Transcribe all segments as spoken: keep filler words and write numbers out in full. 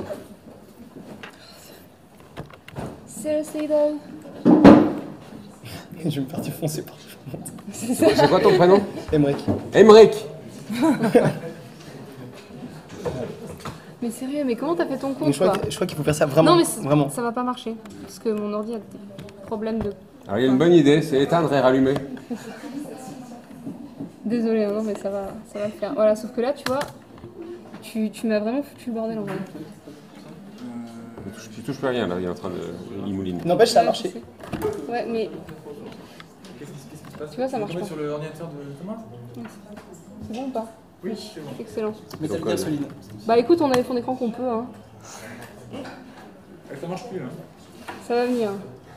Seriously though? Je vais me faire défoncer par tout le monde. C'est quoi ton prénom? Emmerich. Emmerich. Mais sérieux, mais comment t'as fait ton compte, Mais je crois quoi? que- je crois qu'il faut faire ça vraiment. Non, mais c'est- vraiment. ça va pas marcher. Parce que mon ordi a des problèmes de... Alors il y a une bonne idée, c'est éteindre et rallumer. Désolée, non, mais ça va, ça va le faire. Voilà, sauf que là, tu vois, tu, tu m'as vraiment foutu le bordel en vrai. Tu touches, tu touches plus rien là, il est en train de. Il mouline. N'empêche, ça a Ouais, marché. je sais. Ouais, mais... Tu vois, ça marche pas. sur l'ordinateur de Thomas? C'est bon ou pas? Oui, c'est bon. Excellent. Metal Donc, Gear euh, Solid. Bah écoute, on a les fonds d'écran qu'on peut, hein. Ça marche plus là. Ça va venir.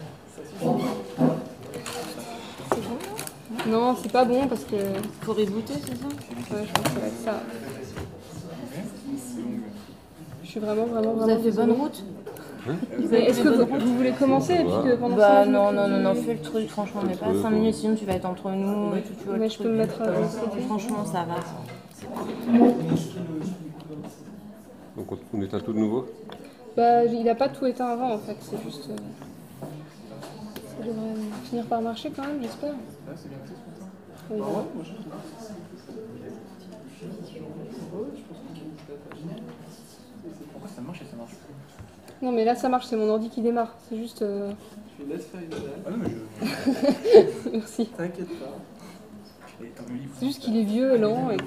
Non, c'est pas bon parce que... Faut rebooter, c'est ça? Ouais, je pense que ça va être ça. Je suis vraiment, vraiment, Vous vraiment... avez fait bonne désolée. route? Mais est-ce que vous, vous voulez commencer et puis que pendant Bah ça, je non, me- non, non, non, fais le truc, franchement, on n'est pas à cinq minutes, sinon tu vas être entre nous et tout, tu vois. Mais le je truc. peux me mettre à... Franchement, ça va. Donc on, on éteint tout de nouveau. Bah, il a pas tout éteint avant en fait, c'est juste... euh, Ça devrait finir par marcher quand même, j'espère. Oui, voilà. Pourquoi ça marche et ça marche plus? Non mais là ça marche, c'est mon ordi qui démarre, c'est juste... euh, Je laisse faire Isabelle. Ah non, mais je. Merci. T'inquiète pas. Et t'as vu, C'est juste qu'il est vieux et lent et que...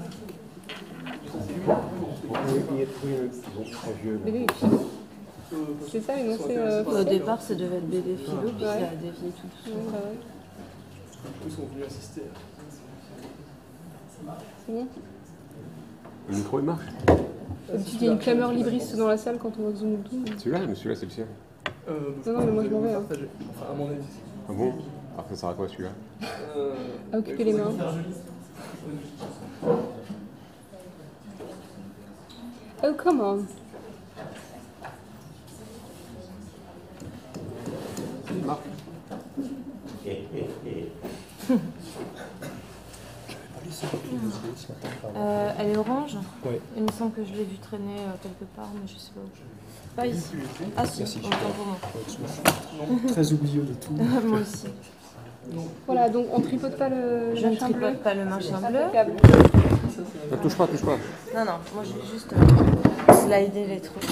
Bébé et Philo. C'est ça l'énoncé euh, Au départ, ça devait être bébé philo, puis ça a dévié tout Ouais, doucement. bah ouais. ils sont venus assister. C'est bon. Le micro il marche. D'habitude il y a une clameur libriste dans la salle quand on voit Zoom et tout. mais- Celui-là, mais celui-là c'est le sien. Euh, Non, non, mais moi je m'en vais. Hein. Enfin, à mon avis. Ah bon? Alors ça sert à quoi celui-là? Euh, À occuper les mains. Oh, come on. Euh, elle est orange? Ouais. Il me semble que je l'ai vu traîner euh, quelque part, mais je sais pas où. Pas ici. Ah si, Merci. autant pour moi. Très oublieux de tout. Moi aussi. Voilà, donc on tripote pas le, le Je ne machin bleu. tripote pas le machin bleu. Impeccable. Ne touche pas, touche pas. Non, non, moi je vais juste euh, slider les trucs.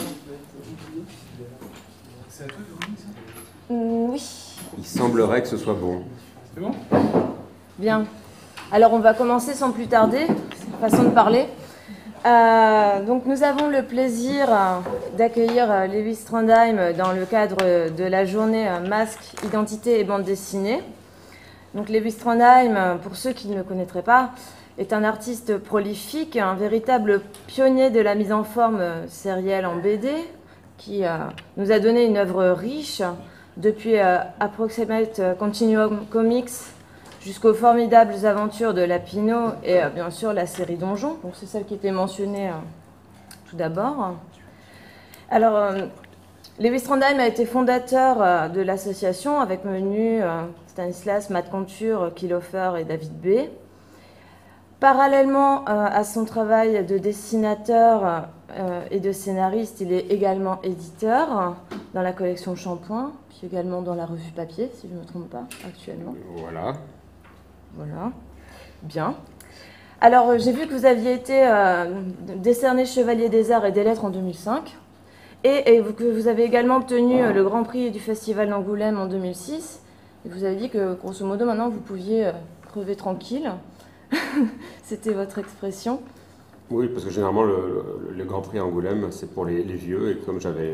Mm, oui. Il semblerait que ce soit bon. C'est bon? Bien. Alors on va commencer sans plus tarder, façon de parler. Euh, donc nous avons le plaisir euh, d'accueillir euh, Lévi Strandheim dans le cadre euh, de la journée euh, Masque, Identité et Bande dessinée. Donc Lévi Strandheim, euh, pour ceux qui ne le connaîtraient pas, est un artiste prolifique, un véritable pionnier de la mise en forme euh, sérielle en B D, qui euh, nous a donné une œuvre riche depuis euh, Approximate Continuum Comics jusqu'aux formidables aventures de Lapino et euh, bien sûr la série Donjon. Donc c'est celle qui était mentionnée euh, tout d'abord. Alors, euh, Lévi Strandheim a été fondateur euh, de l'association avec Menu, euh, Stanislas, Matt Conture, Kilofer et David B. Parallèlement euh, à son travail de dessinateur euh, et de scénariste, il est également éditeur euh, dans la collection Shampoing, puis également dans la revue Papier, si je ne me trompe pas, actuellement. Voilà. Voilà, bien. Alors, euh, j'ai vu que vous aviez été euh, décerné Chevalier des Arts et des Lettres en deux mille cinq, et, et vous- que vous avez également obtenu euh, le Grand Prix du Festival d'Angoulême en deux mille six. Et vous avez dit que, grosso modo, maintenant, vous pouviez euh, crever tranquille. C'était votre expression. Oui, parce que généralement le, le- le Grand Prix à Angoulême c'est pour les, les vieux et comme j'avais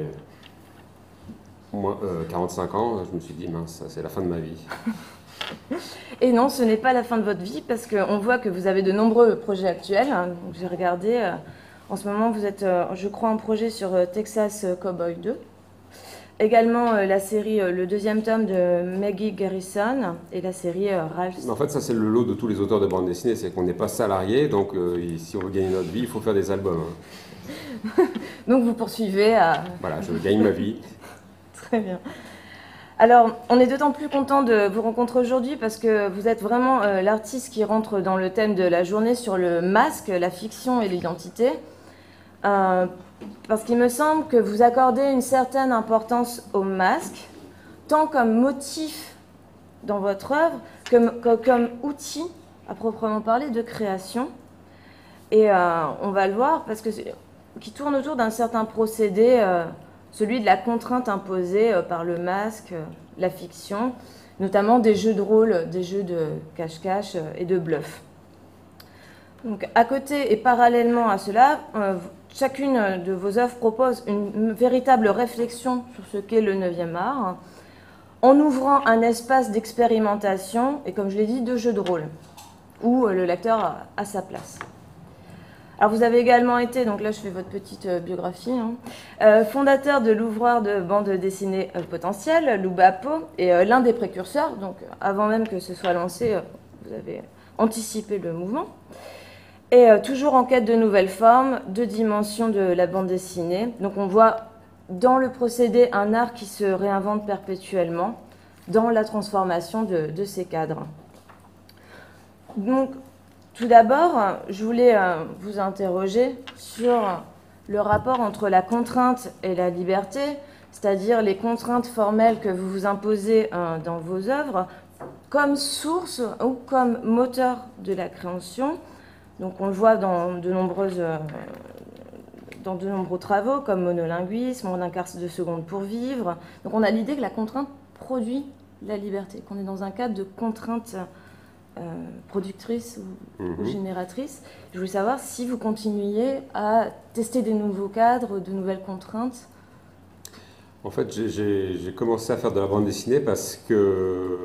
moi euh, quarante-cinq ans, je me suis dit mince, ça, c'est la fin de ma vie. Et non, ce n'est pas la fin de votre vie, parce qu'on voit que vous avez de nombreux projets actuels. hein. Donc, j'ai regardé, euh, en ce moment, vous êtes, euh, je crois, en projet sur euh, Texas Cowboy deux. Également, euh, la série, euh, le deuxième tome de Maggie Garrison et la série euh, Ralph. Mais en fait, ça c'est le lot de tous les auteurs de bande dessinée, c'est qu'on n'est pas salarié, donc euh, et si on veut gagner notre vie, il faut faire des albums. hein. Donc, vous poursuivez à... Voilà, je gagne ma vie. Très bien. Alors, on est d'autant plus content de vous rencontrer aujourd'hui parce que vous êtes vraiment euh, l'artiste qui rentre dans le thème de la journée sur le masque, la fiction et l'identité. euh, parce qu'il me semble que vous accordez une certaine importance au masque, tant comme motif dans votre œuvre, que, que, comme outil, à proprement parler, de création. Et euh, on va le voir, parce que qui tourne autour d'un certain procédé, euh, celui de la contrainte imposée euh, par le masque, euh, la fiction, notamment des jeux de rôle, des jeux de cache-cache euh, et de bluff. Donc, à côté et parallèlement à cela, euh, chacune de vos œuvres propose une, une véritable réflexion sur ce qu'est le neuvième art, en ouvrant un espace d'expérimentation et, comme je l'ai dit, de jeu de rôle, où euh, le lecteur a, a sa place. Alors vous avez également été, donc là je fais votre petite euh, biographie, hein, euh, fondateur de l'ouvroir de bande dessinée euh, potentielle, Loubapo, et euh, l'un des précurseurs, donc avant même que ce soit lancé, euh, vous avez anticipé le mouvement, et euh, toujours en quête de nouvelles formes, de dimensions de la bande dessinée. Donc on voit dans le procédé un art qui se réinvente perpétuellement dans la transformation de, de ces cadres. Donc, tout d'abord, je voulais euh, vous interroger sur le rapport entre la contrainte et la liberté, c'est-à-dire les contraintes formelles que vous vous imposez euh, dans vos œuvres, comme source ou comme moteur de la création. Donc, on le voit dans de, nombreuses, euh, dans de nombreux travaux, comme monolinguisme, on incarne deux secondes pour vivre. Donc, on a l'idée que la contrainte produit la liberté, qu'on est dans un cadre de contrainte Euh, productrice ou, mmh. ou génératrice. Je voulais savoir si vous continuiez à tester des nouveaux cadres, de nouvelles contraintes. En fait, j'ai commencé à faire de la bande dessinée parce que,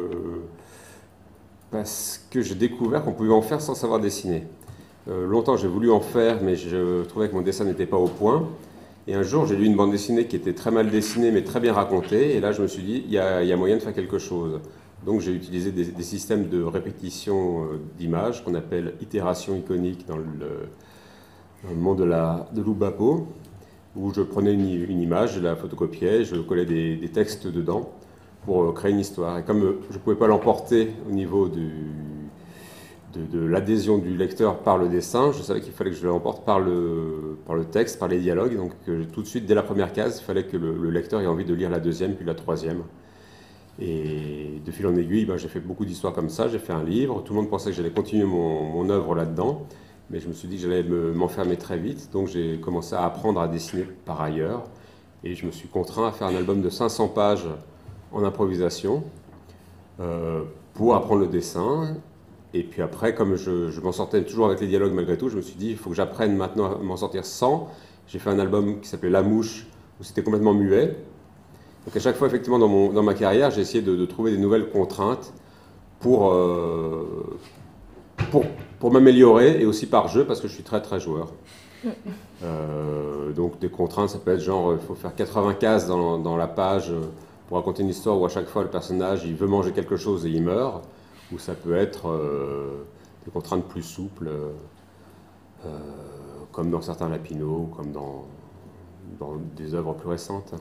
parce que j'ai découvert qu'on pouvait en faire sans savoir dessiner. Euh, longtemps, j'ai voulu en faire, mais je trouvais que mon dessin n'était pas au point. Et un jour, j'ai lu une bande dessinée qui était très mal dessinée, mais très bien racontée. Et là, je me suis dit, il y a, il y a moyen de faire quelque chose. Donc j'ai utilisé des, des systèmes de répétition euh, d'images qu'on appelle itération iconique dans le, dans le monde de, la, de Loubapo, où je prenais une, une image, je la photocopiais, je collais des, des textes dedans pour euh, créer une histoire. Et comme euh, je ne pouvais pas l'emporter au niveau du, de, de l'adhésion du lecteur par le dessin, je savais qu'il fallait que je l'emporte par le, par le texte, par les dialogues. Donc euh, tout de suite, dès la première case, il fallait que le, le lecteur ait envie de lire la deuxième, puis la troisième. Et de fil en aiguille, ben, j'ai fait beaucoup d'histoires comme ça, j'ai fait un livre, tout le monde pensait que j'allais continuer mon, mon œuvre là-dedans, mais je me suis dit que j'allais m'enfermer très vite, donc j'ai commencé à apprendre à dessiner par ailleurs, et je me suis contraint à faire un album de cinq cents pages en improvisation, euh, pour apprendre le dessin, et puis après, comme je, je m'en sortais toujours avec les dialogues malgré tout, je me suis dit, il faut que j'apprenne maintenant à m'en sortir sans. J'ai fait un album qui s'appelait La Mouche, où c'était complètement muet. Donc à chaque fois, effectivement, dans, mon, dans ma carrière, j'ai essayé de, de trouver des nouvelles contraintes pour, euh, pour, pour m'améliorer, et aussi par jeu, parce que je suis très très joueur. Euh, donc des contraintes, ça peut être genre, il faut faire quatre-vingts cases dans, dans la page pour raconter une histoire où à chaque fois le personnage il veut manger quelque chose et il meurt, ou ça peut être euh, des contraintes plus souples, euh, comme dans certains Lapino, ou comme dans, dans des œuvres plus récentes.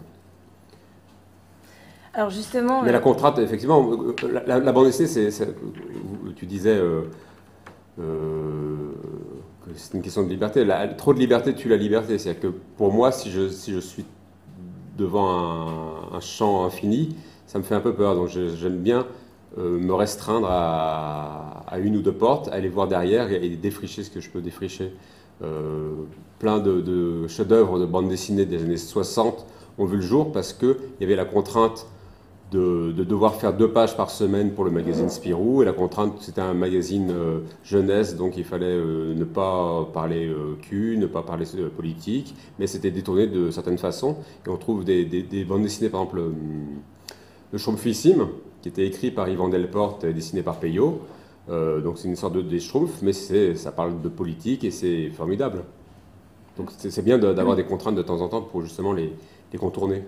Alors justement, mais euh... la contrainte, effectivement, la, la, la bande dessinée, c'est, tu disais euh, euh, que c'est une question de liberté. La, trop de liberté tue la liberté. C'est-à-dire que pour moi, si je, si je suis devant un, un champ infini, ça me fait un peu peur. Donc j'aime bien euh, me restreindre à, à une ou deux portes, aller voir derrière et, et défricher ce que je peux défricher. Euh, plein de, de chefs-d'œuvre de bande dessinée des années soixante ont vu le jour parce qu'il y avait la contrainte De, de devoir faire deux pages par semaine pour le magazine Spirou, et la contrainte, c'était un magazine euh, jeunesse, donc il fallait euh, ne pas parler euh, cul, ne pas parler euh, politique, mais c'était détourné de certaines façons. Et on trouve des, des, des bandes dessinées, par exemple, euh, le Schtroumpfissime, qui était écrit par Yvan Delporte et dessiné par Peyo. Euh, donc c'est une sorte de des Schtroumpfs, mais ça parle de politique et c'est formidable. Donc c'est bien d'avoir des contraintes de temps en temps pour justement les, les contourner.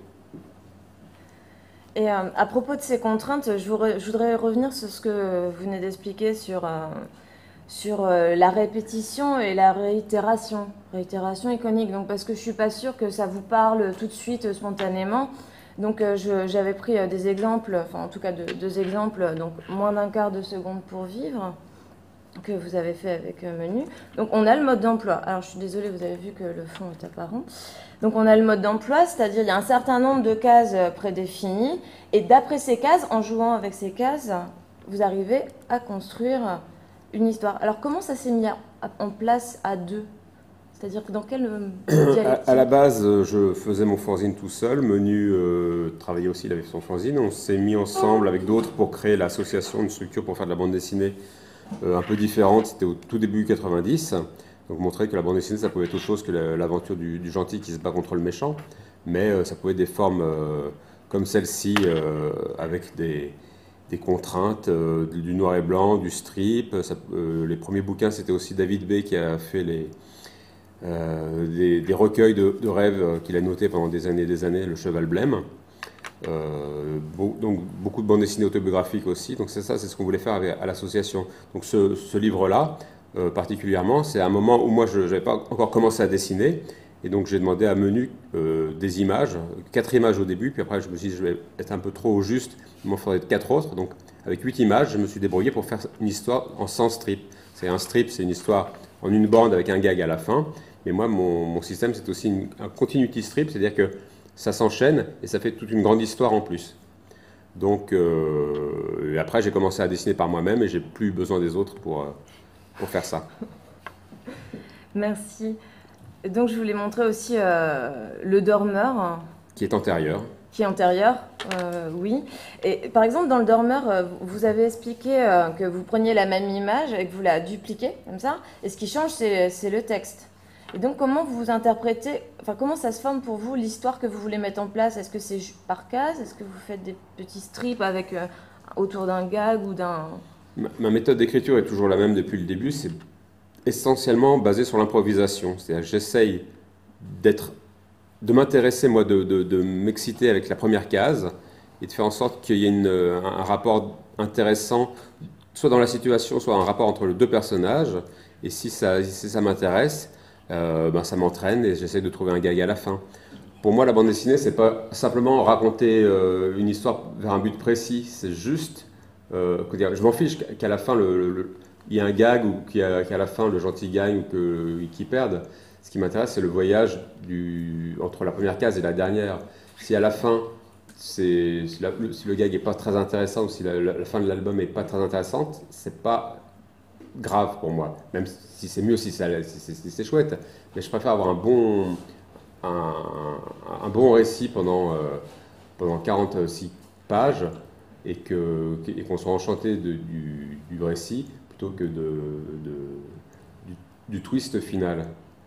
Et euh, à propos de ces contraintes, je voudrais, je voudrais revenir sur ce que vous venez d'expliquer sur, euh, sur euh, la répétition et la réitération, réitération iconique. Donc, parce que je ne suis pas sûre que ça vous parle tout de suite, euh, spontanément. Donc euh, j'avais pris euh, des exemples, enfin en tout cas de, deux exemples, donc moins d'un quart de seconde pour vivre. que vous avez fait avec euh, Menu. Donc on a le mode d'emploi. Alors je suis désolée, vous avez vu que le fond est apparent. Donc on a le mode d'emploi, c'est-à-dire il y a un certain nombre de cases prédéfinies, et d'après ces cases, en jouant avec ces cases, vous arrivez à construire une histoire. Alors comment ça s'est mis en place à deux? C'est-à-dire que dans quel à, à la base, je faisais mon fanzine tout seul. Menu euh, travaillait aussi, il avait son fanzine. On s'est mis ensemble avec d'autres pour créer l'association, une structure pour faire de la bande dessinée euh, un peu différente. C'était au tout début quatre-vingt-dix. Donc montrer que la bande dessinée, ça pouvait être autre chose que l'aventure du, du gentil qui se bat contre le méchant. Mais euh, ça pouvait être des formes euh, comme celle-ci, euh, avec des, des contraintes, euh, du noir et blanc, du strip. Ça, euh, les premiers bouquins, c'était aussi David B. qui a fait les... Euh, des, des recueils de, de rêves qu'il a notés pendant des années et des années, Le Cheval Blême. Euh, beau, donc beaucoup de bandes dessinées autobiographiques aussi. Donc c'est ça, c'est ce qu'on voulait faire avec, à l'association. Donc ce, ce livre-là, euh, particulièrement, c'est un moment où moi je n'avais pas encore commencé à dessiner. Et donc j'ai demandé à Menu euh, des images, quatre images au début, puis après je me suis dit je vais être un peu trop juste, il m'en faudrait quatre autres. Donc avec huit images, je me suis débrouillé pour faire une histoire en cent strips. C'est un strip, c'est une histoire en une bande avec un gag à la fin. Mais moi, mon, mon système, c'est aussi une, un continuity strip, c'est-à-dire que ça s'enchaîne et ça fait toute une grande histoire en plus. Donc, euh, et après, j'ai commencé à dessiner par moi-même et j'ai plus besoin des autres pour, euh, pour faire ça. Merci. Donc, je voulais montrer aussi euh, le dormeur. Qui est antérieur. Qui est antérieur, euh, oui. Et par exemple, dans le dormeur, euh, vous avez expliqué euh, que vous preniez la même image et que vous la dupliquez, comme ça. Et ce qui change, c'est le texte. Et donc, comment vous interprétez, enfin, comment ça se forme pour vous l'histoire que vous voulez mettre en place? Est-ce que c'est par case? Est-ce que vous faites des petits strips avec, euh, autour d'un gag ou d'un... Ma, ma méthode d'écriture est toujours la même depuis le début. C'est essentiellement basé sur l'improvisation. C'est-à-dire que j'essaye d'être, de m'intéresser, moi, de, de, de m'exciter avec la première case et de faire en sorte qu'il y ait une, un, un rapport intéressant, soit dans la situation, soit un rapport entre les deux personnages. Et si ça, si ça m'intéresse, Euh, ben, ça m'entraîne et j'essaie de trouver un gag à la fin. Pour moi, la bande dessinée, c'est pas simplement raconter euh, une histoire vers un but précis, c'est juste, euh, dire, je m'en fiche qu'à la fin, le, le, le, il y a un gag ou qu'à qu'à la fin, le gentil gagne ou qu'il perde. Ce qui m'intéresse, c'est le voyage du, entre la première case et la dernière. Si à la fin, si, la, le, si le gag n'est pas très intéressant ou si la, la, la fin de l'album n'est pas très intéressante, c'est pas grave pour moi, même si c'est mieux si c'est si si chouette, mais je préfère avoir un bon, un, un bon récit pendant, euh, pendant quarante-six pages et qu'on et qu'on soit enchanté de, du, du récit plutôt que de, de, du, du twist final.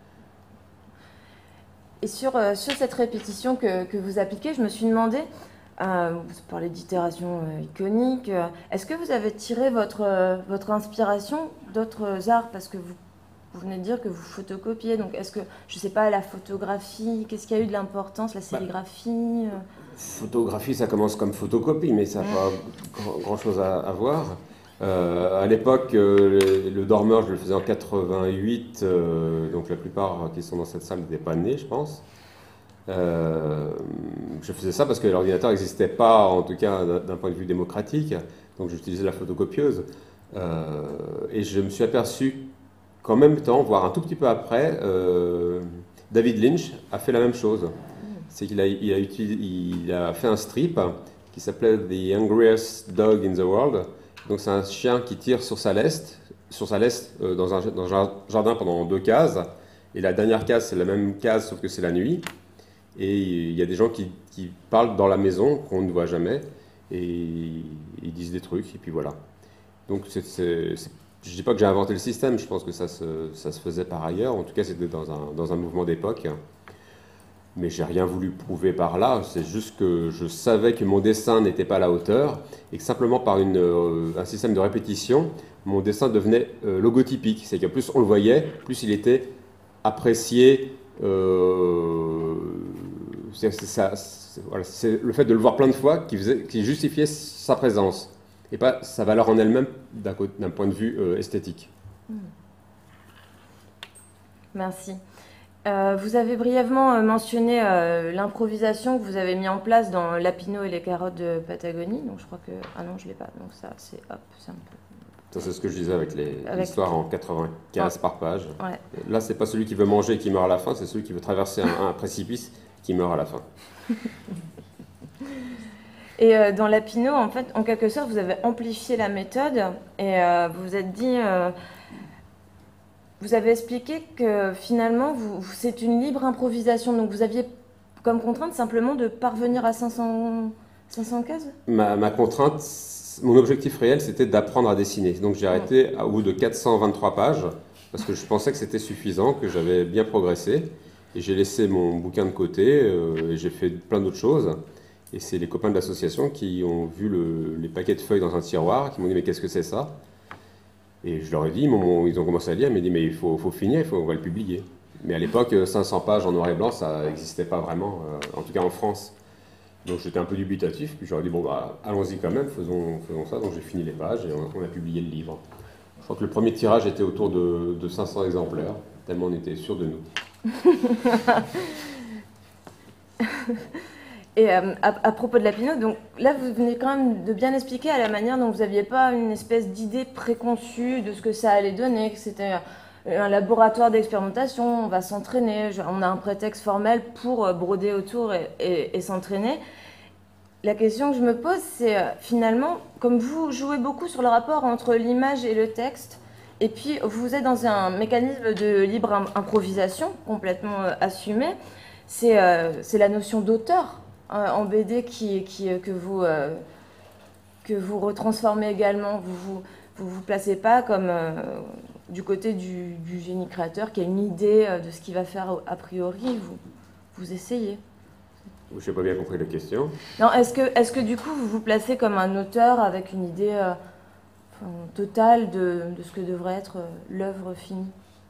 Et sur, euh, sur cette répétition que, que vous appliquez, je me suis demandé, Euh, vous parlez d'itération euh, iconique. Euh, Est-ce que vous avez tiré votre, euh, votre inspiration d'autres arts? Parce que vous, vous venez de dire que vous photocopiez. Donc, est-ce que, je ne sais pas, la photographie, qu'est-ce qu'il y a eu de l'importance, la sérigraphie euh... Photographie, ça commence comme photocopie, mais ça n'a pas grand-chose à, à voir. Euh, à l'époque, euh, le, le dormeur, je le faisais en quatre-vingt-huit, euh, donc la plupart qui sont dans cette salle n'étaient pas nés, je pense. Euh, je faisais ça parce que l'ordinateur n'existait pas, en tout cas d'un point de vue démocratique, donc j'utilisais la photocopieuse. Euh, et je me suis aperçu qu'en même temps, voire un tout petit peu après, euh, David Lynch a fait la même chose. C'est qu'il a, il a, utilisé, il a fait un strip qui s'appelait The Hungriest Dog in the World. Donc c'est un chien qui tire sur sa leste, sur sa leste euh, dans, un, dans un jardin pendant deux cases. Et la dernière case, c'est la même case, sauf que c'est la nuit. Et il y a des gens qui, qui parlent dans la maison, qu'on ne voit jamais, et ils disent des trucs, et puis voilà. Donc c'est, c'est, c'est, je ne dis pas que j'ai inventé le système, je pense que ça se, ça se faisait par ailleurs, en tout cas c'était dans un, dans un mouvement d'époque. Mais j'ai rien voulu prouver par là, c'est juste que je savais que mon dessin n'était pas à la hauteur, et que simplement par une, euh, un système de répétition, mon dessin devenait euh, logotypique. C'est que plus on le voyait, plus il était apprécié. Euh, c'est, c'est, ça, c'est, voilà, c'est le fait de le voir plein de fois qui, faisait, qui justifiait sa présence et pas sa valeur en elle-même d'un, d'un point de vue euh, esthétique. Mmh. Merci. Euh, vous avez brièvement mentionné euh, l'improvisation que vous avez mis en place dans Lapino et les carottes de Patagonie. Donc je crois que... Ah non, je ne l'ai pas. Donc ça, c'est hop, c'est un peu... Ça, c'est ce que je disais avec les Avec- histoires en quatre-vingt-quinze Ah. par page. Ouais. Là, c'est pas celui qui veut manger qui meurt à la fin, c'est celui qui veut traverser un, un précipice qui meurt à la fin. Et euh, dans Lapino, en fait, en quelque sorte, vous avez amplifié la méthode et euh, vous vous êtes dit, euh, vous avez expliqué que finalement, vous, vous- c'est une libre improvisation. Donc, vous aviez comme contrainte simplement de parvenir à cinq cents, cinq cents cases. Ma, ma contrainte, mon objectif réel, c'était d'apprendre à dessiner. Donc j'ai arrêté au bout de quatre cent vingt-trois pages, parce que je pensais que c'était suffisant, que j'avais bien progressé. Et j'ai laissé mon bouquin de côté, euh, et j'ai fait plein d'autres choses. Et c'est les copains de l'association qui ont vu le- les paquets de feuilles dans un tiroir, qui m'ont dit « mais qu'est-ce que c'est ça ?» Et je leur ai dit, ils, m'ont- ils ont commencé à lire, ils m'ont dit « mais il faut, faut finir, il faut, on va le publier ». Mais à l'époque, cinq cents pages en noir et blanc, ça n'existait pas vraiment, euh, en tout cas en France. Donc j'étais un peu dubitatif, puis j'aurais dit, bon, bah, allons-y quand même, faisons, faisons ça. Donc j'ai fini les pages et on, on a publié le livre. Je crois que le premier tirage était autour de, de cinq cents exemplaires, tellement on était sûr de nous. Et euh, à, à propos de Lapino, donc là, vous venez quand même de bien expliquer à la manière dont vous n'aviez pas une espèce d'idée préconçue de ce que ça allait donner, que c'était un laboratoire d'expérimentation, on va s'entraîner, on a un prétexte formel pour broder autour et, et, et s'entraîner. La question que je me pose, c'est euh, finalement, comme vous jouez beaucoup sur le rapport entre l'image et le texte, et puis vous êtes dans un mécanisme de libre im- improvisation complètement euh, assumé, c'est euh, c'est la notion d'auteur euh, en B D qui, qui, que, vous, euh, que vous retransformez également. Vous vous, vous, vous placez pas comme euh, du côté du, du génie créateur qui a une idée euh, de ce qu'il va faire a priori, vous, vous essayez. Je n'ai pas bien compris la question. Non, est-ce que, est-ce que du coup vous vous placez comme un auteur avec une idée euh, enfin, totale de, de ce que devrait être euh, l'œuvre finie?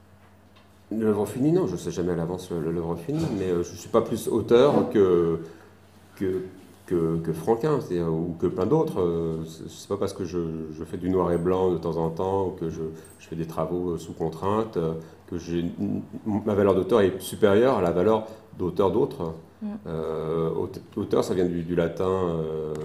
L'œuvre finie, non, je ne sais jamais à l'avance le- l'œuvre finie, mais euh, je ne suis pas plus auteur que, que, que, que Franquin, c'est-à-dire, ou que plein d'autres. Euh, c'est c'est pas parce que je, je fais du noir et blanc de temps en temps, ou que je, je fais des travaux euh, sous contrainte, euh, que j'ai une- ma valeur d'auteur est supérieure à la valeur d'auteur d'autres. Mm. Euh, aute- auteur, ça vient du, du latin, euh,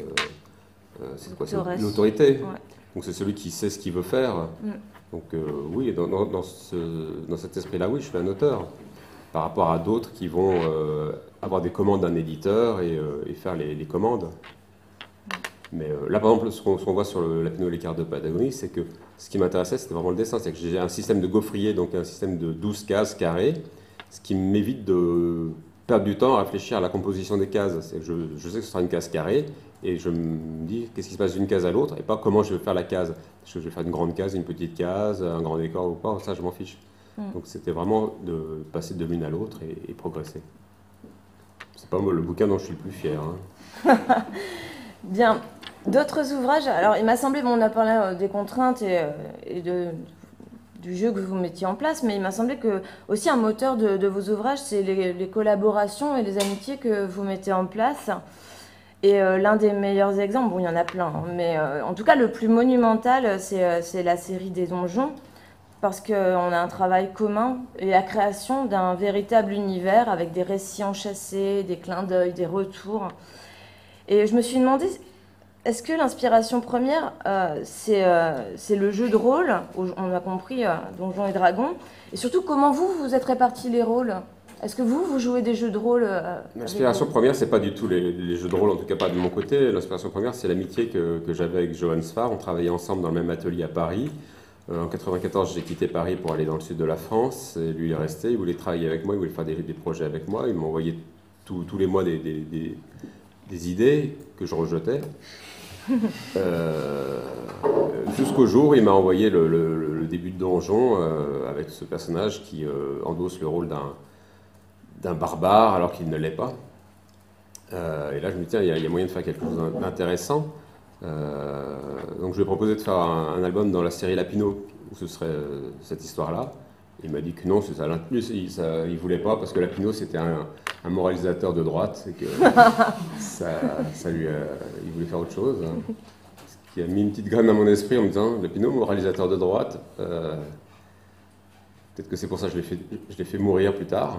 euh, c'est quoi, c'est Autores. l'autorité. Ouais. Donc c'est celui qui sait ce qu'il veut faire. Mm. Donc euh, oui, dans, dans, dans, ce, dans cet esprit-là, oui, je suis un auteur. Par rapport à d'autres qui vont euh, avoir des commandes d'un éditeur et, euh, et faire les, les commandes. Mais euh, là, par exemple, ce qu'on ce qu'on voit sur le Lapino et les cartes de Patagonie, c'est que ce qui m'intéressait, c'était vraiment le dessin. C'est que j'ai un système de gaufrier, donc un système de douze cases carrées, ce qui m'évite de perdre du temps à réfléchir à la composition des cases. C'est que je, je sais que ce sera une case carrée, et je me dis qu'est-ce qui se passe d'une case à l'autre, et pas comment je vais faire la case. Est-ce que je vais faire une grande case, une petite case, un grand décor ou pas, ça je m'en fiche. Mm. Donc c'était vraiment de passer de l'une à l'autre et, et progresser. C'est pas moi le bouquin dont je suis le plus fier. Hein. Bien. D'autres ouvrages, alors il m'a semblé, bon, on a parlé euh, des contraintes et, euh, et de, du jeu que vous mettiez en place, mais il m'a semblé que aussi un moteur de, de vos ouvrages, c'est les, les collaborations et les amitiés que vous mettez en place. Et euh, l'un des meilleurs exemples, bon il y en a plein, hein, mais euh, en tout cas le plus monumental, c'est euh, c'est la série des donjons, parce qu'on a un travail commun et la création d'un véritable univers avec des récits enchâssés, des clins d'œil, des retours. Et je me suis demandé, est-ce que l'inspiration première, euh, c'est euh, c'est le jeu de rôle, où on a compris euh, Donjons et Dragons, et surtout comment vous, vous êtes répartis les rôles? Est-ce que vous, vous jouez des jeux de rôle euh, L'inspiration avec- première, c'est pas du tout les, les jeux de rôle, en tout cas pas de mon côté. L'inspiration première, c'est l'amitié que, que j'avais avec Johan Sfar. On travaillait ensemble dans le même atelier à Paris. Euh, en quatre-vingt-quatorze, j'ai quitté Paris pour aller dans le sud de la France. Et lui, il est resté. Il voulait travailler avec moi, il voulait faire des, des projets avec moi. Il m'envoyait tous tous les mois des, des, des, des idées que je rejetais. Euh, Jusqu'au jour où il m'a envoyé le, le- le début de Donjon euh, avec ce personnage qui euh, endosse le rôle d'un d'un barbare alors qu'il ne l'est pas. Euh, et là, je me dis, tiens, il y, a- il y a moyen de faire quelque chose d'intéressant. Euh, donc, je lui ai proposé de faire un, un album dans la série Lapino où ce serait euh, cette histoire-là. Il m'a dit que non, c'est ça, il, ça, il voulait pas parce que Lapino c'était un, un moralisateur de droite et que ça, ça lui, euh, il voulait faire autre chose. Ce qui a mis une petite graine dans mon esprit en me disant Lapino, moralisateur de droite. Euh, Peut-être que c'est pour ça que je l'ai fait, je l'ai fait mourir plus tard.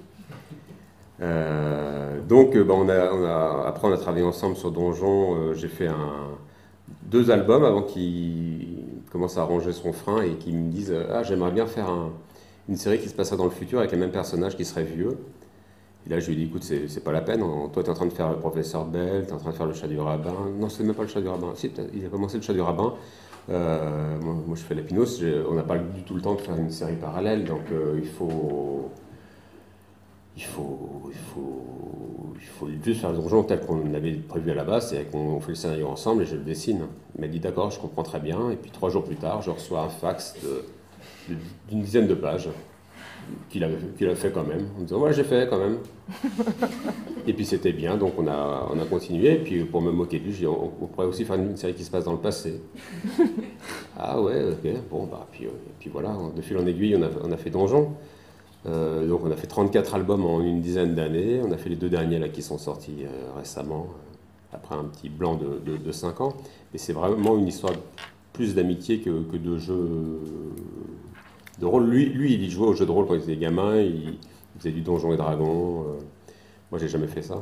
Euh, donc, euh, bah, on a, on a, après, on a travaillé ensemble sur Donjon. Euh, j'ai fait un, deux albums avant qu'il commence à ranger son frein et qui me disent « Ah, j'aimerais bien faire un, une série qui se passerait dans le futur avec les mêmes personnages qui seraient vieux. » Et là, je lui ai dit « Écoute, c'est pas la peine. Toi, tu es en train de faire le professeur Bell, tu es en train de faire le chat du rabbin. » Non, c'est même pas le chat du rabbin. Si, il a commencé le chat du rabbin. Euh, moi, moi, je fais la Pinos. On n'a pas du tout le temps de faire une série parallèle, donc euh, il faut... Il faut, il, faut, il faut juste faire le donjon tel qu'on avait prévu à la base, c'est qu'on fait le scénario ensemble et je le dessine. Il m'a dit d'accord, je comprends très bien. Et puis trois jours plus tard, je reçois un fax d'une dizaine de pages qu'il a, qu'il a fait quand même, en me disant ouais, j'ai fait quand même. Et puis c'était bien, donc on a, on a continué. Et puis pour me moquer de lui, j'ai dit on, on pourrait aussi faire une série qui se passe dans le passé. Ah ouais, ok, bon, bah, puis, euh, puis voilà, de fil en aiguille, on a, on a fait donjon. Euh, donc on a fait trente-quatre albums en une dizaine d'années, on a fait les deux derniers là qui sont sortis euh, récemment, euh, après un petit blanc de, de, de cinq ans, et c'est vraiment une histoire plus d'amitié que, que de jeu de rôle. Lui, lui, il y jouait au jeu de rôle quand il était gamin, il, il faisait du Donjons et Dragons, euh, moi j'ai jamais fait ça.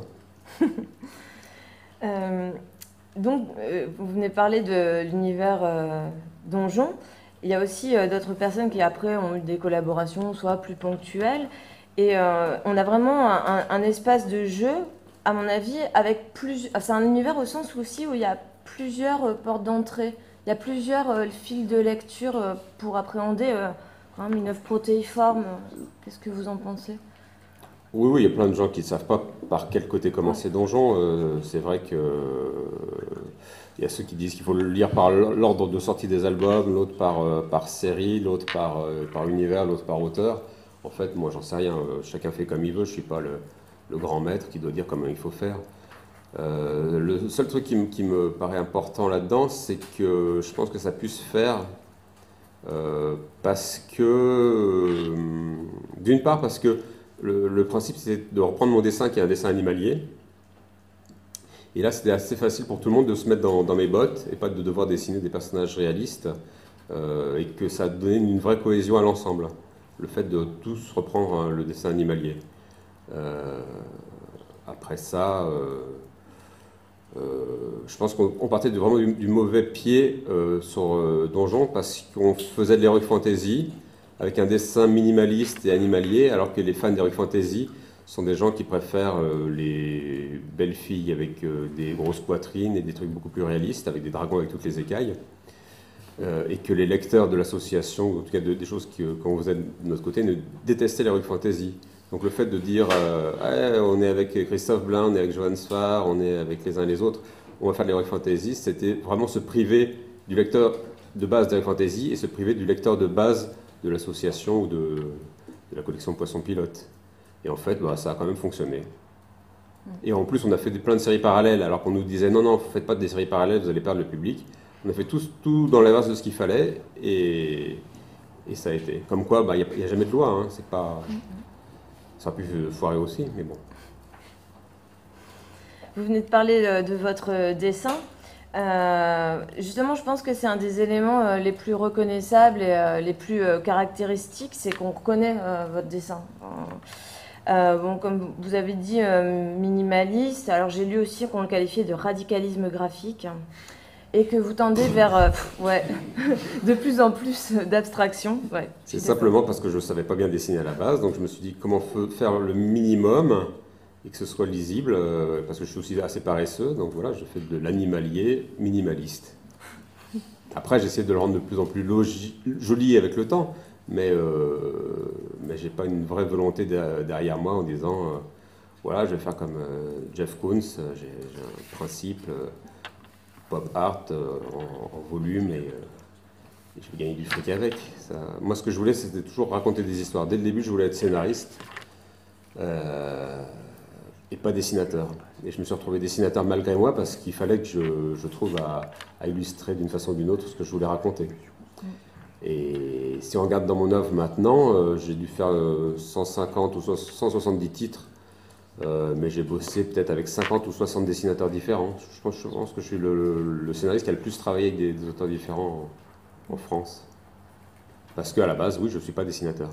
euh, donc euh, vous venez parler de l'univers euh, Donjon. Il y a aussi euh, d'autres personnes qui après ont eu des collaborations, soit plus ponctuelles. Et euh, on a vraiment un, un espace de jeu, à mon avis, avec plus. C'est un univers au sens aussi où il y a plusieurs euh, portes d'entrée. Il y a plusieurs euh, fils de lecture euh, pour appréhender euh, hein, une œuvre protéiforme. Qu'est-ce que vous en pensez ? Oui, oui, il y a plein de gens qui ne savent pas par quel côté commencer Donjon. Euh, c'est vrai que. Euh, Il y a ceux qui disent qu'il faut le lire par l'ordre de sortie des albums, l'autre par, euh, par série, l'autre par, euh, par univers, l'autre par auteur. En fait, moi, j'en sais rien. Euh, chacun fait comme il veut. Je ne suis pas le, le grand maître qui doit dire comment il faut faire. Euh, le seul truc qui, qui me paraît important là-dedans, c'est que je pense que ça puisse se faire euh, parce que... Euh, d'une part, parce que le, le principe, c'est de reprendre mon dessin qui est un dessin animalier. Et là, c'était assez facile pour tout le monde de se mettre dans, dans mes bottes et pas de devoir dessiner des personnages réalistes euh, et que ça donnait une vraie cohésion à l'ensemble. Le fait de tous reprendre hein, le dessin animalier. Euh, après ça, euh, euh, je pense qu'on partait de, vraiment du, du mauvais pied euh, sur euh, Donjon parce qu'on faisait de l'heroic fantasy avec un dessin minimaliste et animalier, alors que les fans d'heroic fantasy sont des gens qui préfèrent euh, les belles filles avec euh, des grosses poitrines et des trucs beaucoup plus réalistes, avec des dragons avec toutes les écailles, euh, et que les lecteurs de l'association, ou en tout cas de, des choses que, quand vous êtes de notre côté, ne détestaient l'heroic fantasy. Donc le fait de dire euh, hey, on est avec Christophe Blain, on est avec Johan Sfar, on est avec les uns et les autres, on va faire de l'heroic fantasy, c'était vraiment se priver du lecteur de base d'heroic fantasy et se priver du lecteur de base de l'association ou de, de la collection Poisson Pilote. Et en fait, bah, ça a quand même fonctionné. Et en plus, on a fait des, plein de séries parallèles, alors qu'on nous disait non, non, ne faites pas des séries parallèles, vous allez perdre le public. On a fait tout, tout dans l'inverse de ce qu'il fallait, et, et ça a été. Comme quoi, il bah, n'y a, a jamais de loi, hein, c'est pas... Ça aurait pu foirer aussi, mais bon. Vous venez de parler de, de votre dessin. Euh, justement, je pense que c'est un des éléments euh, les plus reconnaissables et euh, les plus euh, caractéristiques, c'est qu'on reconnaît euh, votre dessin. Euh, bon, comme vous avez dit, euh, minimaliste. Alors j'ai lu aussi qu'on le qualifiait de radicalisme graphique et que vous tendez vers euh, pff, ouais, de plus en plus d'abstraction. Ouais, c'est simplement parce que je ne savais pas bien dessiner à la base, donc je me suis dit comment faire le minimum et que ce soit lisible, euh, parce que je suis aussi assez paresseux, donc voilà, je fais de l'animalier minimaliste. Après, j'essaie de le rendre de plus en plus joli avec le temps, mais, euh, mais je n'ai pas une vraie volonté de, derrière moi en disant, euh, voilà, je vais faire comme euh, Jeff Koons, j'ai un principe euh, pop art euh, en, en volume et, euh, et je vais gagner du fric avec. Ça, moi, ce que je voulais, c'était toujours raconter des histoires. Dès le début, je voulais être scénariste. Euh, et pas dessinateur. Et je me suis retrouvé dessinateur malgré moi parce qu'il fallait que je, je trouve à, à illustrer d'une façon ou d'une autre ce que je voulais raconter. Et si on regarde dans mon œuvre maintenant, euh, j'ai dû faire euh, cent cinquante ou cent soixante-dix titres, euh, mais j'ai bossé peut-être avec cinquante ou soixante dessinateurs différents. Je pense, je pense que je suis le, le, le scénariste qui a le plus travaillé avec des, des auteurs différents en, en France. Parce qu'à la base, oui, je ne suis pas dessinateur.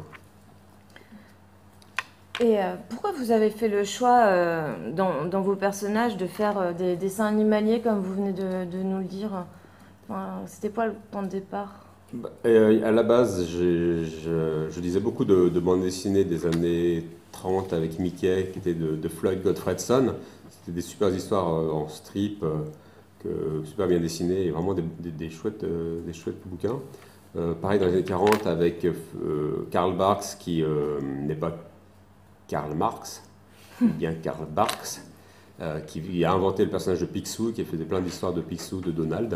Et euh, pourquoi vous avez fait le choix euh, dans, dans vos personnages de faire euh, des dessins animaliers comme vous venez de, de nous le dire? Enfin, c'était quoi le point de départ? Bah, euh, à la base, j'ai- je, je lisais beaucoup de, de bandes dessinées des années trente avec Mickey, qui était de, de Floyd Gottfredson. C'était des super histoires euh, en strip, euh, que, super bien dessinées, et vraiment des, des- des chouettes, euh, des chouettes bouquins. Euh, pareil dans les années quarante avec euh, Karl Barks, qui euh, n'est pas Karl Marx, bien Karl Barks, euh, qui a inventé le personnage de Picsou, qui a fait plein d'histoires de Picsou, de Donald.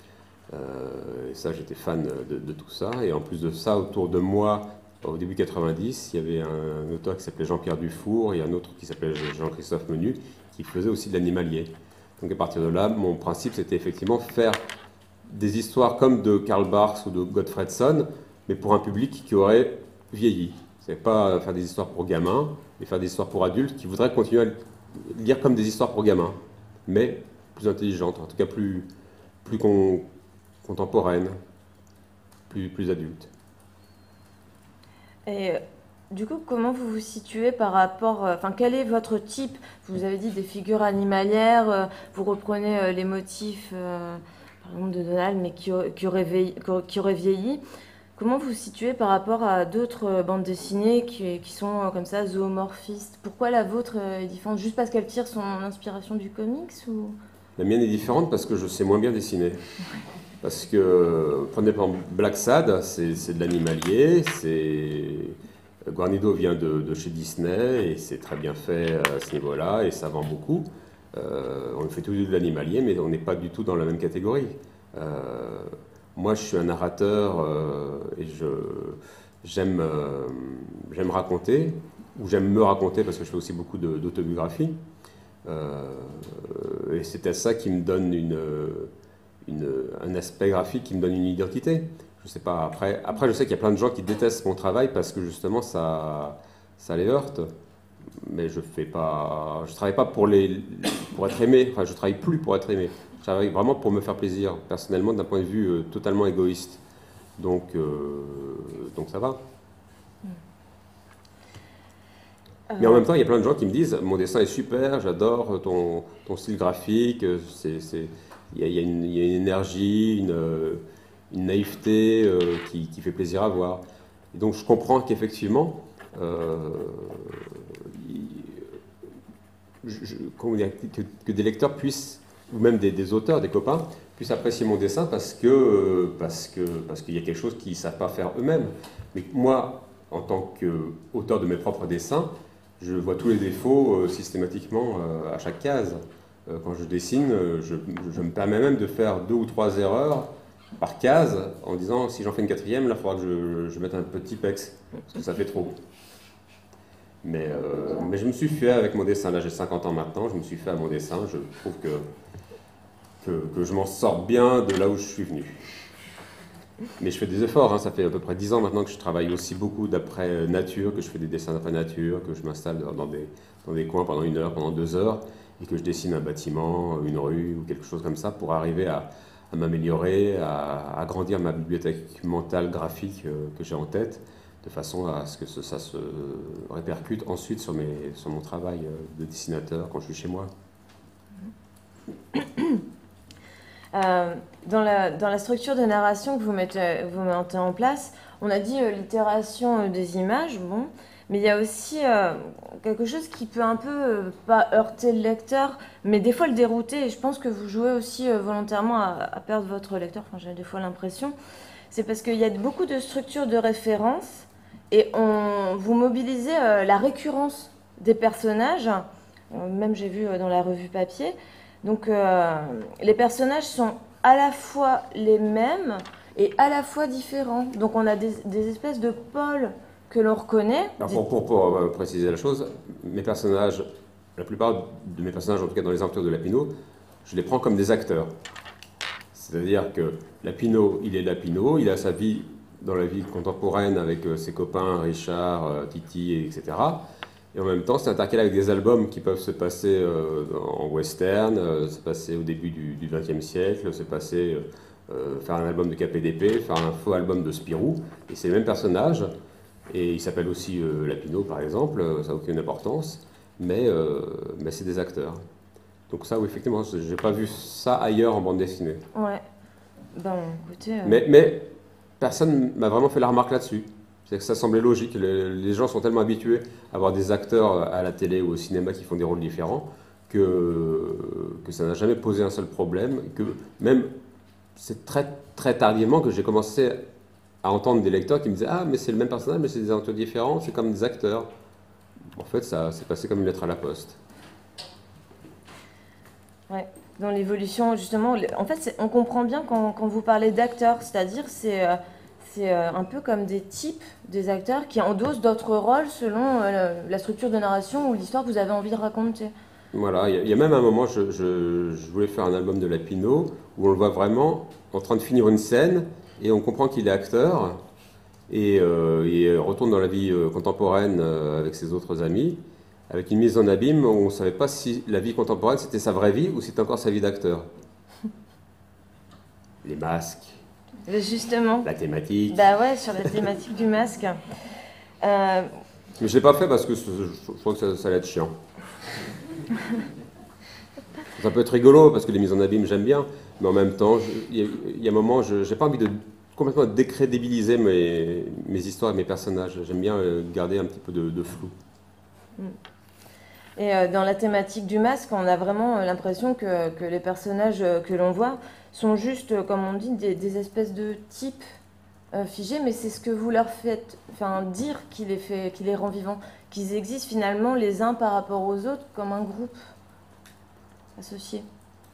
Euh, et ça, j'étais fan de, de tout ça. Et en plus de ça, autour de moi, au début quatre-vingt-dix, il y avait un auteur qui s'appelait Jean-Pierre Dufour et un autre qui s'appelait Jean-Christophe Menu, qui faisait aussi de l'animalier. Donc à partir de là, mon principe, c'était effectivement faire des histoires comme de Karl Barks ou de Gottfredson, mais pour un public qui aurait vieilli. C'est pas faire des histoires pour gamins, mais faire des histoires pour adultes qui voudraient continuer à lire comme des histoires pour gamins, mais plus intelligentes, en tout cas plus, plus con, contemporaines, plus, plus adultes. Et euh, du coup, comment vous vous situez par rapport, euh, enfin, quel est votre type? Vous avez dit des figures animalières, euh, vous reprenez euh, les motifs, euh, par exemple de Donald, mais qui, au- qui, auraient vieilli, qui auraient vieilli. Comment vous vous situez par rapport à d'autres euh, bandes dessinées qui, qui sont euh, comme ça, zoomorphistes? Pourquoi la vôtre euh, est différente? Juste parce qu'elle tire son inspiration du comics ou... La mienne est différente parce que je sais moins bien dessiner. Parce que, prenez par exemple Black Sad, c'est c'est de l'animalier, c'est... Guarnido vient de, de chez Disney et c'est très bien fait à ce niveau-là et ça vend beaucoup. Euh, on fait tout de l'animalier, mais on n'est pas du tout dans la même catégorie. Euh, moi, je suis un narrateur euh, et je j'aime euh, j'aime raconter, ou j'aime me raconter parce que je fais aussi beaucoup de- d'autobiographie. Euh, et c'est à ça qui me donne une, une- un aspect graphique qui me donne une identité. Je sais pas, après, après je sais qu'il y a plein de gens qui détestent mon travail parce que justement ça, ça les heurte. Mais je fais pas, je travaille pas pour, les, pour être aimé, enfin je travaille plus pour être aimé. Je travaille vraiment pour me faire plaisir, personnellement, d'un point de vue euh, totalement égoïste. Donc, euh, donc ça va. Mais en même temps, il y a plein de gens qui me disent mon dessin est super, j'adore ton, ton style graphique, c'est, c'est, il y a, il y a une, il y a une énergie, une, euh, une naïveté euh, qui, qui fait plaisir à voir. Et donc je comprends qu'effectivement, euh, il- je- je- comment dire, que, que des lecteurs puissent, ou même des, des auteurs, des copains, puissent apprécier mon dessin parce que parce que parce qu'il y a quelque chose qu'ils ne savent pas faire eux-mêmes. Mais moi, en tant qu'auteur de mes propres dessins, je vois tous les défauts euh, systématiquement euh, à chaque case. Euh, quand je dessine, euh, je, je me permets même de faire deux ou trois erreurs par case en disant si j'en fais une quatrième, là il faudra que je, je mette un petit pex parce que ça fait trop. Mais, euh, mais je me suis fait avec mon dessin. Là j'ai cinquante ans maintenant, je me suis fait à mon dessin. Je trouve que, que, que je m'en sors bien de là où je suis venu. Mais je fais des efforts, hein. Ça fait à peu près dix ans maintenant que je travaille aussi beaucoup d'après nature, que je fais des dessins d'après nature, que je m'installe dans des, dans des coins pendant une heure, pendant deux heures, et que je dessine un bâtiment, une rue ou quelque chose comme ça pour arriver à, à m'améliorer, à à agrandir ma bibliothèque mentale graphique euh, que j'ai en tête, de façon à ce que ce- ça se répercute ensuite sur, mes, sur mon travail euh, de dessinateur quand je suis chez moi. Euh, dans, la, dans la structure de narration que vous mettez, vous mettez en place, on a dit euh, l'itération euh, des images, bon, mais il y a aussi euh, quelque chose qui peut un peu, euh, pas heurter le lecteur, mais des fois le dérouter, et je pense que vous jouez aussi euh, volontairement à, à perdre votre lecteur, enfin j'ai des fois l'impression, c'est parce qu'il y a beaucoup de structures de référence, et on, vous mobilisez euh, la récurrence des personnages, euh, même j'ai vu euh, dans la revue papier. Donc euh, les personnages sont à la fois les mêmes et à la fois différents. Donc on a des, des espèces de pôles que l'on reconnaît. Alors pour, pour, pour, euh, préciser la chose, mes personnages, la plupart de mes personnages, en tout cas dans les aventures de Lapino, je les prends comme des acteurs. C'est-à-dire que Lapino, il est Lapino, il a sa vie dans la vie contemporaine avec euh, ses copains, Richard, euh, Titi, et cetera. Et en même temps, c'est intercalé avec des albums qui peuvent se passer euh, en western, euh, se passer au début du vingtième siècle, se passer euh, faire un album de K P D P, faire un faux album de Spirou. Et c'est les mêmes personnages. Et il s'appelle aussi euh, Lapino, par exemple, euh, ça n'a aucune importance, mais, euh, mais c'est des acteurs. Donc ça, oui, effectivement, j'ai pas vu ça ailleurs en bande dessinée. Ouais. Ben, écoutez. euh, Mais, mais personne m'a vraiment fait la remarque là-dessus. C'est que ça semblait logique. Les, les gens sont tellement habitués à avoir des acteurs à la télé ou au cinéma qui font des rôles différents que, que ça n'a jamais posé un seul problème. Que même, c'est très, très tardivement que j'ai commencé à entendre des lecteurs qui me disaient « Ah, mais c'est le même personnage, mais c'est des acteurs différents, c'est comme des acteurs. » En fait, ça s'est passé comme une lettre à la poste. Ouais. Dans l'évolution, justement, en fait, on comprend bien quand, quand vous parlez d'acteurs, c'est-à-dire c'est euh, c'est euh, un peu comme des types des acteurs qui endossent d'autres rôles selon euh, la structure de narration ou l'histoire que vous avez envie de raconter. Voilà, il y, y a même un moment, je, je, je voulais faire un album de Lapino où on le voit vraiment en train de finir une scène et on comprend qu'il est acteur et euh, il retourne dans la vie euh, contemporaine euh, avec ses autres amis, avec une mise en abîme où on ne savait pas si la vie contemporaine c'était sa vraie vie ou c'était encore sa vie d'acteur. Les masques. Justement. La thématique. Bah ouais, sur la thématique du masque. Euh... Mais je ne l'ai pas fait parce que je, je crois que ça, ça allait être chiant. Ça peut être rigolo parce que les mises en abîme j'aime bien, mais en même temps, il y, y a un moment, je n'ai pas envie de complètement décrédibiliser mes, mes histoires et mes personnages. J'aime bien garder un petit peu de, de flou. Et euh, dans la thématique du masque, on a vraiment l'impression que, que les personnages que l'on voit sont juste, comme on dit, des, des espèces de types euh, figés, mais c'est ce que vous leur faites enfin, dire qui les, fait, qui les rend vivants, qu'ils existent finalement les uns par rapport aux autres comme un groupe associé.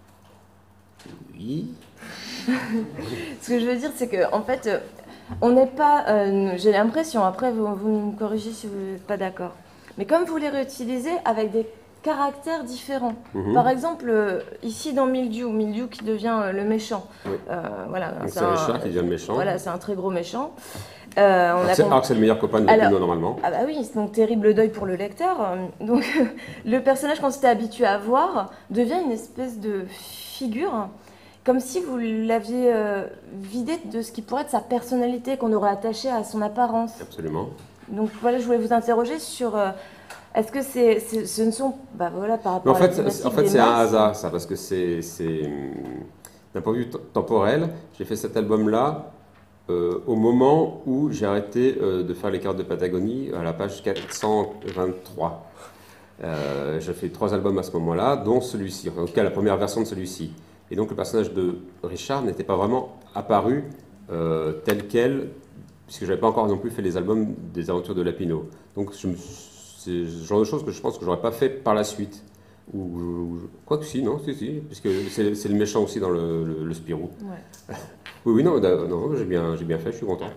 Oui. Ce que je veux dire, c'est qu'en en fait, on n'est pas, euh, j'ai l'impression, après vous, vous me corrigez si vous n'êtes pas d'accord, mais comme vous les réutilisez avec des caractères différents. Mm-hmm. Par exemple, euh, ici dans Mildiou, Mildiou qui devient euh, le méchant. Oui. Euh, voilà, c'est Richard qui devient le méchant. Voilà, c'est un très gros méchant. Euh, on alors, a c'est, con... alors que c'est le meilleur copain de Lapino normalement. Ah bah oui, c'est donc terrible deuil pour le lecteur. Donc le personnage qu'on s'était habitué à voir devient une espèce de figure, comme si vous l'aviez euh, vidé de ce qui pourrait être sa personnalité, qu'on aurait attaché à son apparence. Absolument. Donc voilà, je voulais vous interroger sur... Euh, est-ce que c'est, c'est, ce ne sont... Bah voilà, par rapport Mais en à la fait, thématique en fait des c'est un masses. hasard ça, parce que c'est, c'est d'un point de vue t- temporel, j'ai fait cet album-là euh, au moment où j'ai arrêté euh, de faire les cartes de Patagonie à la page quatre cent vingt-trois. Euh, j'ai fait trois albums à ce moment-là, dont celui-ci, en tout cas la première version de celui-ci. Et donc le personnage de Richard n'était pas vraiment apparu euh, tel quel, puisque je n'avais pas encore non plus fait les albums des aventures de Lapino. Donc je me, c'est le genre de choses que je pense que je n'aurais pas fait par la suite. Ou, ou quoi que si, non, si, si, puisque c'est, c'est le méchant aussi dans le, le, le Spirou. Ouais. Oui, oui, non, non j'ai, bien, j'ai bien fait, je suis content.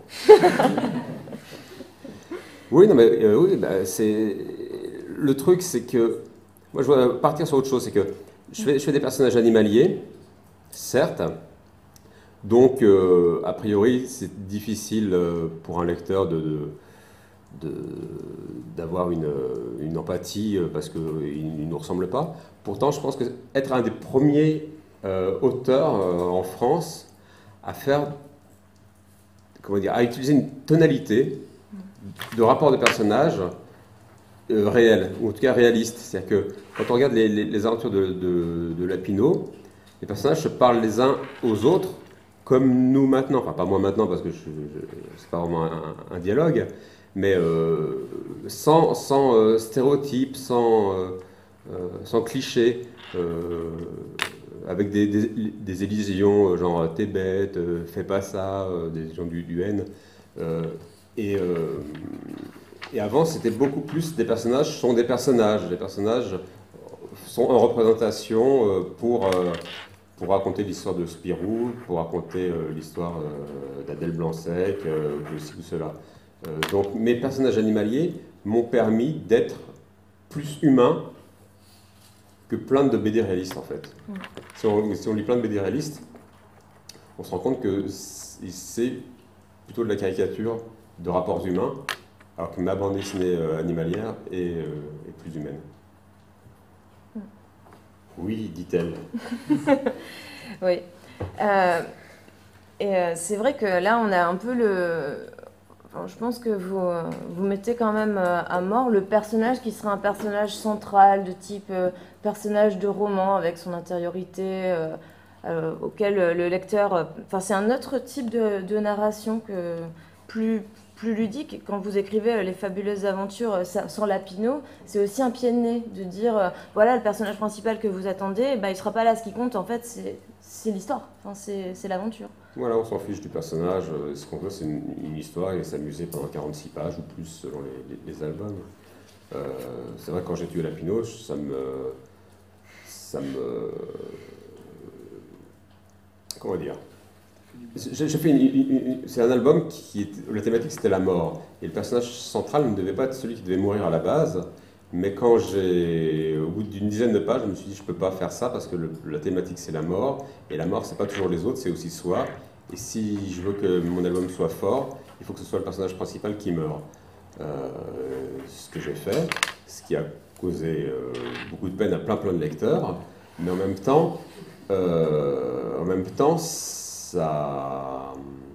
Oui, non, mais euh, oui, bah, c'est... Le truc, c'est que... Moi, je voudrais partir sur autre chose, c'est que je fais, je fais des personnages animaliers, certes, donc, euh, a priori, c'est difficile euh, pour un lecteur de... de De, d'avoir une, une empathie parce qu'il ne nous ressemble pas. Pourtant, je pense que être un des premiers euh, auteurs euh, en France à faire, comment dire, à utiliser une tonalité de rapport de personnage euh, réel, ou en tout cas réaliste. C'est-à-dire que quand on regarde les, les, les aventures de, de, de Lapino, les personnages se parlent les uns aux autres comme nous maintenant. Enfin, pas moi maintenant parce que je, je, c'est pas vraiment un, un dialogue, mais euh, sans, sans euh, stéréotypes, sans, euh, euh, sans clichés, euh, avec des, des, des élisions genre « t'es bête »,« fais pas ça euh, », des gens du, du N. Euh, et, euh, et avant, c'était beaucoup plus des personnages sont des personnages. Les personnages sont en représentation euh, pour, euh, pour raconter l'histoire de Spirou, pour raconter euh, l'histoire euh, d'Adèle Blanc-Sec, euh, de ci ou cela. Euh, donc mes personnages animaliers m'ont permis d'être plus humain que plein de B D réalistes en fait. Mm. Si, on, si on lit plein de B D réalistes, on se rend compte que c'est plutôt de la caricature de rapports humains, alors que ma bande dessinée euh, animalière est, euh, est plus humaine. Mm. Oui, dit-elle. Oui. Euh, et euh, c'est vrai que là, on a un peu le... Enfin, je pense que vous, vous mettez quand même à mort le personnage qui serait un personnage central, de type euh, personnage de roman, avec son intériorité, euh, euh, auquel le lecteur... Enfin, c'est un autre type de, de narration que plus, plus ludique. Quand vous écrivez Les Fabuleuses Aventures sans Lapino, c'est aussi un pied de nez de dire, euh, voilà, le personnage principal que vous attendez, bah, il ne sera pas là. Ce qui compte, en fait, c'est l'histoire, enfin, c'est l'aventure. Voilà, on s'en fiche du personnage. Ce qu'on veut, c'est une, une histoire et s'amuser pendant quarante-six pages ou plus selon les, les, les albums. Euh, c'est vrai que quand j'ai tué Lapino, ça me... ça me... comment dire, j'ai fait une, une, une, c'est un album qui était, la thématique c'était la mort et le personnage central ne devait pas être celui qui devait mourir à la base, mais quand j'ai, au bout d'une dizaine de pages, je me suis dit je peux pas faire ça parce que le, la thématique c'est la mort et la mort c'est pas toujours les autres, c'est aussi soi, et si je veux que mon album soit fort, il faut que ce soit le personnage principal qui meurt. Euh, ce que j'ai fait, ce qui a causé euh, beaucoup de peine à plein plein de lecteurs, mais en même temps, euh, en même temps, ça,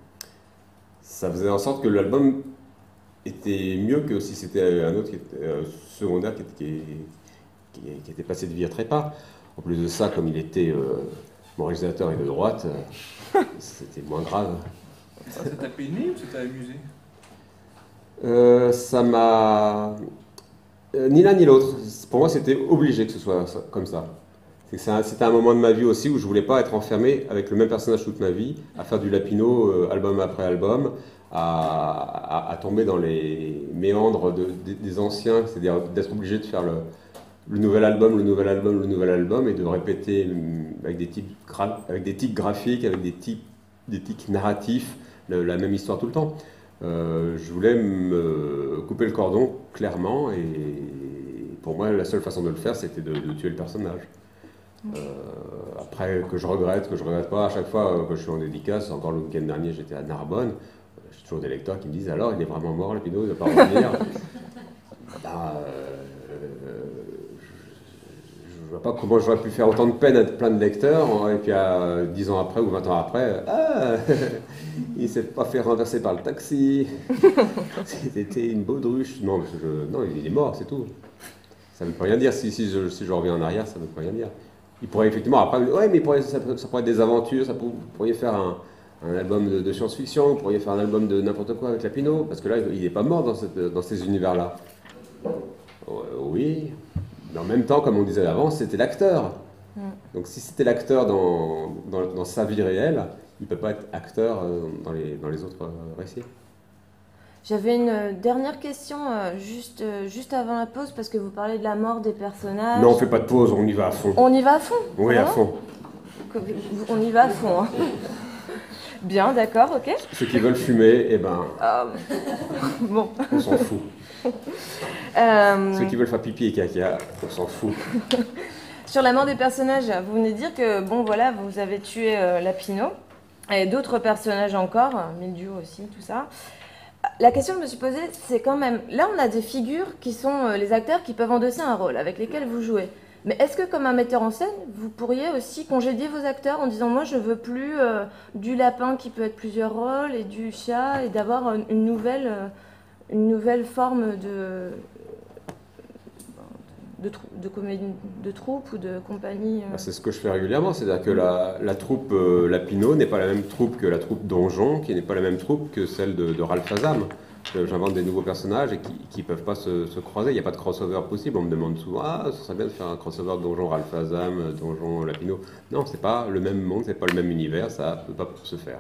ça faisait en sorte que l'album était mieux que si c'était un autre qui était, euh, secondaire qui, qui, qui, qui était passé de vie à trépas. En plus de ça, comme il était euh, mon réalisateur est de droite, euh, c'était moins grave. Ça t'a peiné ou ça t'a amusé? Euh, ça m'a... Euh, ni l'un ni l'autre. Pour moi, c'était obligé que ce soit ça, comme ça. C'était un, un moment de ma vie aussi où je voulais pas être enfermé avec le même personnage toute ma vie, à faire du Lapino euh, album après album, à, à, à tomber dans les méandres de, de, des anciens, c'est-à-dire d'être obligé de faire le, le nouvel album, le nouvel album, le nouvel album, et de répéter avec des tics, avec des tics graphiques, avec des tics, des tics narratifs, le, la même histoire tout le temps. Euh, je voulais me couper le cordon clairement, et pour moi la seule façon de le faire c'était de, de tuer le personnage. Euh, après, que je regrette, que je regrette pas, à chaque fois que je suis en dédicace, encore le week-end dernier j'étais à Narbonne, j'ai toujours des lecteurs qui me disent alors il est vraiment mort Lapino, il ne va pas revenir. Bah, euh, je ne vois pas comment j'aurais pu faire autant de peine à plein de lecteurs, et puis à dix ans après ou vingt ans après, ah, il ne s'est pas fait renverser par le taxi, c'était une baudruche. Non, je, non, il est mort, c'est tout. Ça ne veut rien dire, si, si, je, si je reviens en arrière, ça ne veut rien dire. Il pourrait effectivement, après, ouais, mais il pourrait, ça, ça pourrait être des aventures, ça pourrait, vous pourriez faire un, un album de, de science-fiction, vous pourriez faire un album de n'importe quoi avec Lapino, parce que là, il n'est pas mort dans, cette, dans ces univers-là. Oui, mais en même temps, comme on disait avant, c'était l'acteur. Mm. Donc si c'était l'acteur dans, dans, dans sa vie réelle, il ne peut pas être acteur dans les, dans les autres récits. J'avais une dernière question euh, juste, euh, juste avant la pause, parce que vous parlez de la mort des personnages. Non, on ne fait pas de pause, on y va à fond. On y va à fond? Oui, à fond. On y va à fond. Hein. Bien, d'accord, ok. Ceux qui veulent fumer, eh ben, euh... bon. On s'en fout. euh... Ceux qui veulent faire pipi et caca, on s'en fout. Sur la mort des personnages, vous venez de dire que, bon, voilà, vous avez tué euh, Lapino, et d'autres personnages encore, Mildiou aussi, tout ça. La question que je me suis posée, c'est quand même, là on a des figures qui sont euh, les acteurs qui peuvent endosser un rôle, avec lesquels vous jouez. Mais est-ce que comme un metteur en scène, vous pourriez aussi congédier vos acteurs en disant, moi je veux plus euh, du lapin qui peut être plusieurs rôles, et du chat, et d'avoir une nouvelle, euh, une nouvelle forme de, de, de, comédie, de troupe ou de compagnie euh... C'est ce que je fais régulièrement, c'est-à-dire que la, la troupe euh, Lapino n'est pas la même troupe que la troupe Donjon, qui n'est pas la même troupe que celle de, de Ralph Azam. J'invente des nouveaux personnages et qui ne peuvent pas se, se croiser, il n'y a pas de crossover possible. On me demande souvent, ah, ce serait bien de faire un crossover Donjon Ralph Azam, Donjon Lapino. Non, c'est pas le même monde, c'est pas le même univers, ça ne peut pas se faire.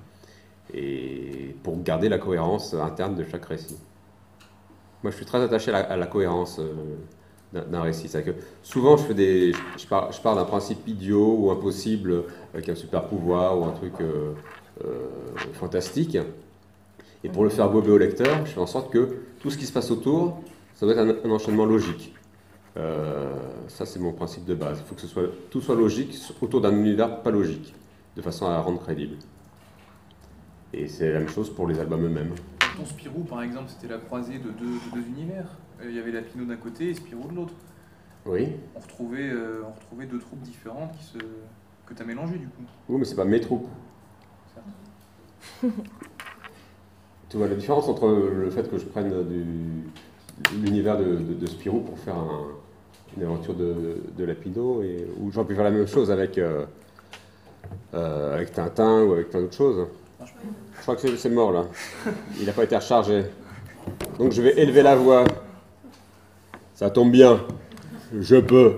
Et pour garder la cohérence interne de chaque récit. Moi, je suis très attaché à la, à la cohérence euh, d'un récit. C'est-à-dire que souvent, je, fais des, je, je pars, je pars d'un principe idiot ou impossible, avec un super pouvoir ou un truc euh, euh, fantastique. Et pour le faire gober au lecteur, je fais en sorte que tout ce qui se passe autour, ça doit être un, un enchaînement logique. Euh, ça, c'est mon principe de base. Il faut que ce soit, tout soit logique autour d'un univers pas logique, de façon à la rendre crédible. Et c'est la même chose pour les albums eux-mêmes. Ton Spirou, par exemple, c'était la croisée de deux, de deux univers. Il y avait Lapino d'un côté et Spirou de l'autre. Oui. On retrouvait, euh, on retrouvait deux troupes différentes qui se... que tu as mélangées, du coup. Oui, mais c'est pas mes troupes. Certes. Tu vois la différence entre le fait que je prenne l'univers de, de, de Spirou pour faire un, une aventure de, de Lapino, et où j'aurais pu faire la même chose avec, euh, euh, avec Tintin ou avec plein d'autres choses. Je crois que c'est mort là. Il n'a pas été rechargé. Donc je vais élever la voix. Ça tombe bien. Je peux.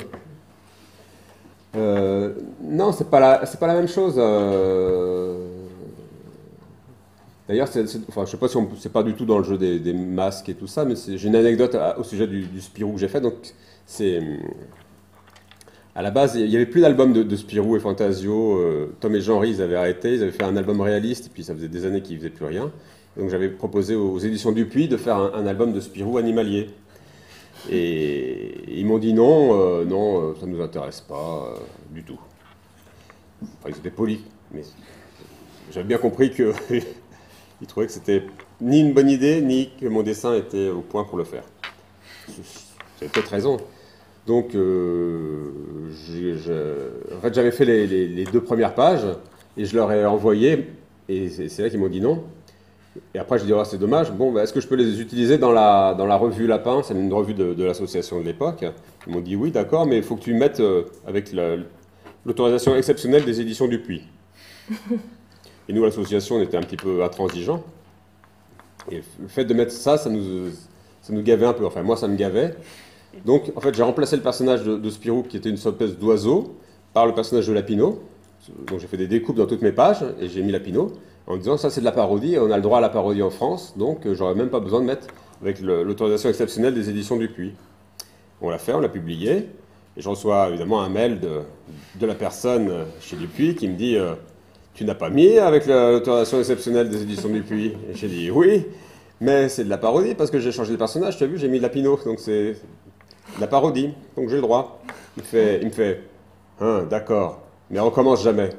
Euh, non, c'est pas la, c'est pas la même chose. Euh... D'ailleurs, c'est, c'est, enfin, je sais pas si on, c'est pas du tout dans le jeu des, des masques et tout ça, mais j'ai une anecdote à, au sujet du, du Spirou que j'ai fait. Donc, c'est à la base, il y avait plus d'albums de, de Spirou et Fantasio. Euh, Tom et Jean-Ry, ils avaient arrêté, ils avaient fait un album réaliste, et puis ça faisait des années qu'ils faisaient plus rien. Donc, j'avais proposé aux, aux éditions Dupuis de faire un, un album de Spirou animalier. Et ils m'ont dit non, euh, non, euh, ça ne nous intéresse pas euh, du tout. Enfin, ils étaient polis, mais j'avais bien compris qu'ils trouvaient que c'était ni une bonne idée, ni que mon dessin était au point pour le faire. J'avais peut-être raison. Donc, euh, j'ai, je, en fait, j'avais fait les, les, les deux premières pages, et je leur ai envoyé, et c'est, c'est là qu'ils m'ont dit non. Et après, je dis, oh, c'est dommage, bon, bah, est-ce que je peux les utiliser dans la, dans la revue Lapin? C'est une revue de, de l'association de l'époque. Ils m'ont dit, oui, d'accord, mais il faut que tu mettes euh, avec la, l'autorisation exceptionnelle des éditions Dupuis. Et nous, l'association, on était un petit peu intransigeants. Et le fait de mettre ça, ça nous, ça nous gavait un peu. Enfin, moi, ça me gavait. Donc, en fait, j'ai remplacé le personnage de, de Spirou, qui était une espèce d'oiseau, par le personnage de Lapino. Donc, j'ai fait des découpes dans toutes mes pages, et j'ai mis Lapino, en disant ça c'est de la parodie, et on a le droit à la parodie en France, donc euh, j'aurais même pas besoin de mettre avec le, l'autorisation exceptionnelle des éditions Dupuis. On l'a fait, on l'a publié, et je reçois évidemment un mail de, de la personne chez Dupuis qui me dit euh, tu n'as pas mis avec l'autorisation exceptionnelle des éditions Dupuis? Et j'ai dit oui, mais c'est de la parodie parce que j'ai changé le personnage, tu as vu, j'ai mis Lapino, donc c'est de la parodie, donc j'ai le droit. Il, fait, il me fait hein, d'accord, mais recommence jamais.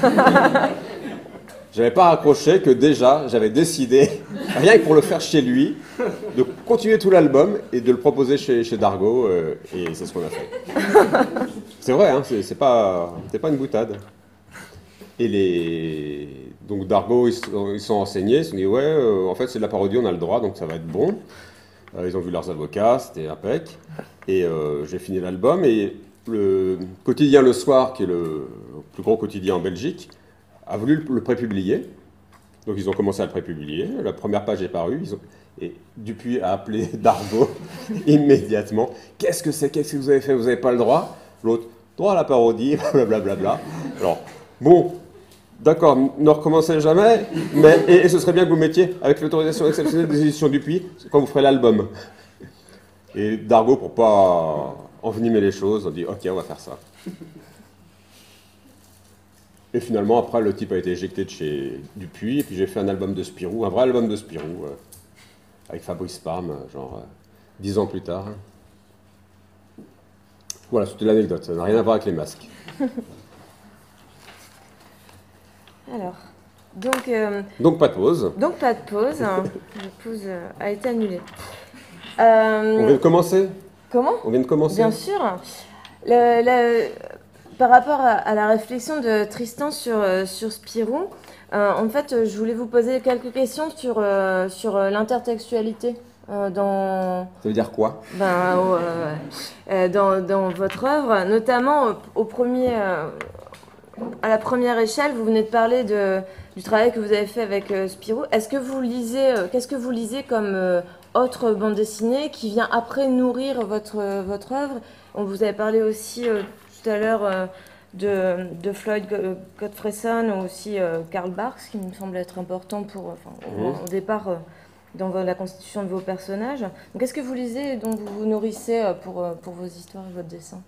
J'avais pas raccroché que déjà, j'avais décidé, rien que pour le faire chez lui, de continuer tout l'album et de le proposer chez, chez Dargaud, euh, et c'est ce qu'on a fait. C'est vrai, hein, c'est, c'est, pas, c'est pas une boutade. Et les... Donc Dargaud, ils sont, ils sont renseignés, ils se sont dit, ouais, euh, en fait c'est de la parodie, on a le droit, donc ça va être bon. Euh, ils ont vu leurs avocats, c'était impec. Et euh, j'ai fini l'album, et le quotidien Le Soir, qui est le plus gros quotidien en Belgique, a voulu le prépublier. Donc ils ont commencé à le prépublier. La première page est parue. Ils ont... Et Dupuis a appelé Dargaud immédiatement. Qu'est-ce que c'est? Qu'est-ce que vous avez fait? Vous n'avez pas le droit? L'autre, droit à la parodie, blablabla. Alors, bon, d'accord, ne recommencez jamais, mais et, et ce serait bien que vous mettiez avec l'autorisation exceptionnelle des éditions Dupuis quand vous ferez l'album. Et Dargaud, pour pas envenimer les choses, a dit ok, on va faire ça. Et finalement, après, le type a été éjecté de chez Dupuis, et puis j'ai fait un album de Spirou, un vrai album de Spirou, euh, avec Fabrice Parme, genre euh, dix ans plus tard. Voilà, c'était l'anecdote, ça n'a rien à voir avec les masques. Alors, donc... Euh, donc pas de pause. Donc pas de pause, hein. La pause euh, a été annulée. Euh, On vient de commencer? Comment? On vient de commencer. Bien sûr. Le, le, Par rapport à, à la réflexion de Tristan sur, euh, sur Spirou, euh, en fait, je voulais vous poser quelques questions sur, euh, sur l'intertextualité euh, dans... Ça veut dire quoi? Ben, euh, euh, dans, dans votre œuvre, notamment au, au premier, euh, à la première échelle, vous venez de parler de, du travail que vous avez fait avec euh, Spirou. Est-ce que vous lisez, euh, qu'est-ce que vous lisez comme euh, autre bande dessinée qui vient après nourrir votre, euh, votre œuvre? On vous avait parlé aussi... Euh, tout à l'heure euh, de, de Floyd Gottfredson ou aussi euh, Karl Barks, qui me semble être important pour, enfin, mmh. au, au départ euh, dans la constitution de vos personnages. Donc, qu'est-ce que vous lisez et dont vous vous nourrissez euh, pour, pour vos histoires et votre dessin?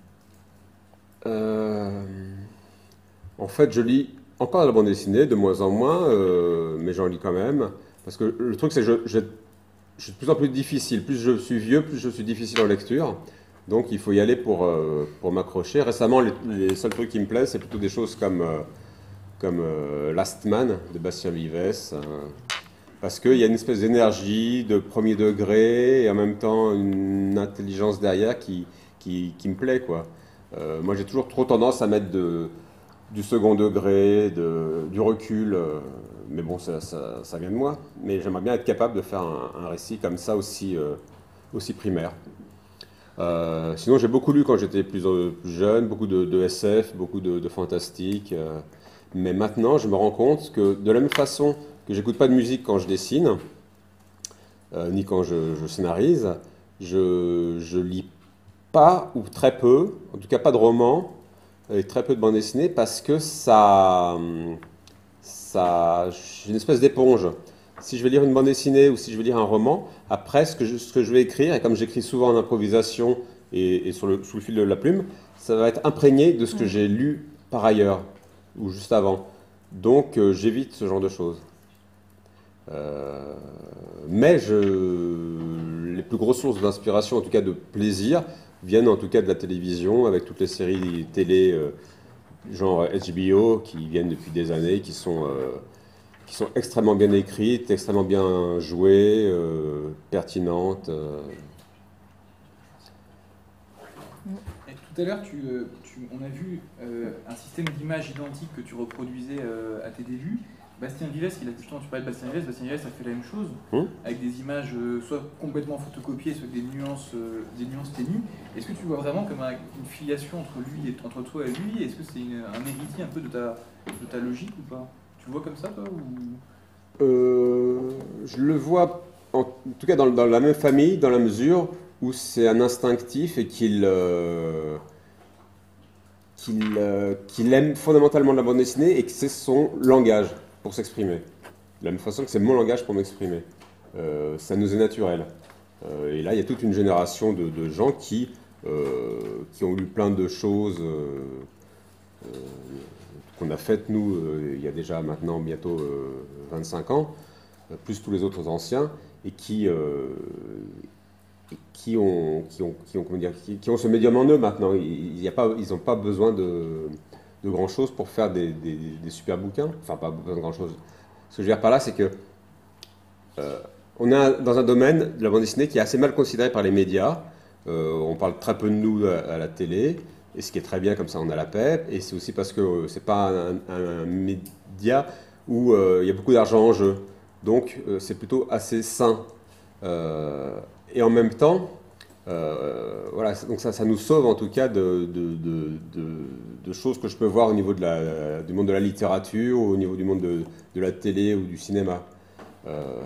euh, En fait, je lis encore de la bande dessinée, de moins en moins, euh, mais j'en lis quand même. Parce que le truc, c'est que je, je, je suis de plus en plus difficile. Plus je suis vieux, plus je suis difficile en lecture. Donc il faut y aller pour, euh, pour m'accrocher. Récemment, les, les seuls trucs qui me plaisent, c'est plutôt des choses comme, euh, comme euh, Last Man de Bastien Vives, euh, parce qu'il y a une espèce d'énergie de premier degré et en même temps une intelligence derrière qui, qui, qui me plaît, quoi. Euh, moi, j'ai toujours trop tendance à mettre de, du second degré, de, du recul, euh, mais bon, ça, ça, ça vient de moi. Mais j'aimerais bien être capable de faire un, un récit comme ça aussi, euh, aussi primaire. Euh, sinon, j'ai beaucoup lu quand j'étais plus, euh, plus jeune, beaucoup de, de S F, beaucoup de, de fantastique. Euh, Mais maintenant, je me rends compte que de la même façon que j'écoute pas de musique quand je dessine, euh, ni quand je, je scénarise, je, je lis pas, ou très peu, en tout cas pas de romans, et très peu de bande dessinée, parce que ça, ça, j'ai une espèce d'éponge. Si je vais lire une bande dessinée ou si je vais lire un roman, après, ce que je, ce que je vais écrire, et comme j'écris souvent en improvisation et, et sur le, sous le fil de la plume, ça va être imprégné de ce que j'ai lu par ailleurs, ou juste avant. Donc, euh, j'évite ce genre de choses. Euh, mais je, les plus grosses sources d'inspiration, en tout cas de plaisir, viennent en tout cas de la télévision, avec toutes les séries télé, euh, genre H B O, qui viennent depuis des années, qui sont... Euh, qui sont extrêmement bien écrites, extrêmement bien jouées, euh, pertinentes. Euh. Et tout à l'heure, tu, euh, tu, on a vu euh, un système d'images identiques que tu reproduisais euh, à tes débuts. Bastien Vives, il a justement, tu parlais de Bastien Vives, Bastien Vives a fait la même chose, Hum avec des images euh, soit complètement photocopiées, soit des nuances, euh, des nuances ténues. Est-ce que tu vois vraiment comme un, une filiation entre lui et entre toi et lui? Est-ce que c'est une, un héritier un peu de ta, de ta logique ou pas? Tu le vois comme ça, toi ou... euh, Je le vois, en tout cas dans, dans la même famille, dans la mesure où c'est un instinctif et qu'il euh, qu'il euh, qu'il aime fondamentalement la bande dessinée et que c'est son langage pour s'exprimer. De la même façon que c'est mon langage pour m'exprimer. Euh, ça nous est naturel. Euh, et là, il y a toute une génération de, de gens qui, euh, qui ont lu plein de choses... Euh, euh, qu'on a fait, nous, euh, il y a déjà maintenant bientôt euh, vingt-cinq ans, euh, plus tous les autres anciens, et qui, euh, et qui, ont, qui, ont, qui, ont, comment dire, qui, qui ont ce médium en eux maintenant. Ils n'ont pas besoin de, de grand-chose pour faire des, des, des super bouquins. Enfin, pas besoin de grand-chose. Ce que je veux dire par là, c'est que euh, on est dans un domaine de la bande dessinée qui est assez mal considéré par les médias. Euh, on parle très peu de nous à, à la télé. Et ce qui est très bien, comme ça on a la paix, et c'est aussi parce que euh, c'est pas un, un, un média où euh, il y a beaucoup d'argent en jeu. Donc euh, c'est plutôt assez sain. Euh, et en même temps, euh, voilà, donc ça, ça nous sauve en tout cas de, de, de, de, de choses que je peux voir au niveau de la, du monde de la littérature, ou au niveau du monde de, de la télé ou du cinéma. Euh,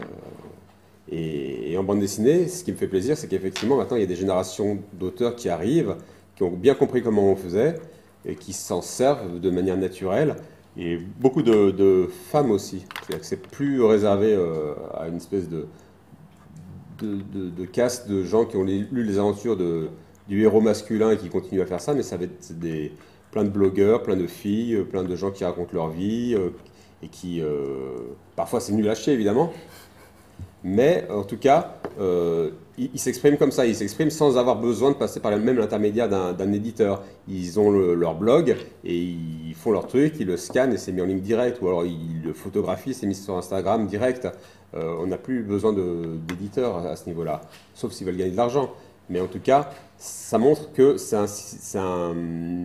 et, et en bande dessinée, ce qui me fait plaisir, c'est qu'effectivement maintenant il y a des générations d'auteurs qui arrivent, qui ont bien compris comment on faisait et qui s'en servent de manière naturelle. Et beaucoup de, de femmes aussi. C'est-à-dire que c'est plus réservé euh, à une espèce de, de, de, de caste de gens qui ont lu les aventures de, du héros masculin et qui continuent à faire ça, mais ça va être des, plein de blogueurs, plein de filles, plein de gens qui racontent leur vie euh, et qui... Euh, parfois c'est nul à chier évidemment, mais en tout cas... Euh, Ils il s'expriment comme ça, ils s'expriment sans avoir besoin de passer par le même l'intermédiaire d'un éditeur. Ils ont le, leur blog et ils font leur truc, ils le scannent et c'est mis en ligne directe, ou alors ils le photographient, c'est mis sur Instagram direct. Euh, on n'a plus besoin d'éditeurs à ce niveau-là, sauf s'ils veulent gagner de l'argent. Mais en tout cas, ça montre que c'est un, un,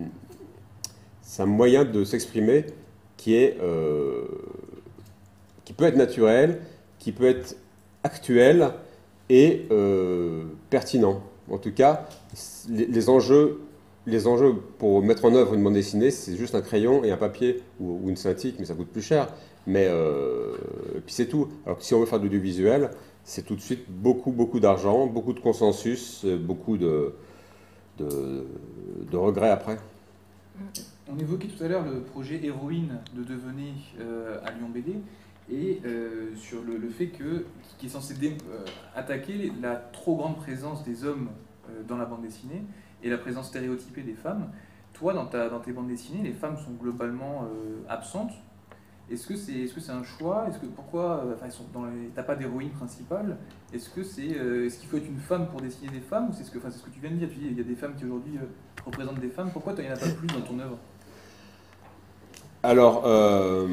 un moyen de s'exprimer qui, est, euh, qui peut être naturel, qui peut être actuel, et euh, pertinent. En tout cas, les, les, enjeux, les enjeux pour mettre en œuvre une bande dessinée, c'est juste un crayon et un papier, ou, ou une synthique, mais ça coûte plus cher. Mais euh, puis c'est tout. Alors que si on veut faire de l'audiovisuel, c'est tout de suite beaucoup, beaucoup d'argent, beaucoup de consensus, beaucoup de, de, de regrets après. On évoquait tout à l'heure le projet Héroïne de Devenez euh, à Lyon B D. Et euh, sur le, le fait que, qui est censé dé, euh, attaquer la trop grande présence des hommes euh, dans la bande dessinée et la présence stéréotypée des femmes. Toi, dans, ta, dans tes bandes dessinées, les femmes sont globalement euh, absentes. Est-ce que c'est est-ce que c'est un choix? Est-ce que pourquoi euh, enfin, elles sont dans les, t'as pas d'héroïne principale? Est-ce que c'est euh, est-ce qu'il faut être une femme pour dessiner des femmes, ou c'est ce que enfin, c'est ce que tu viens de dire? Tu dis, il y a des femmes qui aujourd'hui euh, représentent des femmes. Pourquoi il n'y en a pas plus dans ton œuvre? Alors. Euh...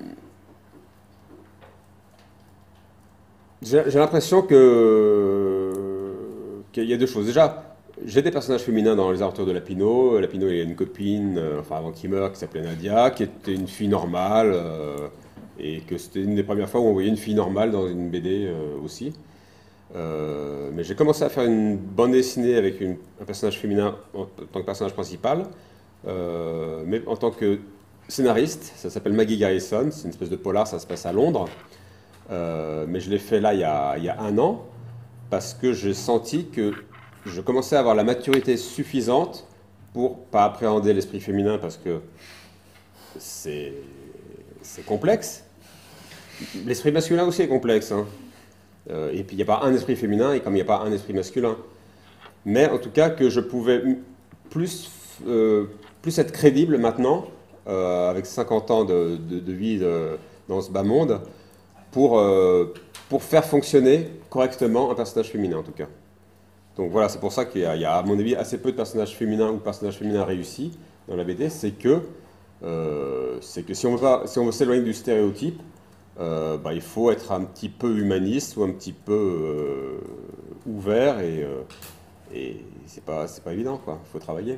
J'ai l'impression que qu'il y a deux choses. Déjà, j'ai des personnages féminins dans Les Aventures de Lapino. Lapino, il a une copine, euh, enfin avant qu'il meure, qui s'appelait Nadia, qui était une fille normale, euh, et que c'était une des premières fois où on voyait une fille normale dans une B D euh, aussi. Euh, mais j'ai commencé à faire une bande dessinée avec une, un personnage féminin en, en tant que personnage principal, euh, mais en tant que scénariste, ça s'appelle Maggie Garrison, c'est une espèce de polar, ça se passe à Londres. Euh, mais je l'ai fait là il y, a, il y a un an, parce que j'ai senti que je commençais à avoir la maturité suffisante pour pas appréhender l'esprit féminin, parce que c'est complexe. L'esprit masculin aussi est complexe. Hein. Euh, et puis il n'y a pas un esprit féminin, et comme il n'y a pas un esprit masculin. Mais en tout cas, que je pouvais plus, euh, plus être crédible maintenant, euh, avec cinquante ans de, de, de vie de, dans ce bas monde, pour, euh, pour faire fonctionner correctement un personnage féminin en tout cas. Donc voilà, c'est pour ça qu'il y, y a à mon avis assez peu de personnages féminins ou personnages féminins réussis dans la B D, c'est que, euh, c'est que si on veut pas, si on veut s'éloigner du stéréotype, euh, bah, il faut être un petit peu humaniste ou un petit peu euh, ouvert et, euh, et c'est pas, c'est pas évident quoi, il faut travailler.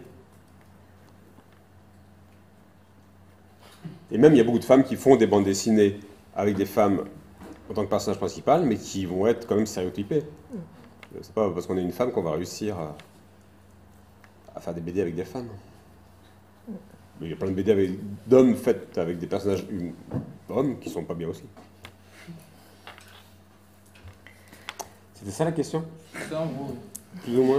Et même il y a beaucoup de femmes qui font des bandes dessinées avec des femmes en tant que personnage principal, mais qui vont être quand même stéréotypés. C'est pas parce qu'on est une femme qu'on va réussir à, à faire des B D avec des femmes. Mais il y a plein de B D d'hommes faites avec des personnages hum, hommes qui sont pas bien aussi. C'était ça la question? C'est ça en gros. Plus ou moins.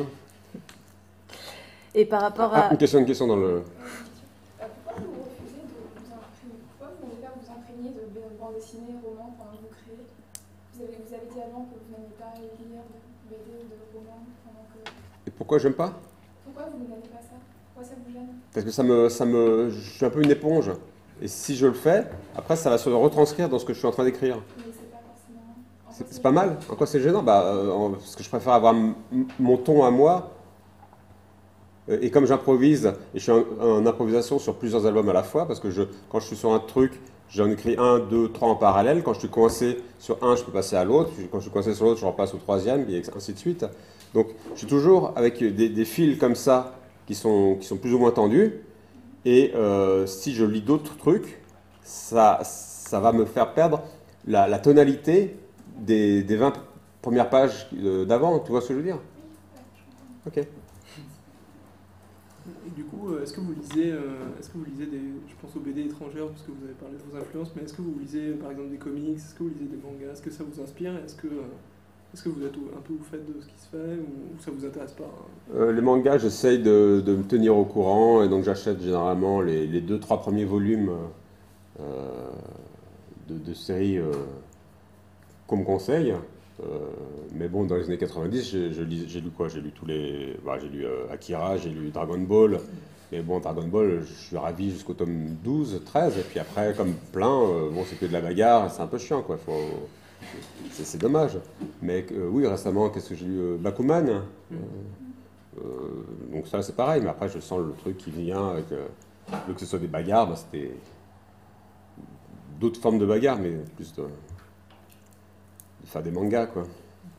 Et par rapport à... Ah, une question, une question dans le... Pourquoi vous refusez de vous imprégner? Pourquoi vous n'allez pas vous imprégner de bande dessinée, romans pendant que vous créez? Vous avez, vous avez dit avant que vous n'allez pas lire de B D ou de romans pendant que... Et pourquoi j'aime pas? Pourquoi vous n'aimez pas ça? Pourquoi ça vous gêne? Parce que ça me, ça me... Je suis un peu une éponge. Et si je le fais, après ça va se retranscrire dans ce que je suis en train d'écrire. Mais c'est pas forcément... C'est pas mal. En quoi c'est gênant? Bah, euh, en- parce que je préfère avoir m- mon ton à moi. Euh, Et comme j'improvise, et je suis en, en improvisation sur plusieurs albums à la fois, parce que je, quand je suis sur un truc, j'en écris un, deux, trois en parallèle. Quand je suis coincé sur un, je peux passer à l'autre. Puis Quand je suis coincé sur l'autre, je repasse au troisième, et ainsi de suite. Donc, je suis toujours avec des, des fils comme ça, qui sont, qui sont plus ou moins tendus. Et euh, si je lis d'autres trucs, ça, ça va me faire perdre la, la tonalité des, des vingt premières pages euh, d'avant. Tu vois ce que je veux dire? Ok. Et du coup, euh, est-ce que vous lisez, euh, est-ce que vous lisez des, je pense aux B D étrangères parce que vous avez parlé de vos influences, mais est-ce que vous lisez par exemple des comics, est-ce que vous lisez des mangas, est-ce que ça vous inspire, est-ce que, euh, est-ce que vous êtes au- un peu au fait de ce qui se fait ou, ou ça vous intéresse pas? Hein? Euh, les mangas, j'essaye de, de me tenir au courant, et donc j'achète généralement les, les deux, trois premiers volumes euh, de, de séries euh, qu'on me conseille. Euh, mais bon, dans les années quatre-vingt-dix, j'ai je lis- j'ai lu quoi? J'ai lu tous les. Bah, j'ai lu euh, Akira, j'ai lu Dragon Ball. Mais bon, Dragon Ball, je suis ravi jusqu'au tome douze, treize. Et puis après, comme plein, euh, bon, c'est que de la bagarre. C'est un peu chiant, quoi. Faut... C'est c'est dommage. Mais euh, oui, récemment, qu'est-ce que j'ai lu? euh, Bakuman. Euh, euh, donc ça, c'est pareil. Mais après, je sens le truc qui vient avec. Euh, au lieu que ce soit des bagarres, bah, c'était d'autres formes de bagarres, mais plus de. de faire des mangas, quoi.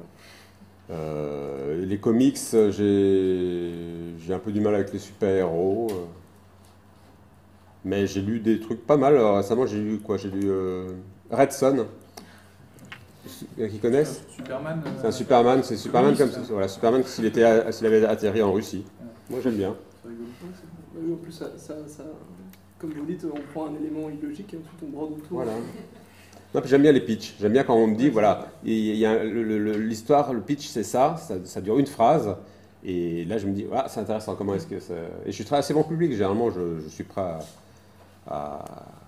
Euh, les comics, j'ai j'ai un peu du mal avec les super-héros. euh. Mais j'ai lu des trucs pas mal. Alors, récemment, j'ai lu quoi? J'ai lu euh, Red Son. Il y en a qui connaissent? Superman. euh, C'est un Superman, c'est Superman Russe, comme ça. voilà, Superman s'il était à- s'il avait atterri en Russie. Moi, j'aime bien. c'est rigolo. Ouais, c'est bon. Bah oui, en plus, ça, ça, ça- comme vous dites, on prend un élément illogique et ensuite on brode autour. Voilà. Non, puis j'aime bien les pitchs. J'aime bien quand on me dit, voilà, il y a le- le- le- l'histoire, le pitch, c'est ça, ça, ça dure une phrase. Et là, je me dis, ah, c'est intéressant, comment est-ce que ça... Et je suis très assez bon public, généralement, je, je suis prêt à, à,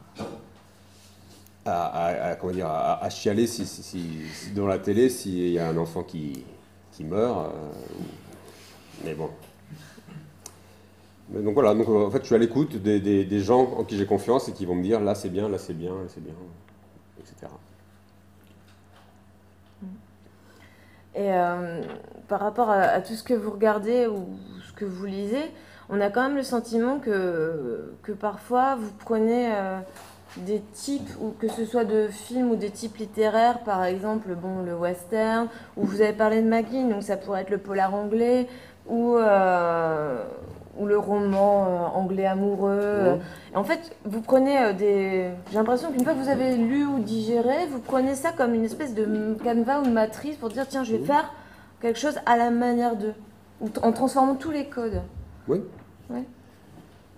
à- à- à- comment dire, à, à chialer si, si, si- si dans la télé, s'il y a un enfant qui, qui meurt. euh, mais bon. Mais donc voilà, donc, en fait, je suis à l'écoute des, des- des gens en qui j'ai confiance et qui vont me dire, là, c'est bien, là, c'est bien, là, c'est bien, et cetera. Et euh, par rapport à, à tout ce que vous regardez ou ce que vous lisez, on a quand même le sentiment que, que parfois vous prenez euh, des types, ou que ce soit de films ou des types littéraires, par exemple bon, le western, ou vous avez parlé de Maggie, donc ça pourrait être le polar anglais, ou, euh, ou le roman euh, anglais amoureux. Mmh. Et en fait, vous prenez euh, des... J'ai l'impression qu'une fois que vous avez lu ou digéré, vous prenez ça comme une espèce de canevas ou de matrice pour dire, tiens, je vais Mmh. faire quelque chose à la manière d'eux, ou t- en transformant tous les codes. Oui. Ouais.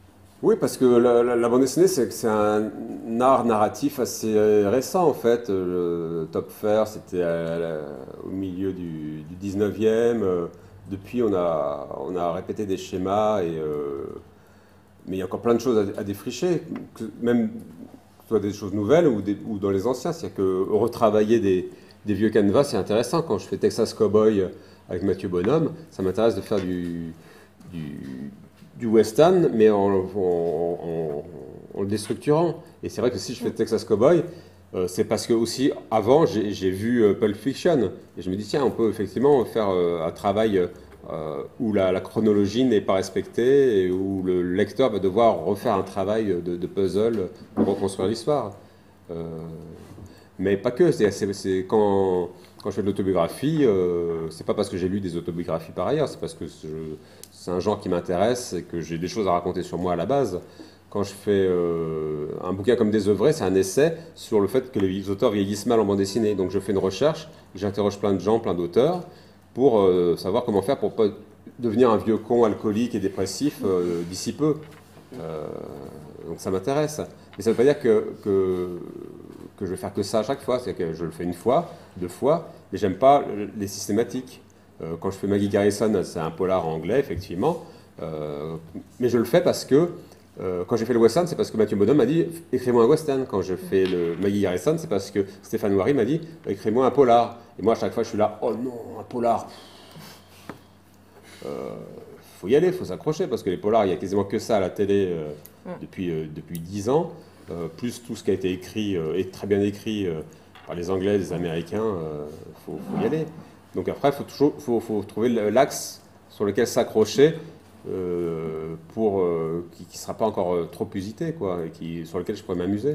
Oui, parce que la, la- la bande dessinée, c'est c'est un art narratif assez euh, récent en fait. Le Top Fair, c'était à la- au milieu du, du dix-neuvième. euh, Depuis, on a, on a répété des schémas, et, euh, mais il y a encore plein de choses à, à défricher, que- même que ce soit des choses nouvelles ou, des- ou dans les anciens. C'est-à-dire que retravailler des, des vieux canevas, c'est intéressant. Quand je fais Texas Cowboy avec Mathieu Bonhomme, ça m'intéresse de faire du, du, du western, mais en, en- en- en le déstructurant. Et c'est vrai que si je fais Texas Cowboy, euh, c'est parce que aussi, avant, j'ai j'ai vu euh, Pulp Fiction, et je me dis, tiens, on peut effectivement faire euh, un travail euh, où la, la chronologie n'est pas respectée, et où le lecteur va devoir refaire un travail de, de puzzle pour reconstruire l'histoire. Euh, mais pas que, c'est c'est- c'est quand, quand je fais de l'autobiographie, euh, c'est pas parce que j'ai lu des autobiographies par ailleurs, c'est parce que je- c'est un genre qui m'intéresse et que j'ai des choses à raconter sur moi à la base. Quand je fais euh, un bouquin comme Désœuvré, c'est un essai sur le fait que les auteurs vieillissent mal en bande dessinée. Donc je fais une recherche, j'interroge plein de gens, plein d'auteurs, pour euh, savoir comment faire pour pas devenir un vieux con alcoolique et dépressif euh, d'ici peu. Euh, donc ça m'intéresse. Mais ça ne veut pas dire que, que, que je vais faire que ça à chaque fois. C'est que je le fais une fois, deux fois, mais j'aime pas les systématiques. Euh, quand je fais Maggie Garrison, c'est un polar anglais, effectivement. Euh, mais je le fais parce que, euh, quand j'ai fait le western, c'est parce que Mathieu Bonhomme m'a dit « écris-moi un western ». Quand je fais le Maggie Garrison, c'est parce que Stéphane Wary m'a dit « écris-moi un polar ». Et moi, à chaque fois, je suis là « oh non, un polar ». Euh, faut y aller, il faut s'accrocher, parce que les polars, il n'y a quasiment que ça à la télé euh, depuis, euh, depuis dix ans, euh, plus tout ce qui a été écrit, euh, et très bien écrit euh, par les Anglais, les Américains, il euh, faut, faut y aller. Donc après, il faut toujours faut, faut trouver l'axe sur lequel s'accrocher euh, pour euh, qui ne sera pas encore euh, trop usité, quoi, et qui, sur lequel je pourrais m'amuser.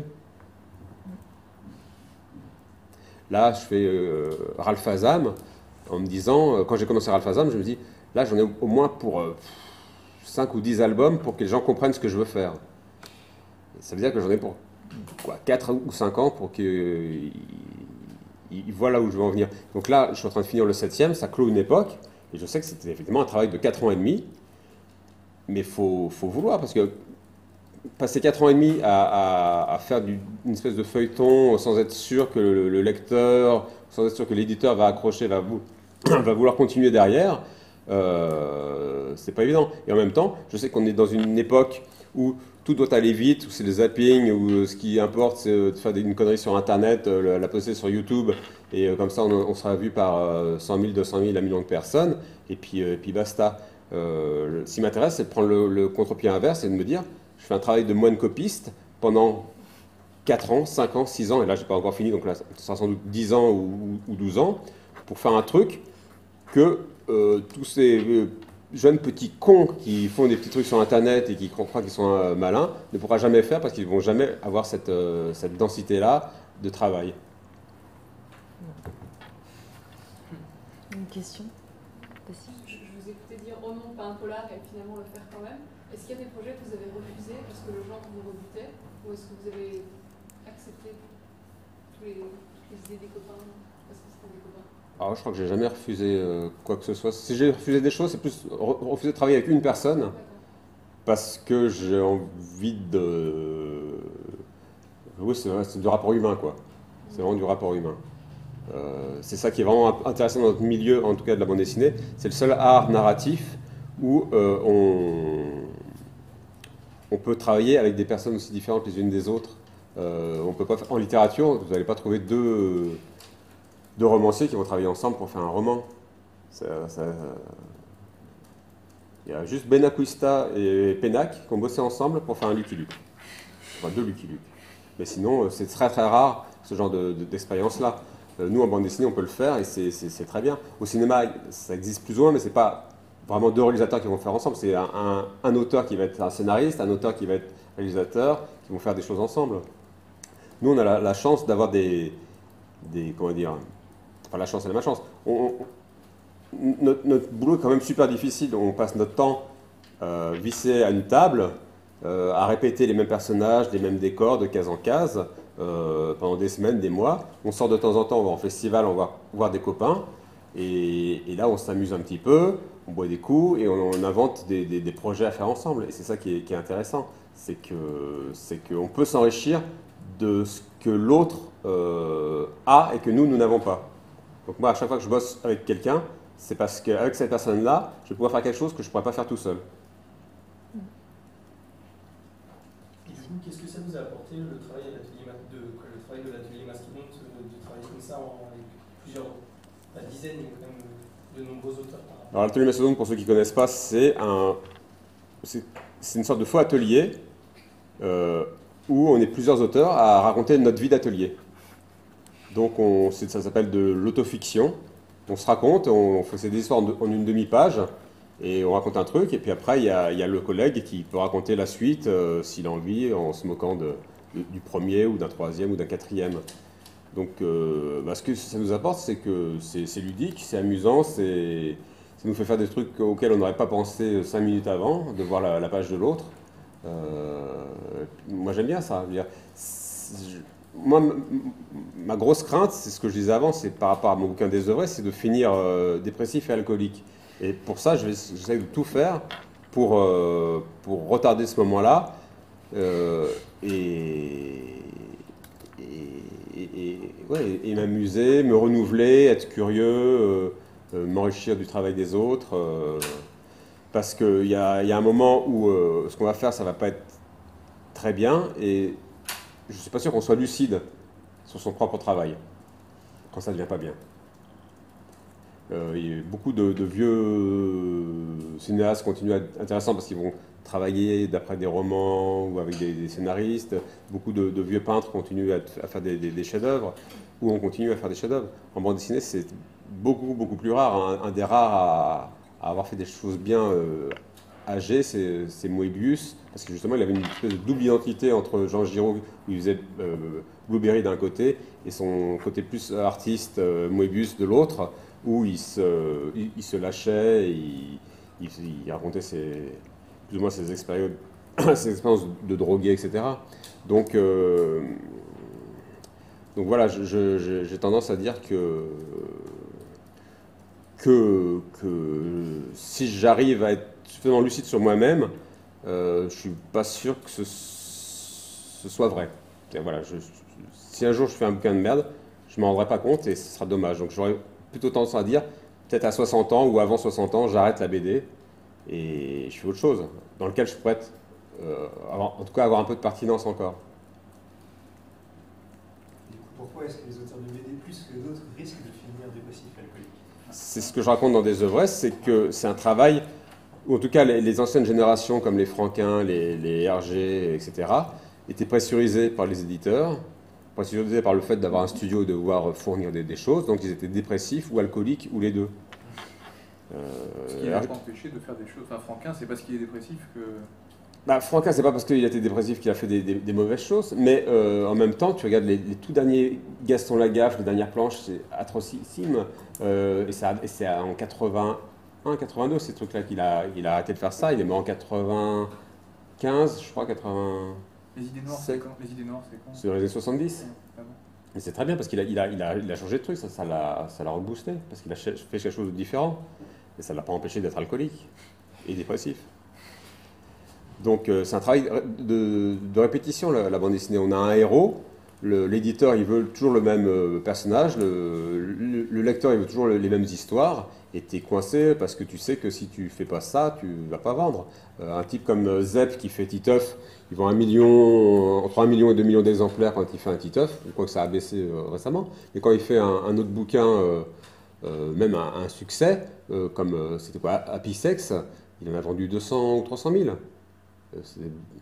Là, je fais euh, Ralph Azam, en me disant, euh, quand j'ai commencé Ralph Azam, je me dis, là, j'en ai au, au moins pour euh, cinq ou dix albums pour que les gens comprennent ce que je veux faire. Et ça veut dire que j'en ai pour quoi, quatre ou cinq ans pour qu'ils ils voient là où je veux en venir. Donc là, je suis en train de finir le septième, ça clôt une époque, et je sais que c'était effectivement un travail de quatre ans et demi, mais il faut, faut vouloir, parce que passer quatre ans et demi à, à, à faire du, une espèce de feuilleton sans être sûr que le, le lecteur, sans être sûr que l'éditeur va accrocher, va, vou- va vouloir continuer derrière, euh, c'est pas évident. Et en même temps, je sais qu'on est dans une époque où tout doit aller vite, où c'est le zapping, où ce qui importe c'est de faire une connerie sur Internet, la, la poster sur YouTube, et comme ça on, on sera vu par cent mille, deux cent mille, un million de personnes, et puis, et puis basta. Euh, ce qui m'intéresse, c'est de prendre le, le contre-pied inverse et de me dire, je fais un travail de moine copiste pendant quatre ans, cinq ans, six ans, et là j'ai pas encore fini, donc là ça sera sans doute dix ans ou, ou douze ans, pour faire un truc que euh, tous ces euh, jeunes petits cons qui font des petits trucs sur Internet et qui croient qu'ils sont euh, malins ne pourra jamais faire parce qu'ils ne vont jamais avoir cette, euh, cette densité-là de travail. Une question? Je, je vous écoutais dire oh non, pas un polar et finalement le faire quand même. Est-ce qu'il y a des projets que vous avez refusés parce que le genre vous rebutait, ou est-ce que vous avez accepté tous les, toutes les idées des copains parce que c'était des copains? Alors je crois que j'ai jamais refusé euh, quoi que ce soit. Si j'ai refusé des choses, c'est plus re- refuser de travailler avec une personne parce que j'ai envie de... Oui, c'est vrai, c'est du rapport humain, quoi. C'est vraiment du rapport humain. Euh, c'est ça qui est vraiment intéressant dans notre milieu, en tout cas de la bande dessinée. C'est le seul art narratif où euh, on, on peut travailler avec des personnes aussi différentes les unes des autres. Euh, on peut pas, en littérature, vous n'allez pas trouver deux, deux romanciers qui vont travailler ensemble pour faire un roman. Ça, ça, il y a juste Benacquista et Pénac qui ont bossé ensemble pour faire un Lucky Luke. Enfin, deux Lucky Luke. Mais sinon, c'est très très rare ce genre de, de, d'expérience-là. Nous, en bande dessinée, on peut le faire et c'est, c'est, c'est très bien. Au cinéma, ça existe plus ou moins, mais c'est pas vraiment deux réalisateurs qui vont faire ensemble. C'est un, un, un auteur qui va être un scénariste, un auteur qui va être réalisateur, qui vont faire des choses ensemble. Nous, on a la, la chance d'avoir des, des... Comment dire... Enfin, la chance et la malchance. On, on, notre, notre boulot est quand même super difficile. On passe notre temps euh, vissé à une table, euh, à répéter les mêmes personnages, les mêmes décors de case en case, euh, pendant des semaines, des mois. On sort de temps en temps, on va en festival, on va voir des copains. Et, et là, on s'amuse un petit peu, on boit des coups et on, on invente des, des, des projets à faire ensemble. Et c'est ça qui est, qui est intéressant. C'est que c'est qu'on peut s'enrichir de ce que l'autre euh, a et que nous, nous n'avons pas. Donc moi, à chaque fois que je bosse avec quelqu'un, c'est parce qu'avec cette personne-là, je vais pouvoir faire quelque chose que je ne pourrais pas faire tout seul. Et du coup, qu'est-ce que ça vous a apporté le travail à l'atelier de, le travail de l'atelier Mastodonte, de, de travailler comme ça en, avec plusieurs, pas dizaines, mais quand même de nombreux auteurs par rapport. Alors l'atelier Mastodonte, pour ceux qui ne connaissent pas, c'est un, c'est, c'est une sorte de faux atelier euh, où on est plusieurs auteurs à raconter notre vie d'atelier. Donc on, c'est, ça s'appelle de l'autofiction. On se raconte, on fait des histoires en, en une demi-page et on raconte un truc. Et puis après, il y a, il y a le collègue qui peut raconter la suite euh, s'il a envie, en se moquant de, de, du premier ou d'un troisième ou d'un quatrième. Donc euh, bah, ce que ça nous apporte, c'est que c'est, c'est ludique, c'est amusant, c'est, ça nous fait faire des trucs auxquels on n'aurait pas pensé cinq minutes avant, de voir la, la page de l'autre. Euh, moi j'aime bien ça. Je veux dire, je, moi, ma grosse crainte, c'est ce que je disais avant, c'est par rapport à mon bouquin Désœuvré, c'est de finir euh, dépressif et alcoolique. Et pour ça, je vais, j'essaie de tout faire pour, euh, pour retarder ce moment-là euh, et, et, et, ouais, et m'amuser, me renouveler, être curieux, euh, euh, m'enrichir du travail des autres. Euh, parce qu'il y a, y a un moment où euh, ce qu'on va faire, ça ne va pas être très bien. Et je ne suis pas sûr qu'on soit lucide sur son propre travail, quand ça ne devient pas bien. Euh, il y a beaucoup de, de vieux cinéastes continuent à être intéressants parce qu'ils vont travailler d'après des romans ou avec des, des scénaristes. Beaucoup de, de vieux peintres continuent à, à faire des, des, des chefs-d'œuvre, ou on continue à faire des chefs-d'œuvre. En bande dessinée, c'est beaucoup, beaucoup plus rare. Un, un des rares à, à avoir fait des choses bien euh, âgées, c'est, c'est Moebius, parce que justement, il avait une espèce de double identité entre Jean Giraud, où il faisait euh, Blueberry d'un côté, et son côté plus artiste, euh, Moebius, de l'autre, où il se, il, il se lâchait, il, il, il racontait ses, plus ou moins ses expériences, ses expériences de drogué, et cetera. Donc, euh, donc voilà, je, je, j'ai tendance à dire que, que, que si j'arrive à être suffisamment lucide sur moi-même, euh, je ne suis pas sûr que ce, ce soit vrai. Voilà, je, si un jour je fais un bouquin de merde, je ne m'en rendrai pas compte et ce sera dommage. Donc j'aurais plutôt tendance à dire, peut-être à soixante ans ou avant soixante ans, j'arrête la B D et je fais autre chose, dans lequel je pourrais être, euh, avoir, en tout cas avoir un peu de pertinence encore. Du coup, pourquoi est-ce que les auteurs de B D, plus que d'autres, risquent de finir dépressifs et alcooliques? C'est ce que je raconte dans Désœuvré, c'est que c'est un travail où, en tout cas, les, les anciennes générations, comme les Franquin, les, les Hergé, et cetera, étaient pressurisées par les éditeurs, pressurisés par le fait d'avoir un studio et de devoir fournir des, des choses, donc ils étaient dépressifs ou alcooliques, ou les deux. Euh, Ce qui ne l'a pas empêché de faire des choses. Enfin, Franquin, c'est parce qu'il est dépressif que... Bah, Franquin, c'est pas parce qu'il a été dépressif qu'il a fait des, des, des mauvaises choses, mais euh, en même temps, tu regardes les, les tout derniers Gaston Lagaffe, les dernières planches, c'est atrocissime, euh, et, ça, et c'est en quatre-vingt-un, quatre-vingt-deux, ces trucs-là, qu'il a, il a arrêté de faire ça, il est mort en quatre-vingt-quinze, je crois, quatre-vingt... Les idées noires, c'est quand Les idées noires, c'est quand C'est dans les années soixante-dix. Ah bon. Mais c'est très bien parce qu'il a, il a, il a, il a changé de truc, ça, ça, l'a, ça l'a reboosté, parce qu'il a fait quelque chose de différent. Et ça ne l'a pas empêché d'être alcoolique et dépressif. Donc euh, c'est un travail de, de répétition, la, la bande dessinée. On a un héros, le, l'éditeur il veut toujours le même euh, personnage, le, le, le lecteur il veut toujours le, les mêmes histoires, et tu es coincé parce que tu sais que si tu fais pas ça, tu vas pas vendre. Euh, un type comme euh, Zep qui fait Titeuf, il vend un million, entre un million et deux millions d'exemplaires quand il fait un Titeuf, je crois que ça a baissé euh, récemment, mais quand il fait un, un autre bouquin, euh, euh, même un, un succès, euh, comme euh, c'était quoi, Happy Sex, il en a vendu deux cents ou trois cent mille. Euh, c'est,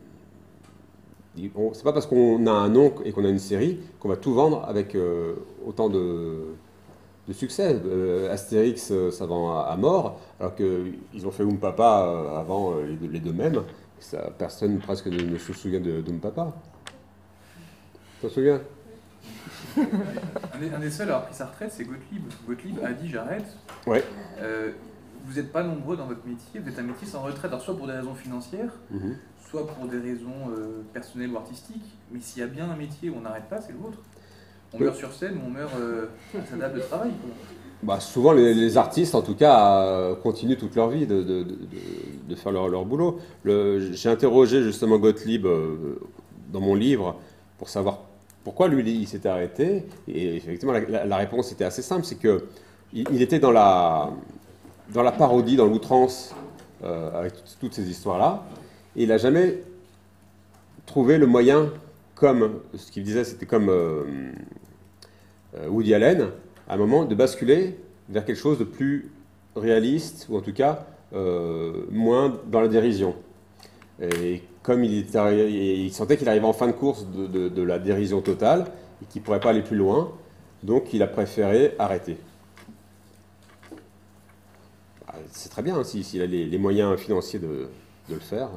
c'est pas parce qu'on a un nom et qu'on a une série qu'on va tout vendre avec euh, autant de, de succès. Euh, Astérix, euh, ça vend à, à mort, alors qu'ils ont fait Oom Papa euh, avant euh, les, deux, les deux mêmes. Ça, personne presque ne, ne se souvient de, de Oom Papa. Tu te souviens? un, des, un des seuls à avoir pris sa retraite, c'est Gottlieb. Gottlieb a dit j'arrête. Ouais. Euh, vous n'êtes pas nombreux dans votre métier, vous êtes un métier sans retraite, alors soit pour des raisons financières, Mm-hmm. soit pour des raisons euh, personnelles ou artistiques, mais s'il y a bien un métier où on n'arrête pas, c'est le vôtre. On Oui. meurt sur scène ou on meurt euh, à sa table de travail, quoi. Bah, souvent, les, les artistes, en tout cas, euh, continuent toute leur vie de, de, de, de faire leur, leur boulot. Le- J'ai interrogé justement Gottlieb euh, dans mon livre pour savoir pourquoi lui, il s'était arrêté. Et effectivement, la, la- la réponse était assez simple, c'est que il, il était dans la, dans la parodie, dans l'outrance, euh, avec toutes, toutes ces histoires-là. Et il n'a jamais trouvé le moyen, comme ce qu'il disait, c'était comme euh, euh, Woody Allen, à un moment de basculer vers quelque chose de plus réaliste, ou en tout cas euh, moins dans la dérision. Et comme il, était, arri- il sentait qu'il arrivait en fin de course de, de- de la dérision totale, et qu'il ne pourrait pas aller plus loin, donc il a préféré arrêter. Ah, c'est très bien, hein, si- s'il a les, les moyens financiers de, de le faire.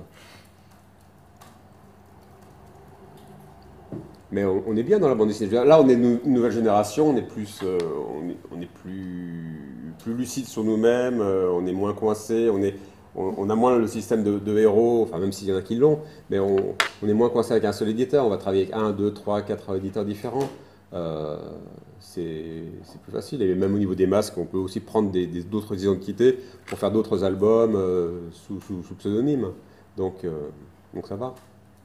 Mais on, on est bien dans la bande dessinée. Là, on est une, une nouvelle génération, on est plus, euh, on est, on est plus, plus lucide sur nous-mêmes, euh, on est moins coincé, on, est, on, on a moins le système de, de héros, enfin même s'il y en a qui l'ont, mais on, on est moins coincé avec un seul éditeur, on va travailler avec un, deux, trois, quatre éditeurs différents. Euh, c'est c'est plus facile. Et même au niveau des masques, on peut aussi prendre des- des- d'autres identités pour faire d'autres albums euh, sous, sous, sous pseudonyme. Donc, euh, donc ça va.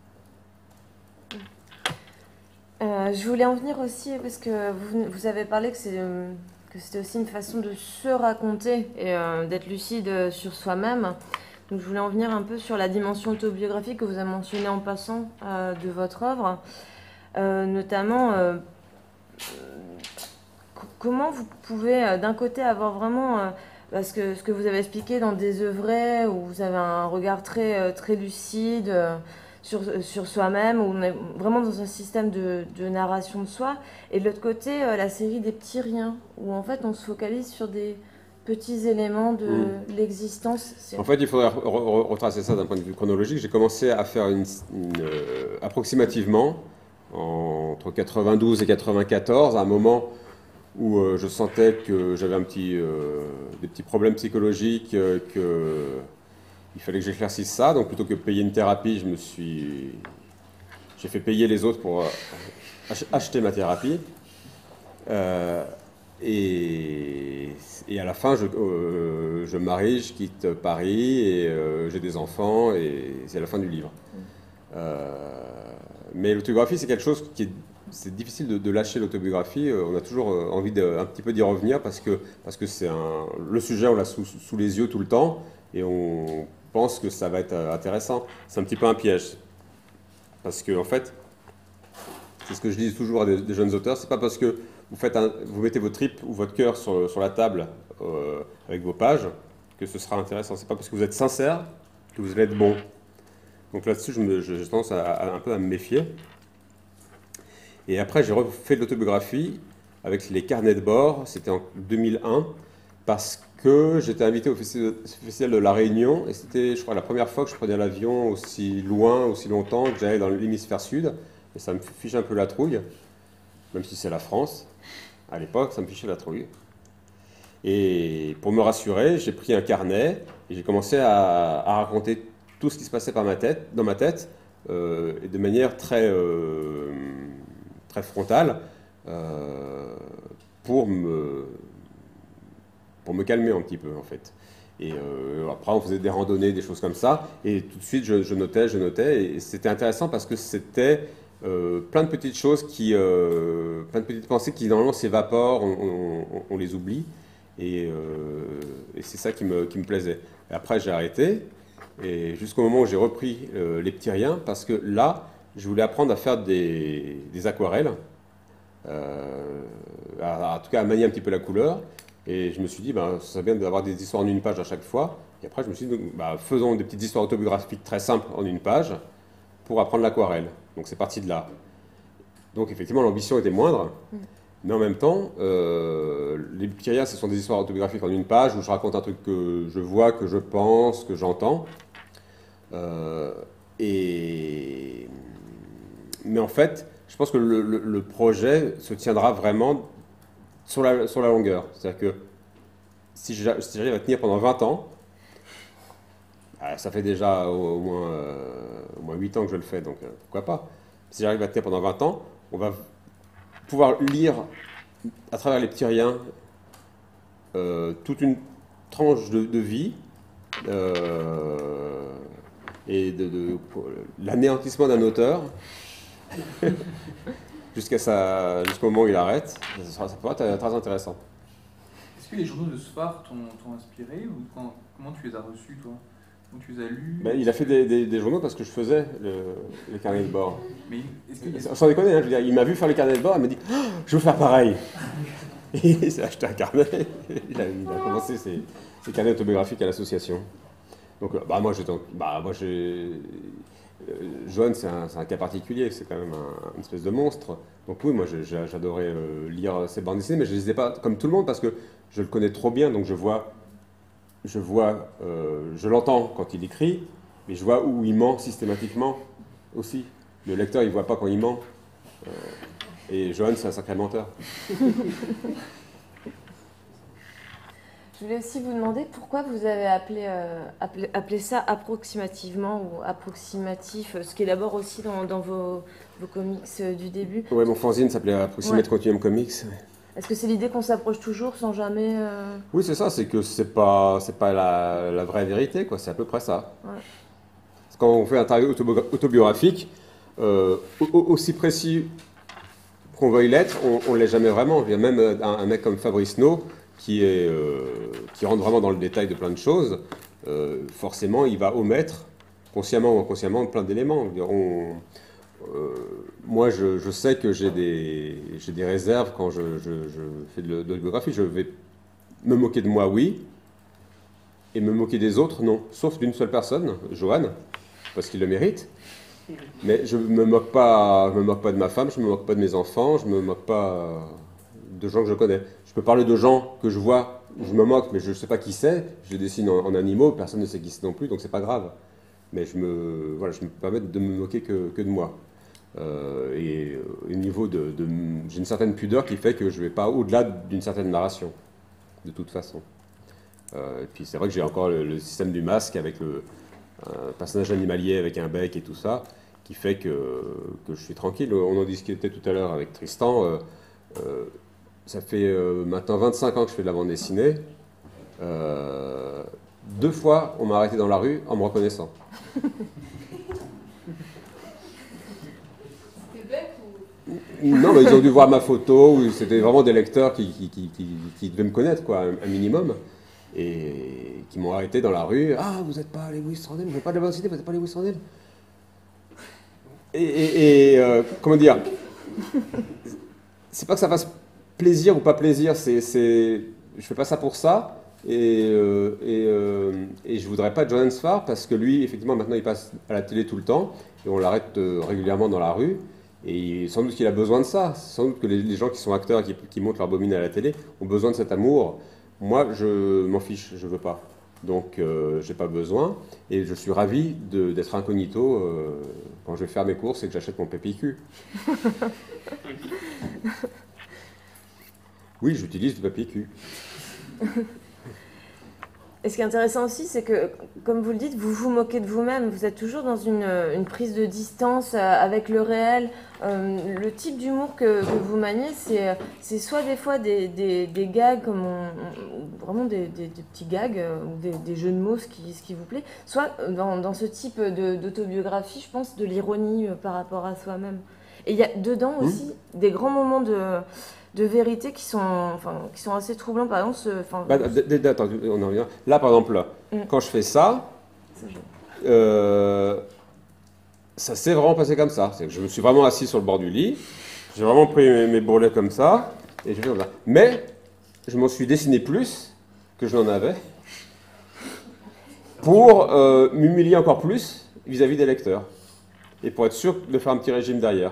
Euh, je voulais en venir aussi parce que vous, vous avez parlé que c'est euh, que c'était aussi une façon de se raconter et euh, d'être lucide euh, sur soi-même. Donc je voulais en venir un peu sur la dimension autobiographique que vous avez mentionnée en passant euh, de votre œuvre, Euh, notamment euh, c- comment vous pouvez euh, d'un côté avoir vraiment euh, parce que ce que vous avez expliqué dans Des œuvrés où vous avez un regard très euh, très lucide. euh, sur, sur soi-même, où on est vraiment dans un système de, de narration de soi. Et de l'autre côté, euh, la série des petits riens, où en fait on se focalise sur des petits éléments de Mm. l'existence. C'est- En fait, il faudrait re- re- retracer ça d'un point de vue chronologique. J'ai commencé à faire une, une, euh, approximativement entre quatre-vingt-douze et quatre-vingt-quatorze, à un moment où euh, je sentais que j'avais un petit, euh, des petits problèmes psychologiques, euh, que il fallait que j'éclaircisse ça. Donc plutôt que payer une thérapie, je me suis, j'ai fait payer les autres pour euh, ach- acheter ma thérapie. Euh, et, et à la fin, je, euh, je me marie, je quitte Paris et euh, j'ai des enfants et c'est la fin du livre. Euh, mais l'autobiographie, c'est quelque chose qui est, c'est difficile de, de lâcher l'autobiographie. Euh, On a toujours euh, envie de, un petit peu d'y revenir parce que parce que c'est un, le sujet, on l'a sous, sous les yeux tout le temps et on pense que ça va être euh, intéressant. C'est un petit peu un piège parce que en fait, c'est ce que je dis toujours à des, des jeunes auteurs. C'est pas parce que vous faites un, vous mettez votre tripes ou votre cœur sur, sur la table euh, avec vos pages que ce sera intéressant. C'est pas parce que vous êtes sincère que vous allez être bon. Donc là-dessus, je me- je- j'ai tendance à, à- un peu à me méfier. Et après, j'ai refait de l'autobiographie avec les carnets de bord. C'était en deux mille un parce que j'étais invité au festival festival de La Réunion et c'était, je crois, la première fois que je prenais l'avion aussi loin, aussi longtemps, que j'allais dans l'hémisphère sud. Et ça me fiche un peu la trouille, même si c'est la France. À l'époque, ça me fichait la trouille. Et pour me rassurer, j'ai pris un carnet et j'ai commencé à, à raconter tout ce qui se passait par ma tête, dans ma tête, euh, et de manière très, euh, très frontale, euh, pour me, pour me calmer un petit peu, en fait. Et euh, après, on faisait des randonnées, des choses comme ça, et tout de suite, je, je notais, je notais, et c'était intéressant parce que c'était euh, plein de petites choses, qui, euh, plein de petites pensées qui, normalement, s'évaporent, on, on- on les oublie, et, euh, et c'est ça qui me, qui me plaisait. Et après, j'ai arrêté, et jusqu'au moment où j'ai repris euh, les petits riens, parce que là, je voulais apprendre à faire des, des aquarelles, euh, à- en tout cas à manier un petit peu la couleur. Et je me suis dit, ben, ça serait bien d'avoir des histoires en une page à chaque fois. Et après, je me suis dit, ben, faisons des petites histoires autobiographiques très simples en une page pour apprendre l'aquarelle. Donc c'est parti de là. Donc effectivement, l'ambition était moindre. Mais en même temps, euh, les petits riens, ce sont des histoires autobiographiques en une page où je raconte un truc que je vois, que je pense, que j'entends. Euh, et... Mais en fait, je pense que le, le- le projet se tiendra vraiment sur la, sur la longueur. C'est-à-dire que si j'a- si j'arrive à tenir pendant vingt ans, ah, ça fait déjà au, au moins, euh, au moins huit ans que je le fais, donc euh, pourquoi pas. Si j'arrive à tenir pendant vingt ans, on va pouvoir lire à travers les petits riens euh, toute une tranche de, de vie euh, et de, de l'anéantissement d'un auteur jusqu'à sa, jusqu'au moment où il arrête. Ça, sera, ça pourrait être très intéressant. Est-ce que les journaux de Sfar t'ont, t'ont inspiré ou quand, comment tu les as reçus, toi? Comment tu les as lus? Ben, il a fait des, des, des journaux parce que je faisais le, les carnets de bord. Mais est-ce que, est-ce Sans déconner, hein, je veux dire, il m'a vu faire les carnets de bord, il m'a dit oh, « je veux faire pareil ». Et il s'est acheté un carnet, il a, il a commencé ses, ses carnets autobiographiques à l'association. Donc bah, moi, j'étais, bah, moi j'ai... Euh, Johan, c'est un, c'est un cas particulier, c'est quand même un, une espèce de monstre. Donc oui, moi j'ai, j'adorais euh, lire ses bandes dessinées, mais je ne les lisais pas comme tout le monde parce que je le connais trop bien, donc je vois, je vois, euh, je l'entends quand il écrit, mais je vois où il ment systématiquement aussi. Le lecteur, il ne voit pas quand il ment. Euh, et Johan, c'est un sacré menteur. Je voulais aussi vous demander pourquoi vous avez appelé, euh, appelé, appelé ça approximativement ou approximatif, ce qui est d'abord aussi dans, dans vos, vos comics euh, du début. Ouais, mon fanzine s'appelait Approximate Ouais. Continuum Comics. Est-ce que c'est l'idée qu'on s'approche toujours sans jamais... euh, Oui, c'est ça, c'est que c'est pas, c'est pas la, la vraie vérité, quoi. C'est à peu près ça. Ouais. Quand on fait un travail autobi- autobiographique, euh, au- aussi précis qu'on veuille l'être, on ne l'est jamais vraiment. Il y a même un, un mec comme Fabrice No, qui, est, euh, qui rentre vraiment dans le détail de plein de choses, euh, forcément, il va omettre, consciemment ou inconsciemment, plein d'éléments. On, euh, moi, je, je sais que j'ai des, j'ai des réserves quand je, je, je fais de l'autobiographie. Je vais me moquer de moi, oui, et me moquer des autres, non. Sauf d'une seule personne, Johan, parce qu'il le mérite. Mais je ne me, moque pas, je me moque pas de ma femme, je ne me moque pas de mes enfants, je ne me moque pas de gens que je connais. Je peux parler de gens que je vois, je me moque, mais je ne sais pas qui c'est. Je les dessine en, en animaux, personne ne sait qui c'est non plus, donc c'est pas grave. Mais je me, voilà, je me permets de me moquer que, que de moi. Euh, et au niveau de, de j'ai une certaine pudeur qui fait que je ne vais pas au-delà d'une certaine narration, de toute façon. Euh, et puis c'est vrai que j'ai encore le, le système du masque avec le un personnage animalier avec un bec et tout ça, qui fait que, que je suis tranquille. On en discutait tout à l'heure avec Tristan. Euh, euh, ça fait euh, maintenant vingt-cinq ans que je fais de la bande dessinée. Euh, deux fois, on m'a arrêté dans la rue en me reconnaissant. C'était bec ou... Non, mais ils ont dû voir ma photo, ou c'était vraiment des lecteurs qui, qui, qui, qui, qui devaient me connaître, quoi, un, un minimum. Et qui m'ont arrêté dans la rue. Ah, vous n'êtes pas Lewis Randall, vous n'êtes pas de la bande dessinée, vous n'êtes pas Lewis Randall. Et, et, et euh, comment dire, c'est pas que ça fasse plaisir ou pas plaisir, c'est, c'est, je fais pas ça pour ça. Et, euh, et, euh, et je voudrais pas Johan Sfar parce que lui, effectivement, maintenant il passe à la télé tout le temps et on l'arrête euh, régulièrement dans la rue. Et sans doute qu'il a besoin de ça. Sans doute que les, les gens qui sont acteurs et qui, qui montent leur bobine à la télé ont besoin de cet amour. Moi, je m'en fiche, je veux pas. Donc, euh, j'ai pas besoin. Et je suis ravi de, d'être incognito euh, quand je vais faire mes courses et que j'achète mon P P Q. Oui, j'utilise du papier cul. Et ce qui est intéressant aussi, c'est que, comme vous le dites, vous vous moquez de vous-même. Vous êtes toujours dans une, une prise de distance avec le réel. Euh, le type d'humour que, que vous maniez, c'est, c'est soit des fois des, des, des gags, comme on, on- vraiment des, des, des petits gags, euh, ou des, des jeux de mots, ce qui, ce qui vous plaît, soit dans, dans ce type de, d'autobiographie, je pense, de l'ironie euh, par rapport à soi-même. Et il y a dedans aussi des grands moments de... de vérité qui sont, enfin, qui sont assez troublants, par exemple. Ce, enfin, Bah, d- d- attends, on en revient. Là, par exemple, là, Mm. quand je fais ça, ça, je- euh, ça s'est vraiment passé comme ça. C'est que je me suis vraiment assis sur le bord du lit, j'ai vraiment pris mes, mes bourrelets comme ça, et je fais comme ça. Mais je m'en suis dessiné plus que je n'en avais pour euh, m'humilier encore plus vis-à-vis des lecteurs. Et pour être sûr de faire un petit régime derrière.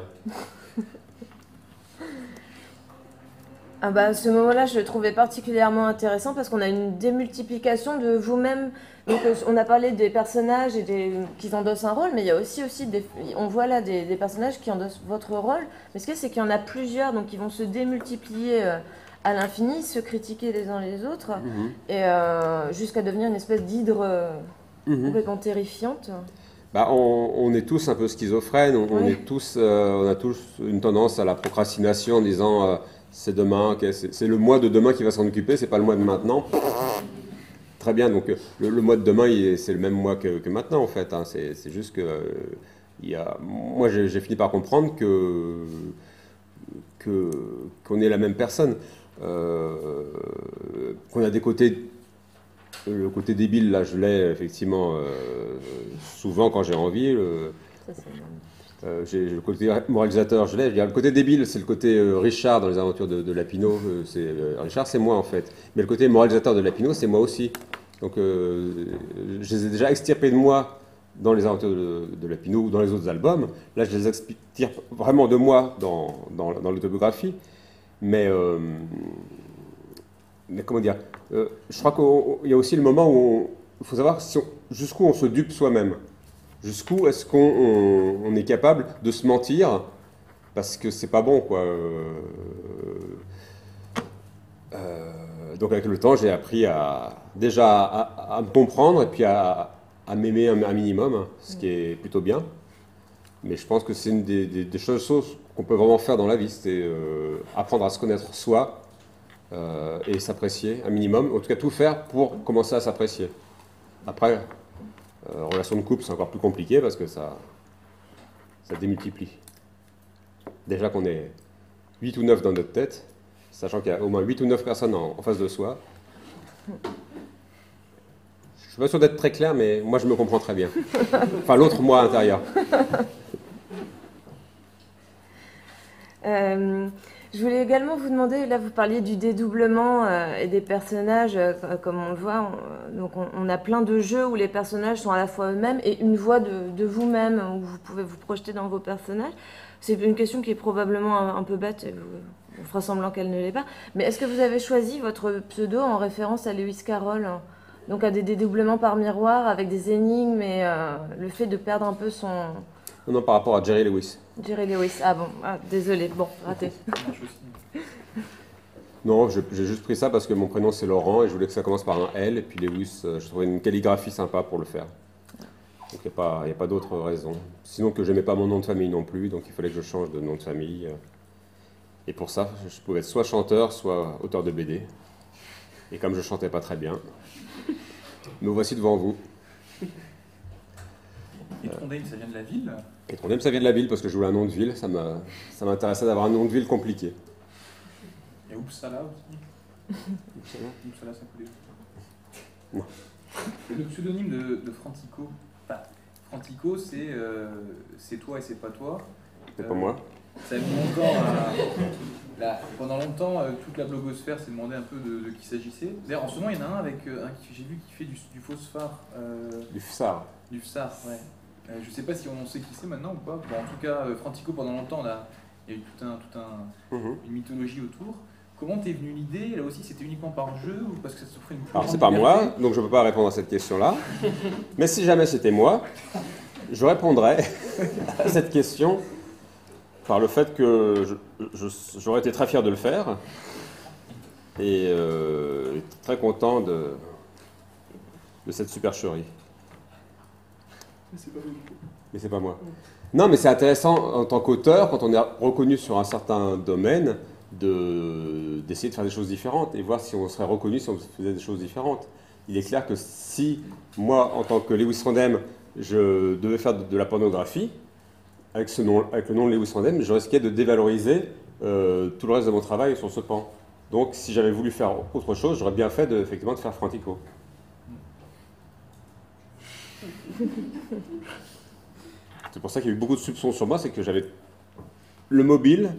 Ah bah, ce moment-là, je le trouvais particulièrement intéressant parce qu'on a une démultiplication de vous-même. Donc, euh, on a parlé des personnages et des, qui endossent un rôle, mais il y a aussi, aussi des, on voit là des, des personnages qui endossent votre rôle. Mais ce qu'il y a, c'est qu'il y en a plusieurs, donc ils vont se démultiplier euh, à l'infini, se critiquer les uns les autres, Mhm. et euh, jusqu'à devenir une espèce d'hydre euh, Mhm. complètement terrifiante. Bah, on, on est tous un peu schizophrènes, on, on Oui. est tous, euh, on a tous une tendance à la procrastination en disant euh, c'est demain, okay, c'est le mois de demain qui va s'en occuper, c'est pas le mois de maintenant. Très bien, donc le, le mois de demain, c'est le même mois que, que maintenant en fait. Hein. C'est juste que euh, il y a, moi j'ai fini par comprendre que qu'on qu est la même personne, euh, qu'on a des côtés. Le côté débile, là, je l'ai effectivement euh, souvent quand j'ai envie. Le, euh, j'ai le côté moralisateur, je l'ai. Le côté débile, c'est le côté euh, Richard dans les aventures de, de Lapino. Euh, euh, Richard, c'est moi en fait. Mais le côté moralisateur de Lapino, c'est moi aussi. Donc, euh, je les ai déjà extirpés de moi dans les aventures de, de Lapino ou dans les autres albums. Là, je les extirpe vraiment de moi dans, dans, dans l'autobiographie. Mais, euh, mais comment dire euh, je crois qu'il y a aussi le moment où il faut savoir si jusqu'où on se dupe soi-même. Jusqu'où est-ce qu'on on, on est capable de se mentir parce que c'est pas bon, quoi. Euh, euh, donc avec le temps, j'ai appris à déjà à, à me comprendre et puis à, à m'aimer un, un minimum, ce qui est plutôt bien. Mais je pense que c'est une des, des, des choses qu'on peut vraiment faire dans la vie, c'est euh, apprendre à se connaître soi euh, et s'apprécier un minimum. En tout cas, tout faire pour commencer à s'apprécier. Après, euh, relation de couple, c'est encore plus compliqué parce que ça, ça démultiplie. Déjà qu'on est huit ou neuf dans notre tête, sachant qu'il y a au moins huit ou neuf personnes en, en face de soi. Je ne suis pas sûr d'être très clair, mais moi je me comprends très bien. Enfin, l'autre moi à l'intérieur. Euh, je voulais également vous demander, là vous parliez du dédoublement euh, et des personnages, euh, comme on le voit, on, donc on, on a plein de jeux où les personnages sont à la fois eux-mêmes et une voix de, de vous-même, où vous pouvez vous projeter dans vos personnages. C'est une question qui est probablement un, un peu bête, et vous, vous fera semblant qu'elle ne l'est pas, mais est-ce que vous avez choisi votre pseudo en référence à Lewis Carroll, donc à des dédoublements par miroir avec des énigmes et euh, le fait de perdre un peu son... Non, non, par rapport à Jerry Lewis. Jerry Lewis, ah bon, ah, désolé, bon, raté. Non, j'ai juste pris ça parce que mon prénom c'est Laurent et je voulais que ça commence par un L, et puis Lewis, je trouvais une calligraphie sympa pour le faire. Donc il n'y a pas, y a pas d'autre raison. Sinon que j'aimais pas mon nom de famille non plus, donc il fallait que je change de nom de famille. Et pour ça, je pouvais être soit chanteur, soit auteur de B D. Et comme je chantais pas très bien, me voici devant vous. Et Trondheim, ça vient de la ville? Et Trondheim, ça vient de la ville parce que je voulais un nom de ville. Ça m'intéressait d'avoir un nom de ville compliqué. Et Uppsala aussi? Uppsala, Uppsala, ça coulait. Non. Et le pseudonyme de, de Frantico, enfin, Frantico, c'est euh, toi et c'est pas toi. C'est euh, pas moi. Ça a mis longtemps à... Là, pendant longtemps, euh, toute la blogosphère s'est demandé un peu de, de qui s'agissait. D'ailleurs, en ce moment, il y en a un avec euh, un qui j'ai vu qui fait du, du phosphore. Euh, du phosphore. Du phosphore, ouais. Euh, je sais pas si on sait qui c'est maintenant ou pas. Bon, en tout cas, euh, Frantico, pendant longtemps, là, il y a eu tout un, tout un, mm-hmm. une mythologie autour. Comment t'es venue l'idée? Là aussi, c'était uniquement par jeu ou parce que ça s'offrait une... Alors, c'est pas moi, donc je peux pas répondre à cette question-là. Mais si jamais c'était moi, je répondrais à cette question par le fait que j'aurais été très fier de le faire et euh, très content de, de cette supercherie. Mais c'est pas vous. Mais c'est pas moi. Non, mais c'est intéressant en tant qu'auteur, quand on est reconnu sur un certain domaine, d'essayer de, de faire des choses différentes et voir si on serait reconnu si on faisait des choses différentes. Il est clair que si moi, en tant que Lewis Trondheim, je devais faire de, de la pornographie, avec, ce nom, avec le nom de Lewis Trondheim, je risquais de dévaloriser euh, tout le reste de mon travail sur ce pan. Donc si j'avais voulu faire autre chose, j'aurais bien fait de, effectivement de faire Frantico. C'est pour ça qu'il y a eu beaucoup de soupçons sur moi, c'est que j'avais le mobile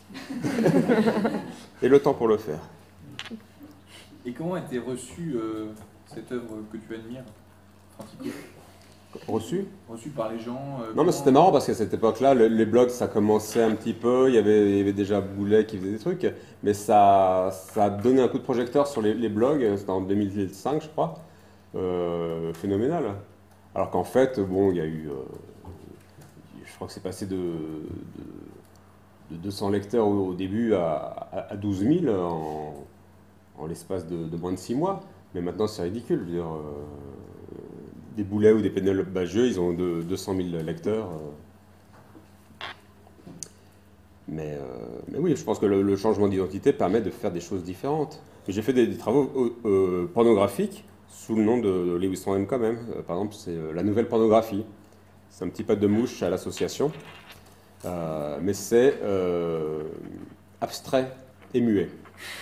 et le temps pour le faire. Et comment a été reçue euh, cette œuvre que tu admires, Frantico? Reçu Reçu par les gens. Euh, non, mais c'était marrant parce qu'à cette époque-là, le, les blogs, ça commençait un petit peu. Il y avait, il y avait déjà Boulet qui faisait des trucs, mais ça, ça a donné un coup de projecteur sur les, les blogs. C'était en deux mille cinq, je crois. Euh, phénoménal. Alors qu'en fait, bon, il y a eu. Euh, je crois que c'est passé de, de, de deux cents lecteurs au, au début à, à, à douze mille en, en l'espace de, de moins de six mois. Mais maintenant, c'est ridicule. Je veux dire. Euh, Des Boulets ou des Pénélope Bagieux, ils ont de, deux cent mille lecteurs. Mais Mais, euh, mais oui, je pense que le, le changement d'identité permet de faire des choses différentes. J'ai fait des, des travaux euh, euh, pornographiques sous le nom de, de Lewis Trondheim quand même. Euh, par exemple, c'est euh, la nouvelle pornographie. C'est un petit pas de mouche à l'association. Euh, mais c'est euh, abstrait et muet.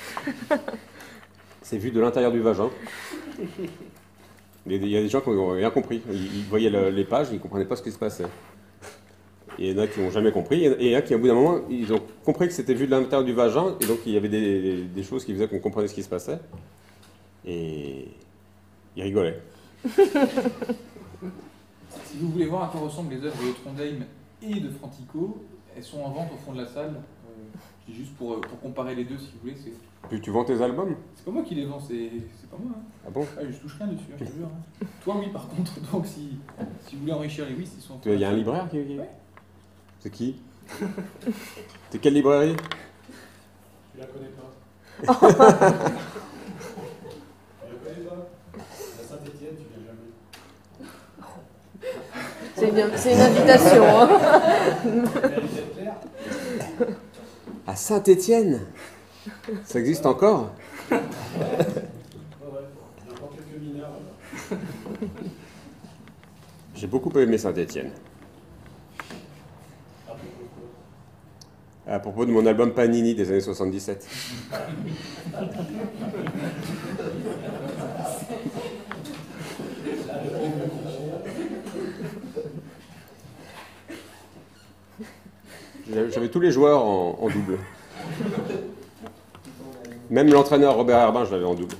C'est vu de l'intérieur du vagin. Il y a des gens qui n'ont rien compris. Ils, ils voyaient le, les pages, ils ne comprenaient pas ce qui se passait. Et il y en a qui n'ont jamais compris. Et il y en a qui, au bout d'un moment, ils ont compris que c'était vu de l'intérieur du vagin. Et donc, il y avait des, des choses qui faisaient qu'on comprenait ce qui se passait. Et ils rigolaient. Si vous voulez voir à quoi ressemblent les œuvres de Trondheim et de Frantico, elles sont en vente au fond de la salle. Euh, juste pour, pour comparer les deux, si vous voulez. C'est Puis tu vends tes albums? c'est pas moi qui les vends, c'est c'est pas moi. Hein. Ah bon? Ah, je touche rien dessus, hein, je te jure. Hein. Toi, oui, par contre. Donc, si, si vous voulez enrichir les Wiss, ils sont. Il y a un libraire qui. qui... Ouais. C'est qui? C'est quelle librairie? Je la connais pas. Je la connais pas. À Saint-Étienne, tu viens jamais. C'est une, c'est une invitation. Hein. Mérite d'être clair. À Saint-Étienne? Ça existe encore? Ouais, ouais. Il y a encore quelques mineurs. Là. J'ai beaucoup aimé Saint-Étienne. Ah, pourquoi? À propos de mon album Panini des années soixante-dix-sept. J'avais tous les joueurs en, en double. Même l'entraîneur Robert Herbin, je l'avais en double.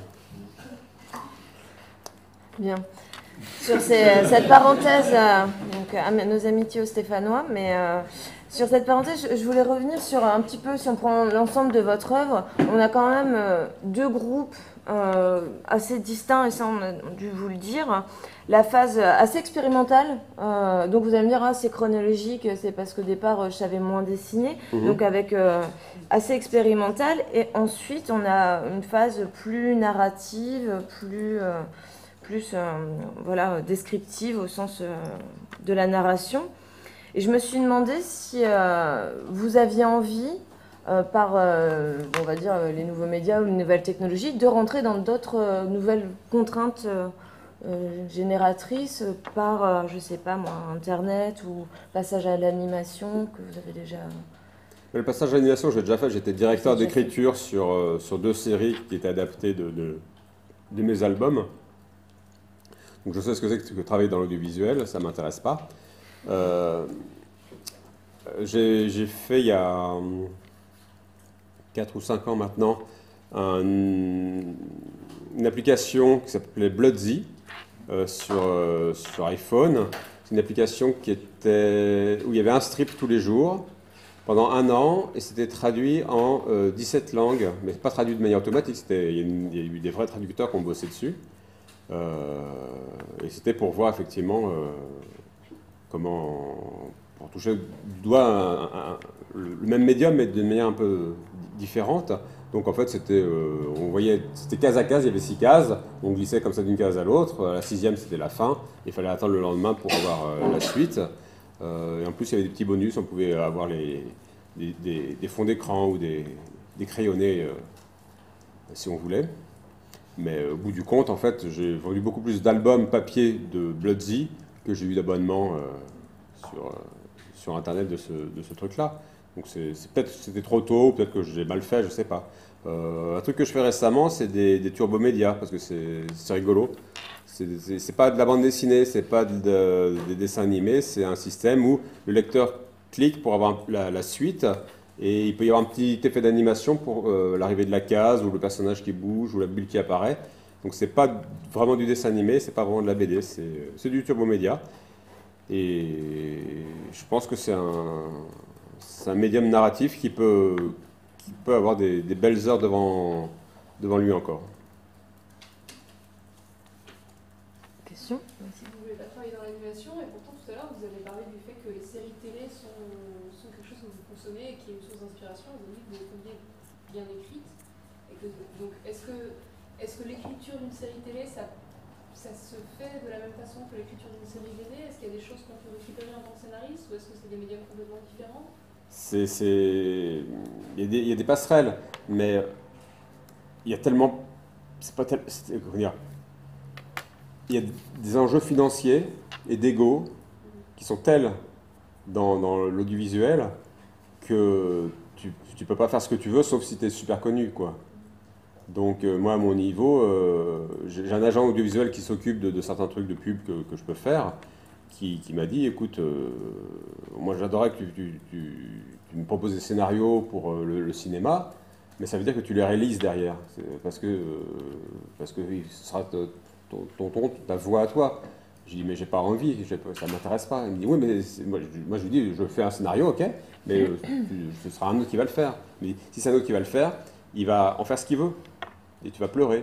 Bien. Sur ces- cette parenthèse, euh, donc, à nos amitiés aux Stéphanois, mais euh, sur cette parenthèse, je, je voulais revenir sur un petit peu, si on prend l'ensemble de votre œuvre, on a quand même euh, deux groupes euh, assez distincts, et ça on a dû vous le dire. La phase assez expérimentale, euh, donc vous allez me dire, ah, c'est chronologique, c'est parce qu'au départ euh, je savais moins dessiner, Mhm. donc avec euh, assez expérimentale, et ensuite on a une phase plus narrative, plus... euh, plus euh, voilà, descriptive au sens euh, de la narration. Et je me suis demandé si euh, vous aviez envie, euh, par euh, on va dire, les nouveaux médias ou les nouvelles technologies, de rentrer dans d'autres euh, nouvelles contraintes euh, euh, génératrices par, euh, je sais pas moi, Internet ou passage à l'animation que vous avez déjà... Le passage à l'animation, j'ai déjà fait. J'étais directeur Déjà fait. d'écriture sur, euh, sur deux séries qui étaient adaptées de, de, de mes albums. Donc je sais ce que c'est que travailler dans l'audiovisuel, ça ne m'intéresse pas. Euh, j'ai, j'ai fait il y a quatre ou cinq ans maintenant un- une application qui s'appelait Bloodsy euh, sur, euh, sur iPhone. C'est une application qui était, où il y avait un strip tous les jours pendant un an et c'était traduit en euh, dix-sept langues, mais pas traduit de manière automatique. C'était, il y a une- il y a eu des vrais traducteurs qui ont bossé dessus. Euh, et c'était pour voir effectivement euh, comment, pour toucher du doigt un- un- le même médium mais d'une manière un peu différente. Donc en fait c'était, euh, on voyait, c'était case à case, il y avait six cases, on glissait comme ça d'une case à l'autre. La sixième c'était la fin, il fallait attendre le lendemain pour avoir euh, la suite. Euh, et en plus il y avait des petits bonus, on pouvait avoir les, des, des- des fonds d'écran ou des, des crayonnés euh, si on voulait. Mais au bout du compte, en fait, j'ai vendu beaucoup plus d'albums papier de Bloodsy que j'ai eu d'abonnements euh, sur, euh, sur Internet de ce, de ce truc-là. Donc c'est, c'est peut-être c'était trop tôt, peut-être que j'ai mal fait, je sais pas. Euh, un truc que je fais récemment, c'est des, des turbomédias, parce que c'est, c'est rigolo. C'est, c'est, c'est pas de la bande dessinée, c'est pas de, de- des dessins animés, c'est un système où le lecteur clique pour avoir la, la suite. Et il peut y avoir un petit effet d'animation pour euh, l'arrivée de la case, ou le personnage qui bouge, ou la bulle qui apparaît. Donc c'est pas vraiment du dessin animé, c'est pas vraiment de la B D, c'est, c'est du turbomédia. Et je pense que c'est un, c'est un médium narratif qui peut, qui peut avoir des, des belles heures devant, devant lui encore. Question? Vous voulez pas travailler dans l'animation et pourtant tout à l'heure vous avez parlé du fait que les séries télé sont, sont quelque chose que vous consommez et qui est une source d'inspiration. Vous avez dit que vous avez bien, bien écrite. Et que, donc est-ce que, est-ce que l'écriture d'une série télé, ça, ça se fait de la même façon que l'écriture d'une série B D? Est-ce qu'il y a des choses qu'on peut récupérer en tant que scénariste ou est-ce que c'est des médiums complètement différents? c'est, c'est... Il, y a des, il y a des passerelles, mais il y a tellement... C'est pas tel... c'est- comment dire, il y a des enjeux financiers et d'ego qui sont tels dans, dans l'audiovisuel que tu ne peux pas faire ce que tu veux sauf si tu es super connu, quoi. Donc euh, moi à mon niveau, euh, j'ai j'ai un agent audiovisuel qui s'occupe de, de certains trucs de pub que, que je peux faire, qui, qui m'a dit écoute, euh, moi j'adorerais que tu, tu- tu- tu me proposes des scénarios pour euh, le, le cinéma, mais ça veut dire que tu les réalises derrière, C'est parce que, euh, parce que oui, ce sera te- ton, ton, ton- ta voix à toi. Je dis mais j'ai pas envie, j'ai pas- ça m'intéresse pas. Il me dit oui mais c'est- moi, je, moi je lui dis je fais un scénario, ok, mais euh, tu- ce sera un autre qui va le faire. Mais si c'est un autre qui va le faire, il va en faire ce qu'il veut et tu vas pleurer.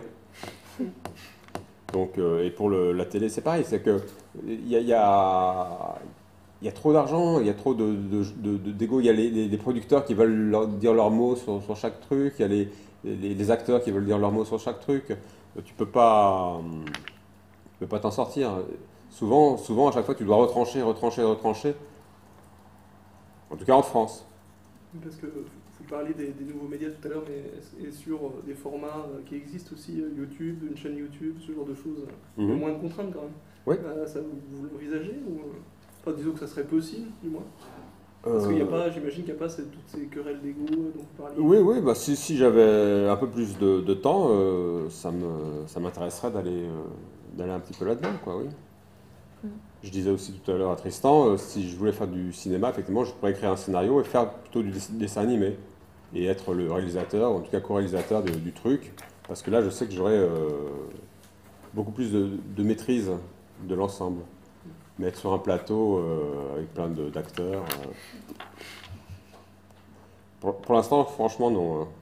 Donc euh, et pour le- la télé c'est pareil, c'est que il y a, il y a- il y a trop d'argent, il y a trop de, de, de- de- d'ego, il y a les, les- les producteurs qui veulent leur- dire leurs mots sur, sur chaque truc, il y a les, les- les acteurs qui veulent dire leurs mots sur chaque truc. Tu peux pas, hum, tu peux pas t'en sortir. Souvent, souvent, à chaque fois, tu dois retrancher, retrancher, retrancher. En tout cas en France. Parce que vous parliez des, des nouveaux médias tout à l'heure, mais et sur euh, des formats euh, qui existent aussi, euh, YouTube, une chaîne YouTube, ce genre de choses. Il y a Mhm. moins de contraintes quand même. Oui. Euh, ça, vous vous l'envisagez ou... euh, Enfin, disons que ça serait possible, du moins. Parce qu'il n'y a Euh, pas, j'imagine qu'il n'y a pas cette- toutes ces querelles d'ego dont vous parliez. Oui, oui, bah, si, si j'avais un peu plus de, de temps, euh, ça me, ça m'intéresserait d'aller, euh, d'aller un petit peu là-dedans, quoi, oui. Mm. Je disais aussi tout à l'heure à Tristan, euh, si je voulais faire du cinéma, effectivement, je pourrais écrire un scénario et faire plutôt du dess- dessin animé. Et être le réalisateur, ou en tout cas co-réalisateur de- du truc. Parce que là, je sais que j'aurais euh, beaucoup plus de, de maîtrise de l'ensemble. Mais être sur un plateau euh, avec plein de- d'acteurs... euh, Pour, pour l'instant, franchement, non. hein.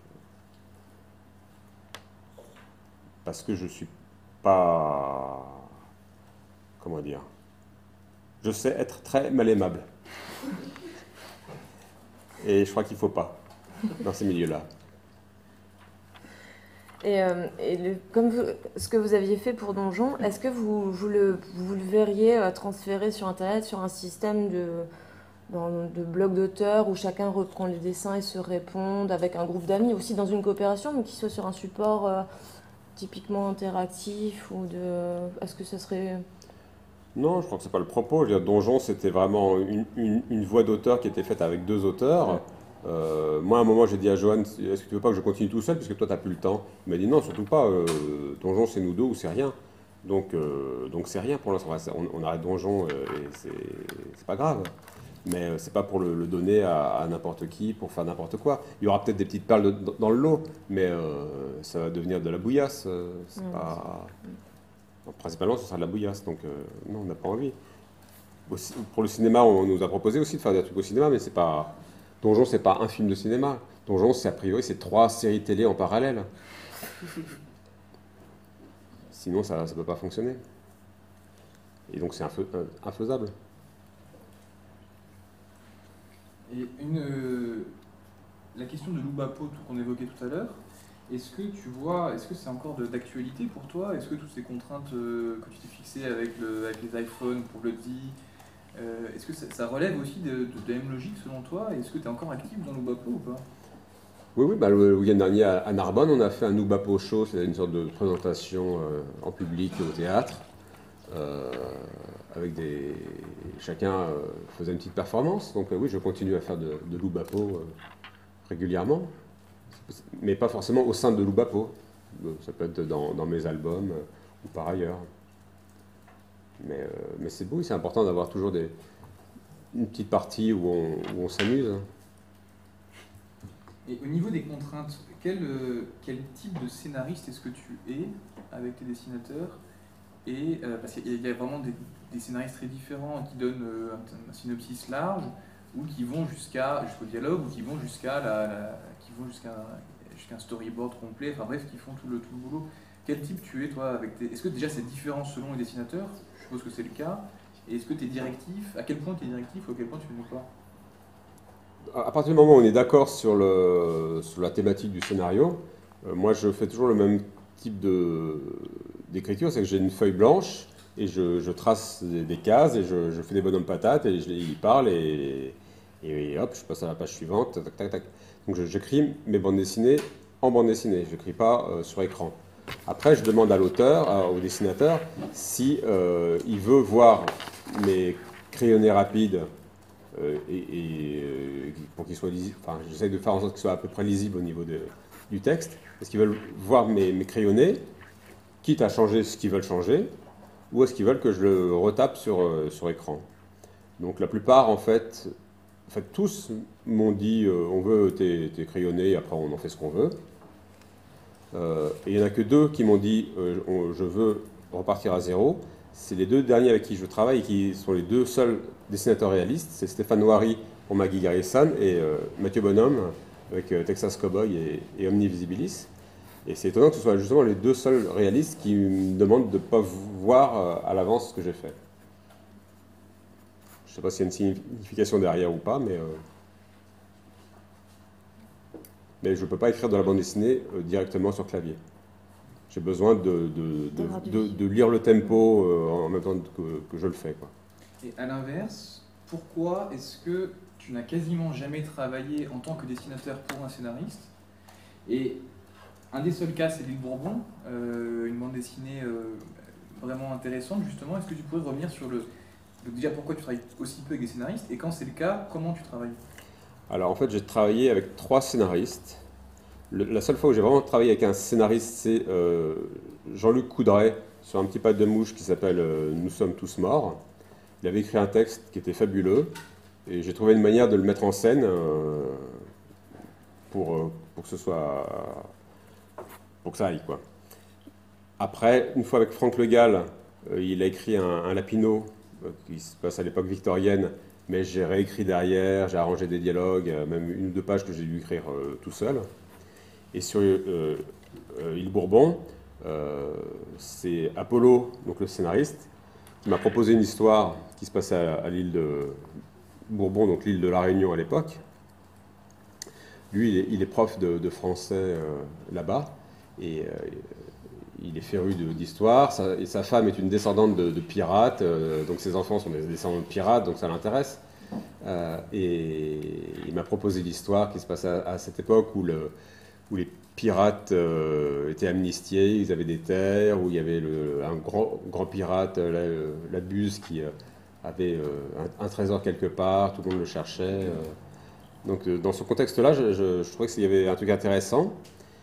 Parce que je suis pas... Comment dire? Je sais être très mal aimable. Et je crois qu'il faut pas dans ces milieux-là. Et, euh, et le- comme vous- ce que vous aviez fait pour Donjon, est-ce que vous, vous, le, vous le verriez euh, transféré sur Internet sur un système de, dans- de blog d'auteurs où chacun reprend les dessins et se répondent avec un groupe d'amis, aussi dans une coopération, mais qui soit sur un support euh, typiquement interactif ou de... Est-ce que ce serait... Non, je crois que c'est pas le propos. Je veux dire, Donjon, c'était vraiment une, une, une voix d'auteur qui était faite avec deux auteurs. Euh, moi, à un moment, j'ai dit à Johan, est-ce que tu veux pas que je continue tout seul, puisque toi, tu n'as plus le temps? Il m'a dit non, surtout pas. euh, Donjon, c'est nous deux ou c'est rien. Donc, euh, donc c'est rien pour l'instant. On, on arrête Donjon euh, et c'est c'est pas grave. Mais euh, c'est pas pour le, le donner à, à n'importe qui, pour faire n'importe quoi. Il y aura peut-être des petites perles de- dans, dans le lot, mais euh, ça va devenir de la bouillasse. euh, C'est Mm. pas... Donc, principalement, ce sera de la bouillasse. Donc, euh, non, on n'a pas envie. Aussi- pour le cinéma, on nous a proposé aussi de faire des trucs au cinéma, mais c'est pas... Donjon, c'est pas un film de cinéma. Donjon, c'est a priori, c'est trois séries télé en parallèle. Sinon, ça ne peut pas fonctionner. Et donc, c'est infai- euh, infaisable. Et une, euh, la question de l'Oubapo tout qu'on évoquait tout à l'heure, est-ce que tu vois, est-ce que c'est encore de- d'actualité pour toi? Est-ce que toutes ces contraintes euh, que tu t'es fixées avec, le- avec les iPhones pour le D I, euh, est-ce que ça, ça relève aussi de, de, de la même logique selon toi? Est-ce que tu es encore actif dans l'Oubapo ou pas? Oui, oui, bah, le week-end dernier à, à Narbonne, on a fait un Oubapo Show, c'est une sorte de présentation euh, en public au théâtre, euh, avec des... Chacun euh, faisait une petite performance, donc euh, oui, je continue à faire de, de l'Oubapo euh, régulièrement, mais pas forcément au sein de l'Oubapo, ça peut être dans, dans mes albums euh, ou par ailleurs. Mais, euh, mais c'est beau, c'est important d'avoir toujours des, une petite partie où on, où on s'amuse. Et au niveau des contraintes, quel, euh, quel type de scénariste est-ce que tu es avec tes dessinateurs? Et euh, parce qu'il y a- il y a vraiment des, des scénaristes très différents qui donnent euh, un, un synopsis large, ou qui vont jusqu'à jusqu'au dialogue, ou qui vont jusqu'à la, la- qui vont jusqu'à jusqu'à un storyboard complet. Enfin bref, qui font tout le tout le boulot. Quel type tu es toi avec tes... Est-ce que déjà c'est différent selon les dessinateurs? Je suppose que c'est le cas. Et est-ce que tu es directif? À quel point tu es directif ou à quel point tu ne l'es pas? À partir du moment où on est d'accord sur, le, sur la thématique du scénario, euh, moi je fais toujours le même type de, d'écriture, c'est que j'ai une feuille blanche et je, je trace des, des cases et je, je fais des bonhommes patates et je, les- ils parlent et, Et hop, je passe à la page suivante, tac, tac, tac. Donc j'écris mes bandes dessinées en bande dessinée, je n'écris pas euh, sur écran. Après, je demande à l'auteur, à- au dessinateur, si euh, il veut voir mes crayonnés rapides euh, et, et, euh, pour qu'ils soient lisibles. Enfin, j'essaie de faire en sorte qu'ils soient à peu près lisibles au niveau de- du texte. Est-ce qu'ils veulent voir mes, mes crayonnés, quitte à changer ce qu'ils veulent changer, ou est-ce qu'ils veulent que je le retape sur, euh, sur écran? Donc la plupart, en fait, en fait tous m'ont dit euh, on veut tes, tes crayonnés, et après on en fait ce qu'on veut. Euh, et il n'y en a que deux qui m'ont dit euh, on- je veux repartir à zéro. C'est les deux derniers avec qui je travaille et qui sont les deux seuls dessinateurs réalistes. C'est Stéphane Noiry pour Maggie Garrison et euh, Mathieu Bonhomme avec euh, Texas Cowboy et, et Omni Visibilis. Et c'est étonnant que ce soit justement les deux seuls réalistes qui me demandent de ne pas voir euh, à l'avance ce que j'ai fait. Je ne sais pas s'il y a une signification derrière ou pas, mais, euh, mais je ne peux pas écrire de la bande dessinée euh, directement sur clavier. J'ai besoin de, de, de, de, de lire le tempo euh, en même temps que, que je le fais, quoi. Et à l'inverse, pourquoi est-ce que tu n'as quasiment jamais travaillé en tant que dessinateur pour un scénariste? Et un des seuls cas, c'est L'Île Bourbon, euh, une bande dessinée euh, vraiment intéressante, justement. Est-ce que tu pourrais revenir sur le... Donc déjà, pourquoi tu travailles aussi peu avec des scénaristes? Et quand c'est le cas, comment tu travailles? Alors en fait, j'ai travaillé avec trois scénaristes. Le- la seule fois où j'ai vraiment travaillé avec un scénariste, c'est euh, Jean-Luc Coudray sur un petit pad de mouche qui s'appelle euh, Nous sommes tous morts. Il avait écrit un texte qui était fabuleux et j'ai trouvé une manière de le mettre en scène euh, pour, euh, pour que ce soit pour que ça aille, quoi. Après, une fois avec Franck Le Gall, euh, il a écrit un, un Lapino euh, qui se passe à l'époque victorienne, mais j'ai réécrit derrière, j'ai arrangé des dialogues, euh, même une ou deux pages que j'ai dû écrire euh, tout seul. Et sur euh, euh, Île Bourbon, euh, c'est Apollo, donc le scénariste, qui m'a proposé une histoire qui se passait à, à l'île de Bourbon, donc l'île de la Réunion à l'époque. Lui, il est, il est prof de, de français euh, là-bas, et euh, il est féru de- d'histoire, sa- et sa femme est une descendante de, de pirates, euh, donc ses enfants sont des descendants de pirates, donc ça l'intéresse. Euh, et il m'a proposé l'histoire qui se passe à, à cette époque où, le, où les pirates euh, étaient amnistiés, ils avaient des terres, où il y avait le- un grand, grand pirate, euh, la, la Buse, qui euh, avait euh, un, un trésor quelque part, tout le monde le cherchait. euh. Donc euh, dans ce contexte-là, je, je, je trouvais qu'il y avait un truc intéressant.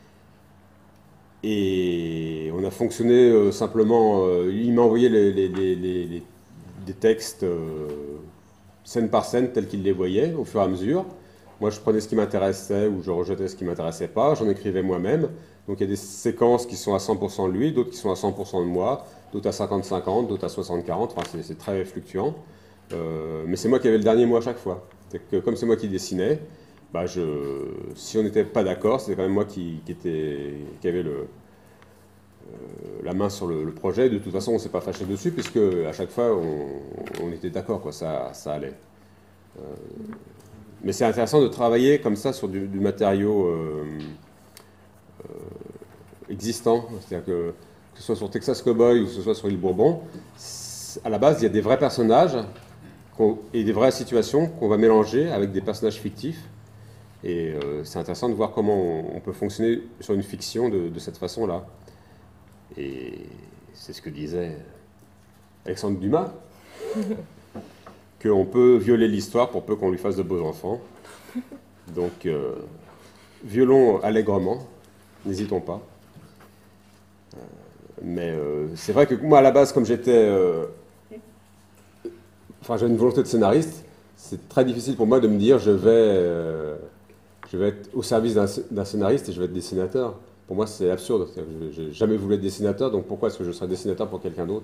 Et on a fonctionné euh, simplement. Euh, il m'a envoyé les, les- les- les- les- des textes euh, scène par scène tels qu'il les voyait au fur et à mesure. Moi, je prenais ce qui m'intéressait ou je rejetais ce qui ne m'intéressait pas. J'en écrivais moi-même. Donc il y a des séquences qui sont à cent pour cent de lui, d'autres qui sont à cent pour cent de moi, d'autres à cinquante cinquante, d'autres à soixante quarante. Enfin, c'est- c'est très fluctuant. Euh, mais c'est moi qui avais le dernier mot à chaque fois. C'est que comme c'est moi qui dessinais, bah je, si on n'était pas d'accord, c'était quand même moi qui, qui, était, qui avait le, euh, la main sur le, le projet. De toute façon, on ne s'est pas fâché dessus, puisque à chaque fois, on, on était d'accord, quoi, ça, ça allait. Euh, mais c'est intéressant de travailler comme ça sur du, du matériau euh, euh, existant. C'est-à-dire que, que ce soit sur Texas Cowboy ou que ce soit sur Île Bourbon, à la base, il y a des vrais personnages qu'on- et des vraies situations qu'on va mélanger avec des personnages fictifs. Et euh, c'est intéressant de voir comment on, on peut fonctionner sur une fiction de, de cette façon-là. Et c'est ce que disait Alexandre Dumas, qu'on peut violer l'histoire pour peu qu'on lui fasse de beaux enfants. Donc, euh, violons allègrement, n'hésitons pas. Euh, mais euh, c'est vrai que moi, à la base, comme j'étais... euh, Enfin, j'avais une volonté de scénariste, c'est très difficile pour moi de me dire je vais, euh, je vais être au service d'un d'un scénariste et je vais être dessinateur. Pour moi, c'est absurde. Je n'ai jamais voulu être dessinateur, donc pourquoi est-ce que je serais dessinateur pour quelqu'un d'autre?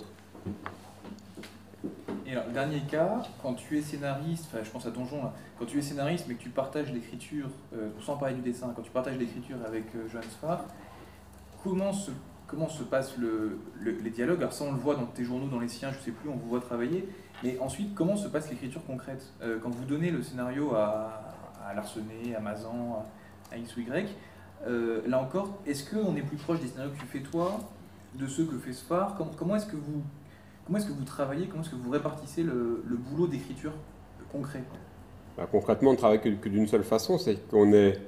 Et alors, dernier cas, quand tu es scénariste, enfin je pense à Donjon, là, quand tu es scénariste mais que tu partages l'écriture, euh, sans parler du dessin, quand tu partages l'écriture avec euh, Johan Sfar, comment se, comment se passent le, le- les dialogues? Alors ça on le voit dans tes journaux, dans les siens, je sais plus, on vous voit travailler, mais ensuite comment se passe l'écriture concrète? Euh, Quand vous donnez le scénario à, à Larsenet, à Mazan, à, à X ou Y, euh, là encore, est-ce qu'on est plus proche des scénarios que tu fais toi, de ceux que fait Sfar? Comment, comment est-ce que vous... Comment est-ce que vous travaillez, comment est-ce que vous répartissez le, le boulot d'écriture concret? Bah, concrètement, on ne travaille que, que d'une seule façon, c'est qu'on est,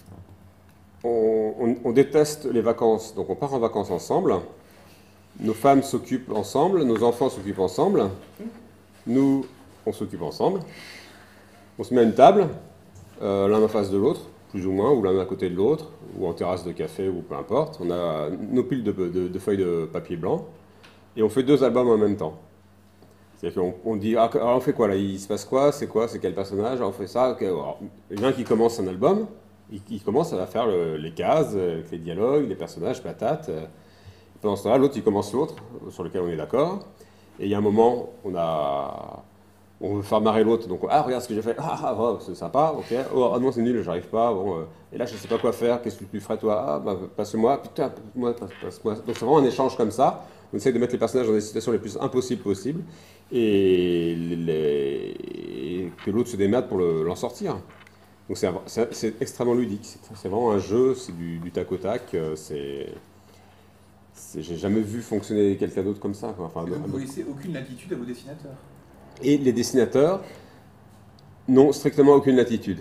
on, on, on déteste les vacances, donc on part en vacances ensemble, nos femmes s'occupent ensemble, nos enfants s'occupent ensemble, nous, on s'occupe ensemble, on se met à une table, euh, l'un en face de l'autre, plus ou moins, ou l'un à côté de l'autre, ou en terrasse de café, ou peu importe, on a nos piles de, de, de feuilles de papier blanc, et on fait deux albums en même temps. C'est-à-dire qu'on on dit, ah, alors on fait quoi là? Il se passe quoi? C'est quoi? C'est quel personnage? Alors on fait ça. Okay. Alors, l'un qui commence un album, il, il commence à faire le, les cases, les dialogues, les personnages, patates. Et pendant ce temps-là, l'autre, il commence l'autre, sur lequel on est d'accord. Et il y a un moment, on a... On veut faire marrer l'autre, donc ah regarde ce que j'ai fait, ah, ah oh, c'est sympa, ok, oh ah, non c'est nul, j'arrive pas, bon, euh, et là je sais pas quoi faire, qu'est-ce que tu ferais toi, ah bah passe-moi, putain, passe-moi, passe-moi. Donc c'est vraiment un échange comme ça, on essaie de mettre les personnages dans des situations les plus impossibles possibles, et, les... et que l'autre se démerde pour le, l'en sortir. Donc c'est, c'est, c'est extrêmement ludique, c'est, c'est vraiment un jeu, c'est du, du tac au tac, c'est... c'est... J'ai jamais vu fonctionner quelqu'un d'autre comme ça, quoi. Enfin, vous ne laissez aucune latitude à vos dessinateurs. Et les dessinateurs n'ont strictement aucune latitude.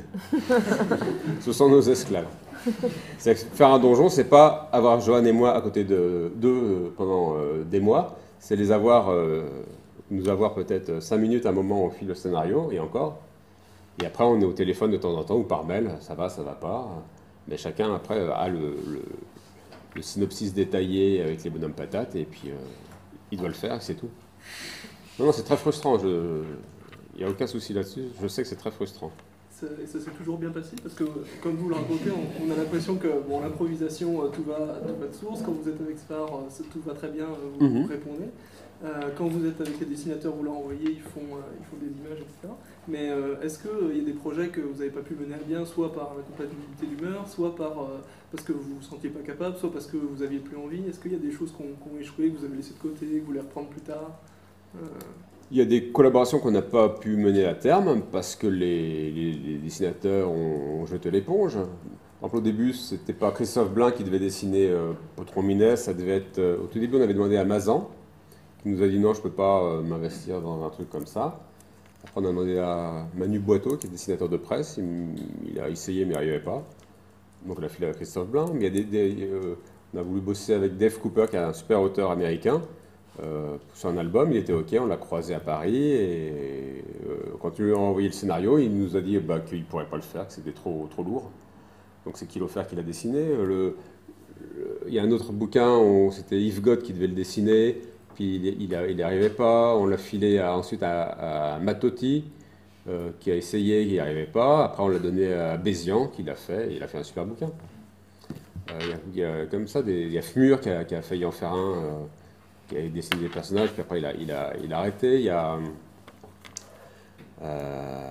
Ce sont nos esclaves. C'est faire un donjon, c'est pas avoir Johan et moi à côté de d'eux pendant euh, des mois, c'est les avoir, euh, nous avoir peut-être cinq minutes à un moment où on file le scénario, et encore. Et après, on est au téléphone de temps en temps ou par mail, ça va, ça va pas. Mais chacun, après, a le, le, le synopsis détaillé avec les bonhommes patates, et puis euh, il doit le faire, et c'est tout. Non, non, c'est très frustrant. Je... Il n'y a aucun souci là-dessus. Je sais que c'est très frustrant. Ça, et ça s'est toujours bien passé parce que, comme vous le racontez, on, on a l'impression que bon, l'improvisation, tout va, tout va de source. Quand vous êtes avec Sfar, tout va très bien, vous, mm-hmm. vous répondez. Euh, quand vous êtes avec les dessinateurs, vous leur envoyez, ils font, euh, ils font des images, et cetera. Mais euh, est-ce qu'il euh, y a des projets que vous n'avez pas pu mener à bien, soit par la compatibilité d'humeur, soit par, euh, parce que vous ne vous sentiez pas capable, soit parce que vous n'aviez plus envie? Est-ce qu'il y a des choses qui ont, qui ont échoué, que vous avez laissé de côté, que vous voulez reprendre plus tard? euh... Il y a des collaborations qu'on n'a pas pu mener à terme parce que les, les, les dessinateurs ont, ont jeté l'éponge. Par exemple, au début, c'était pas Christophe Blain qui devait dessiner euh, Potron Minet, ça devait être... Euh, au tout début, on avait demandé à Mazan, qui nous a dit non, je ne peux pas euh, m'investir dans un truc comme ça. Après, on a demandé à Manu Boiteau, qui est dessinateur de presse, il, il a essayé mais il n'y arrivait pas. Donc on a filé à Christophe Blain. Mais il y a des, des, euh, on a voulu bosser avec Dave Cooper, qui est un super auteur américain. Euh, sur un album, il était ok, on l'a croisé à Paris et euh, quand tu lui as envoyé le scénario, il nous a dit bah, qu'il ne pourrait pas le faire, que c'était trop, trop lourd. Donc c'est Kilo Fer qui l'a dessiné. Le, le, il y a un autre bouquin, où c'était Yves Gott qui devait le dessiner, puis il n'y arrivait pas. On l'a filé à, ensuite à, à Matotti euh, qui a essayé, il n'y arrivait pas. Après on l'a donné à Bézian qui l'a fait, et il a fait un super bouquin. Euh, il, y a, il y a comme ça, des, il y a Fmur qui a, qui a failli en faire un. Euh, qui a dessiné des personnages, puis après il a, il a, il a arrêté. Il y a euh,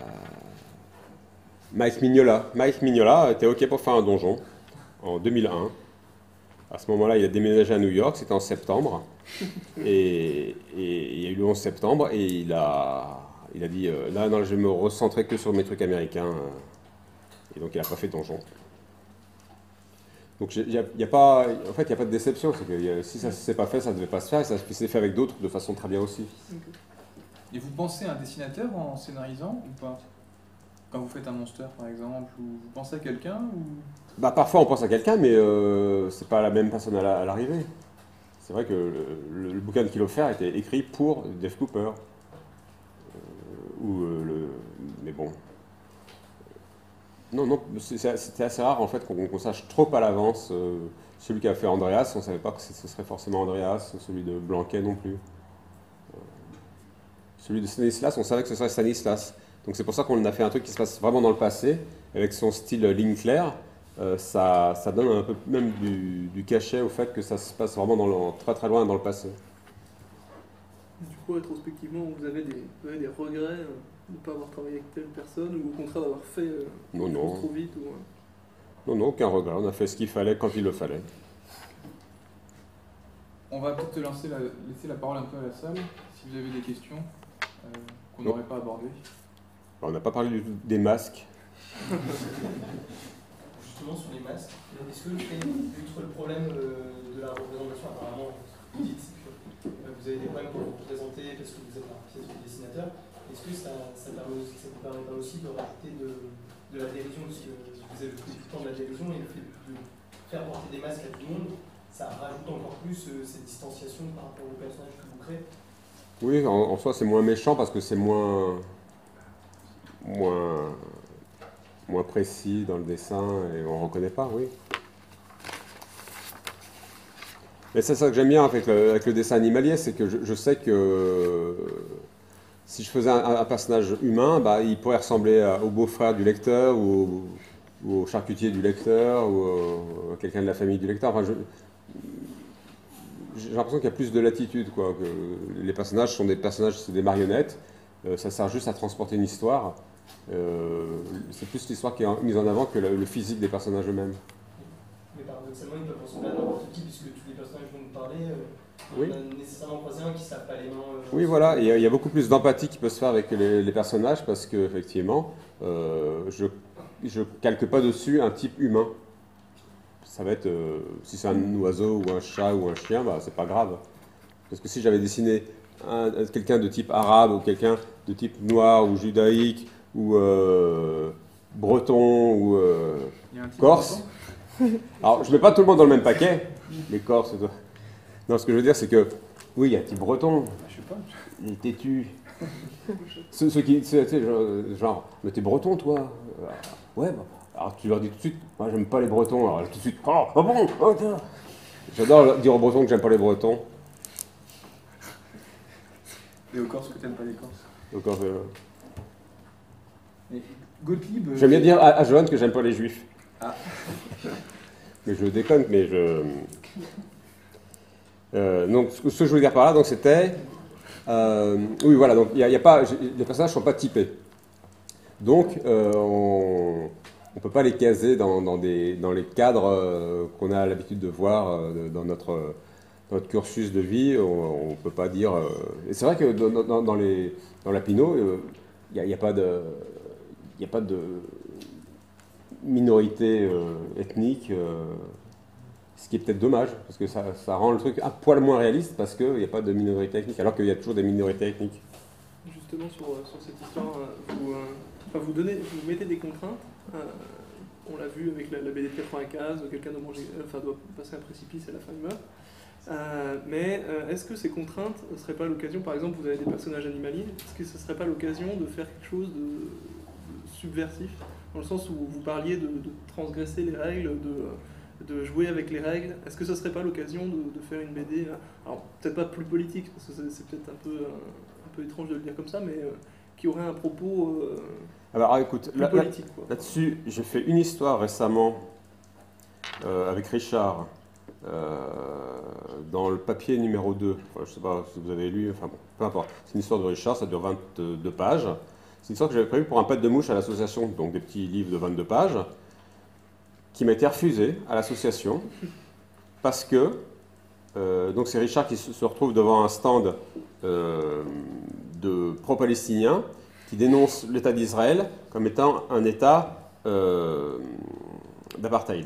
Mike Mignola. Mike Mignola était OK pour faire un donjon en deux mille un. À ce moment-là, il a déménagé à New York, c'était en septembre. Et, et il y a eu le onze septembre, et il a, il a dit euh, là, non, je vais me recentrer que sur mes trucs américains. Et donc il n'a pas fait donjon. Donc il y a, y a pas, en fait, il n'y a pas de déception. C'est que y a, si ça ne s'est pas fait, ça ne devait pas se faire, et ça s'est fait avec d'autres de façon très bien aussi. Et vous pensez à un dessinateur en scénarisant ou pas? Quand vous faites un monster, par exemple, ou vous pensez à quelqu'un ou... Bah, parfois on pense à quelqu'un, mais euh, c'est pas la même personne à, la, à l'arrivée. C'est vrai que le, le, le bouquin de Kilo Fer était écrit pour Dave Cooper. Euh, ou, euh, le, mais bon... Non, non, c'était assez rare en fait qu'on qu'on sache trop à l'avance. Euh, celui qui a fait Andreas, on ne savait pas que ce serait forcément Andreas, celui de Blanquet non plus. Euh, celui de Stanislas, on savait que ce serait Stanislas. Donc c'est pour ça qu'on a fait un truc qui se passe vraiment dans le passé, avec son style ligne claire. Euh, ça, ça donne un peu même du, du cachet au fait que ça se passe vraiment dans le, très très loin dans le passé. Du coup, rétrospectivement, vous avez des, vous avez des regrets euh, de ne pas avoir travaillé avec telle personne, ou au contraire d'avoir fait euh, non, non. trop vite ou, euh... Non, non, aucun regret. On a fait ce qu'il fallait quand il le fallait. On va peut-être lancer la, laisser la parole un peu à la salle, si vous avez des questions euh, qu'on n'aurait pas abordées. On n'a pas parlé du tout des masques. Justement sur les masques, est-ce que, outre le problème euh, de la représentation, apparemment, vous dites que euh, vous avez des problèmes pour vous représenter parce que vous êtes un pièce de dessinateur, est-ce que ça, ça, permet, ça vous permet pas aussi de rajouter de, de la dérision, parce que vous avez tout le temps de la dérision, et le fait de faire porter des masques à tout le monde, ça rajoute encore plus euh, cette distanciation par rapport au personnage que vous créez? Oui, en, en soi, c'est moins méchant parce que c'est moins, moins, moins précis dans le dessin et on ne reconnaît pas, oui. Mais c'est ça que j'aime bien avec le, avec le dessin animalier, c'est que je, je sais que si je faisais un, un personnage humain, bah, il pourrait ressembler à, au beau-frère du lecteur ou, ou au charcutier du lecteur ou à quelqu'un de la famille du lecteur. Enfin, je, j'ai l'impression qu'il y a plus de latitude, quoi, que les personnages sont des personnages, c'est des marionnettes, euh, ça sert juste à transporter une histoire. Euh, c'est plus l'histoire qui est mise en avant que le, le physique des personnages eux-mêmes. Mais paradoxalement, ils peuvent ressembler à n'importe qui, puisque tous les personnages dont vous parlez, euh, oui. on a nécessairement croisé un qui ne savent pas les mains. Euh, oui, voilà, il y, a, il y a beaucoup plus d'empathie qui peut se faire avec les, les personnages parce qu'effectivement, euh, je ne calque pas dessus un type humain. Ça va être, euh, si c'est un oiseau ou un chat ou un chien, bah, c'est pas grave. Parce que si j'avais dessiné quelqu'un de type arabe ou quelqu'un de type noir ou judaïque ou euh, breton ou euh, corse, alors je ne mets pas tout le monde dans le même paquet, les corses et tout. Non, ce que je veux dire, c'est que, oui, il y a un type breton, Je sais pas. il est têtu. Ceux, ceux qui, tu sais, genre, genre, mais t'es breton toi? Ouais, bah. Alors tu leur dis tout de suite, moi j'aime pas les Bretons, alors tout de suite, oh, oh bon, oh, j'adore dire aux Bretons que j'aime pas les Bretons. Et aux Corses que t'aimes pas les Corses. Donc, euh, Et Gottlieb. J'aime bien dire à, à Johan que j'aime pas les Juifs. Ah. Mais je déconne, mais je. Euh, donc ce que, ce que je voulais dire par là, donc c'était, euh, oui voilà, donc il y a, y a pas, les personnages ne sont pas typés, donc euh, on ne peut pas les caser dans, dans, des, dans les cadres euh, qu'on a l'habitude de voir euh, dans notre, dans notre cursus de vie. On ne peut pas dire. Euh, et c'est vrai que dans, dans, dans, les, dans la Pinot, il euh, n'y a, a pas de, il y a pas de minorité euh, ethnique. Euh, Ce qui est peut-être dommage, parce que ça, ça rend le truc un poil moins réaliste, parce qu'il n'y a pas de minorité ethnique, alors qu'il y a toujours des minorités ethniques. Justement, sur, sur cette histoire, vous, euh, enfin, vous, donnez, vous mettez des contraintes. Euh, on l'a vu avec la, la B D de quatre-vingt-quinze, quelqu'un doit, manger, enfin, doit passer un précipice et la fin il meurt. Euh, mais euh, est-ce que ces contraintes ne seraient pas l'occasion, par exemple, vous avez des personnages animaliers, est-ce que ce ne serait pas l'occasion de faire quelque chose de, de subversif, dans le sens où vous parliez de, de transgresser les règles, de... de jouer avec les règles? Est-ce que ce serait pas l'occasion de, de faire une B D, alors peut-être pas plus politique, parce que c'est, c'est peut-être un peu, un, un peu étrange de le dire comme ça, mais euh, qui aurait un propos euh, alors, écoute, plus là, politique, quoi. Là-dessus, j'ai fait une histoire récemment euh, avec Richard, euh, dans le papier numéro deux. Enfin, je ne sais pas si vous avez lu, enfin bon, peu importe. C'est une histoire de Richard, ça dure vingt-deux pages. C'est une histoire que j'avais prévue pour un pet de mouche à l'association, donc des petits livres de vingt-deux pages, qui m'a été refusé à l'association parce que euh, donc c'est Richard qui se, se retrouve devant un stand euh, de pro-palestiniens qui dénonce l'État d'Israël comme étant un État euh, d'apartheid.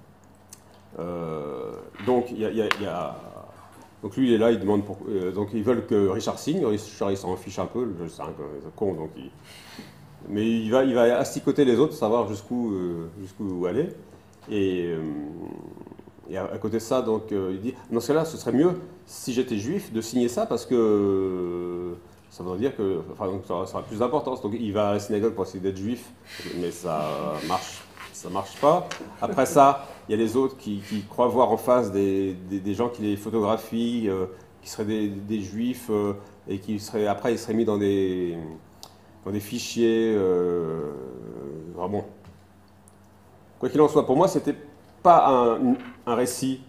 Euh, donc il y a, y a, y a donc lui il est là, il demande pour, euh, donc ils veulent que Richard signe. Richard il s'en fiche un peu, c'est un con donc il, mais il va, il va asticoter les autres, savoir jusqu'où, euh, jusqu'où aller. Et, euh, et à, à côté de ça, donc, euh, il dit, dans ce cas-là, ce serait mieux, si j'étais juif, de signer ça, parce que euh, ça voudrait dire que enfin, donc, ça, aura, ça aura plus d'importance. Donc il va à la synagogue pour essayer d'être juif, mais ça marche, ça marche pas. Après ça, il y a les autres qui, qui croient voir en face des, des, des gens qui les photographient, euh, qui seraient des, des juifs, euh, et qui seraient, après, ils seraient mis dans des... dans des fichiers, euh, ah bon. Quoi qu'il en soit, pour moi, c'était pas un, un récit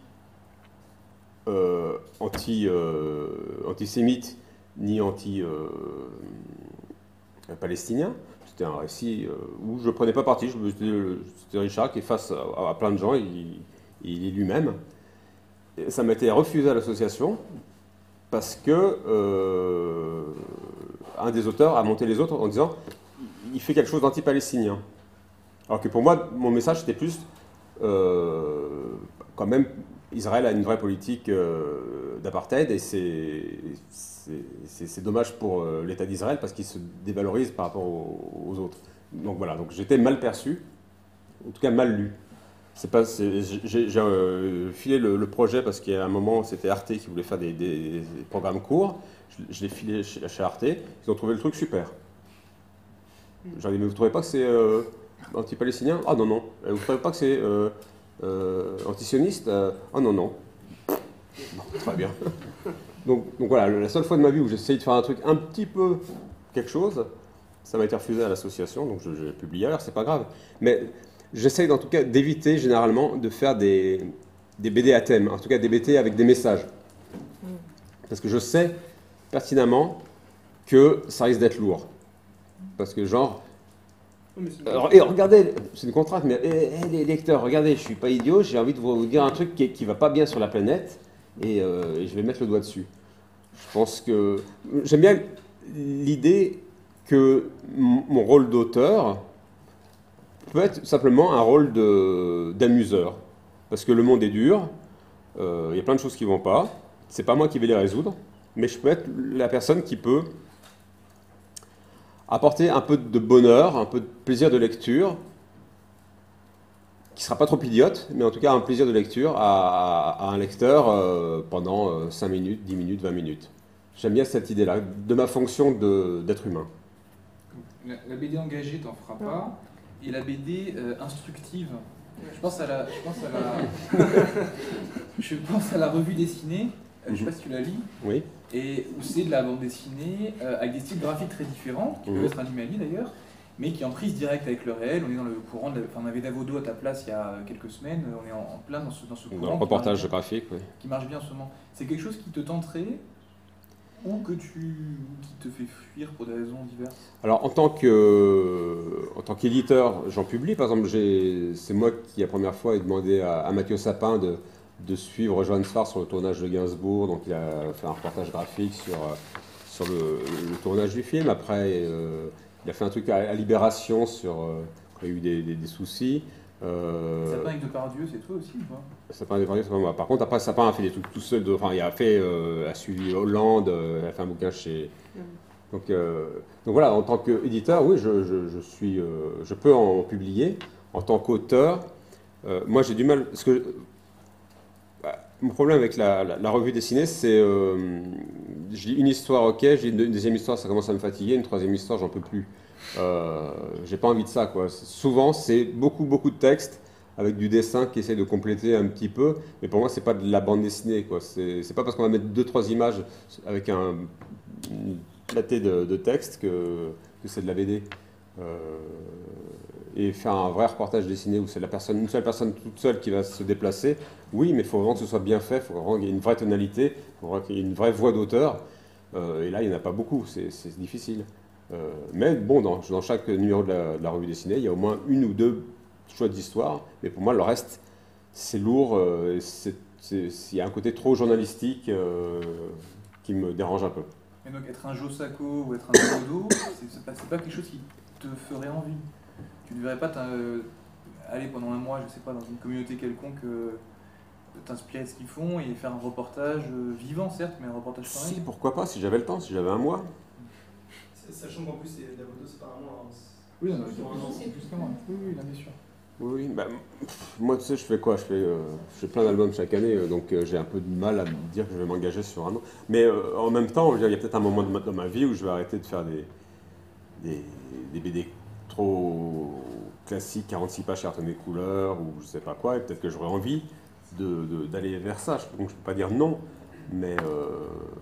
euh, anti, euh, antisémite ni anti-palestinien. Euh, c'était un récit euh, où je prenais pas parti. C'était Richard qui est face à, à plein de gens, il, il est lui-même. Et ça m'a été refusé à l'association parce que euh, un des auteurs a monté les autres en disant il fait quelque chose d'anti-palestinien. Alors que pour moi, mon message c'était plus euh, quand même Israël a une vraie politique euh, d'apartheid et c'est, c'est, c'est, c'est dommage pour euh, l'État d'Israël parce qu'il se dévalorise par rapport aux, aux autres. Donc voilà, donc j'étais mal perçu, en tout cas mal lu. C'est pas, c'est, j'ai, j'ai euh, filé le, le projet parce qu'il y a un moment, c'était Arte qui voulait faire des, des, des programmes courts. Je, je l'ai filé chez, chez Arte, ils ont trouvé le truc super. J'ai dit, mais vous ne trouvez pas que c'est euh, anti-palestinien? Ah non, non. Vous ne trouvez pas que c'est euh, euh, antisioniste? Ah non, non. Bon, très bien. Donc, donc voilà, la seule fois de ma vie où j'ai essayé de faire un truc un petit peu quelque chose, ça m'a été refusé à l'association, donc je, j'ai publié ailleurs, c'est pas grave. Mais j'essaye en tout cas d'éviter généralement de faire des, des B D à thème, en tout cas des B D avec des messages. Parce que je sais pertinemment que ça risque d'être lourd. Parce que genre... Alors, et regardez, c'est une contrainte, mais eh, eh, les lecteurs, regardez, je suis pas idiot, j'ai envie de vous dire un truc qui, qui va pas bien sur la planète, et, euh, et je vais mettre le doigt dessus. Je pense que... J'aime bien l'idée que mon rôle d'auteur peut être simplement un rôle de, d'amuseur. Parce que le monde est dur, il euh, y a plein de choses qui ne vont pas, c'est pas moi qui vais les résoudre, mais je peux être la personne qui peut apporter un peu de bonheur, un peu de plaisir de lecture, qui ne sera pas trop idiote, mais en tout cas un plaisir de lecture à, à, à un lecteur euh, pendant euh, cinq minutes, dix minutes, vingt minutes. J'aime bien cette idée-là, de ma fonction de, d'être humain. La, la B D engagée, t'en feras pas, et la B D euh, instructive, je pense à la, je pense à la, je pense à la revue dessinée, euh, je ne sais pas si tu la lis, oui. Et où c'est de la bande dessinée euh, avec des styles graphiques très différents, qui mmh. peuvent être animaliers d'ailleurs, mais qui est en prise directe avec le réel. On est dans le courant, de la, enfin, on avait Davodo à ta place il y a quelques semaines, on est en, en plein dans ce, dans ce courant. Dans le reportage marche, graphique, oui. Qui marche bien en ce moment. C'est quelque chose qui te tenterait ou que tu, qui te fait fuir pour des raisons diverses? Alors en tant que, en tant qu'éditeur, j'en publie. Par exemple, j'ai, c'est moi qui la première fois ai demandé à, à Mathieu Sapin de de suivre Johann Sfar sur le tournage de Gainsbourg, donc il a fait un reportage graphique sur, sur le, le tournage du film. Après, euh, il a fait un truc à, à Libération sur euh, quand il y a eu des, des, des soucis. Euh, Sapin avec Depardieu, c'est toi aussi ou pas? Sapin avec Depardieu, c'est pas moi. Par contre, après, Sapin a fait des trucs tout seul. De, enfin, il a fait, euh, a suivi Hollande, euh, il a fait un bouquin chez. Mm. Donc, euh, donc voilà, en tant qu'éditeur, oui, je, je, je suis, euh, je peux en publier. En tant qu'auteur, euh, moi, j'ai du mal parce que mon problème avec la, la, la revue dessinée, c'est euh, je lis une histoire, ok, j'ai une, une deuxième histoire, ça commence à me fatiguer, une troisième histoire, j'en peux plus. Euh, j'ai pas envie de ça, quoi. Souvent, c'est beaucoup, beaucoup de textes avec du dessin qui essaie de compléter un petit peu, mais pour moi, c'est pas de la bande dessinée, quoi. C'est, c'est pas parce qu'on va mettre deux, trois images avec un une platée de, de texte que, que c'est de la B D. Euh, et faire un vrai reportage dessiné où c'est la personne, une seule personne toute seule qui va se déplacer, oui, mais il faut vraiment que ce soit bien fait, il faut vraiment qu'il y ait une vraie tonalité, il faut qu'il y ait une vraie voix d'auteur, euh, et là, il n'y en a pas beaucoup, c'est, c'est difficile. Euh, mais bon, dans, dans chaque numéro de la, de la revue dessinée, il y a au moins une ou deux choix d'histoire, mais pour moi, le reste, c'est lourd, euh, c'est, c'est, il y a un côté trop journalistique euh, qui me dérange un peu. Et donc, être un Joe Sacco ou être un Davodo, c'est, c'est, pas, c'est pas quelque chose qui te ferait envie? Tu ne devrais pas aller pendant un mois, je ne sais pas, dans une communauté quelconque, euh, t'inspirer de ce qu'ils font et faire un reportage euh, vivant, certes, mais un reportage quand même. Si, pourquoi pas, si j'avais le temps, si j'avais un mois. Sachant qu'en plus, Davodo, c'est pas un mois. Hein. Oui, non, c'est plus qu'un mois. Oui, oui, là, bien sûr. Oui, oui, bah, moi, tu sais, je fais quoi? Je fais, euh, je fais plein d'albums chaque année, euh, donc euh, j'ai un peu de mal à me dire que je vais m'engager sur un an. Mais euh, en même temps, il y a peut-être un moment de ma, dans ma vie où je vais arrêter de faire des, des, des B D trop classiques, quarante-six pages carte mes couleurs, ou je sais pas quoi, et peut-être que j'aurais envie de, de, d'aller vers ça. Donc je peux pas dire non, mais... Euh,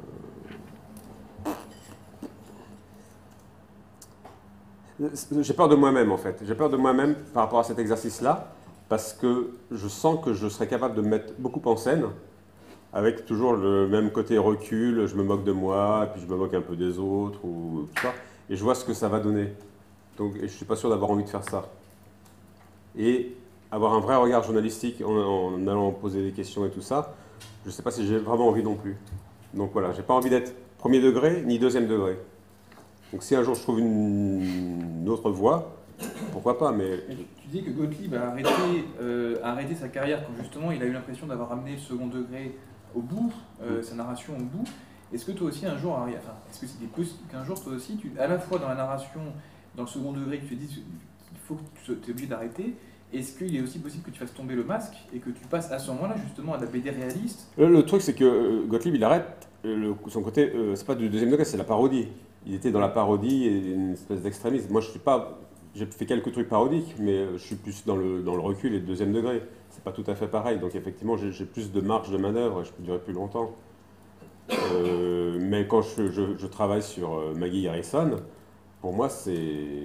j'ai peur de moi-même en fait. J'ai peur de moi-même par rapport à cet exercice-là, parce que je sens que je serais capable de me mettre beaucoup en scène, avec toujours le même côté recul, je me moque de moi, et puis je me moque un peu des autres, ou tout ça, et je vois ce que ça va donner. Donc je ne suis pas sûr d'avoir envie de faire ça. Et avoir un vrai regard journalistique en, en allant poser des questions et tout ça, je ne sais pas si j'ai vraiment envie non plus. Donc voilà, j'ai pas envie d'être premier degré ni deuxième degré. Donc si un jour je trouve une, une autre voie, pourquoi pas, mais... Tu, tu dis que Gottlieb a arrêté, euh, a arrêté sa carrière quand justement il a eu l'impression d'avoir ramené le second degré au bout, euh, sa narration au bout. Est-ce que toi aussi un jour, enfin, est-ce que c'était possible qu'un jour toi aussi, tu, à la fois dans la narration, dans le second degré, tu te dis qu'il faut que tu es obligé d'arrêter, est-ce qu'il est aussi possible que tu fasses tomber le masque et que tu passes à ce moment-là justement à la B D réaliste? Le, le truc c'est que euh, Gottlieb il arrête, euh, le, son côté, euh, c'est pas du deuxième degré, c'est la parodie. Il était dans la parodie et une espèce d'extrémisme. Moi je suis pas, j'ai fait quelques trucs parodiques, mais je suis plus dans le, dans le recul et le deuxième degré. C'est pas tout à fait pareil, donc effectivement j'ai plus de marge de manœuvre et je peux durer plus longtemps. Euh, mais quand je, je, je travaille sur euh, Maggie Harrison, pour moi c'est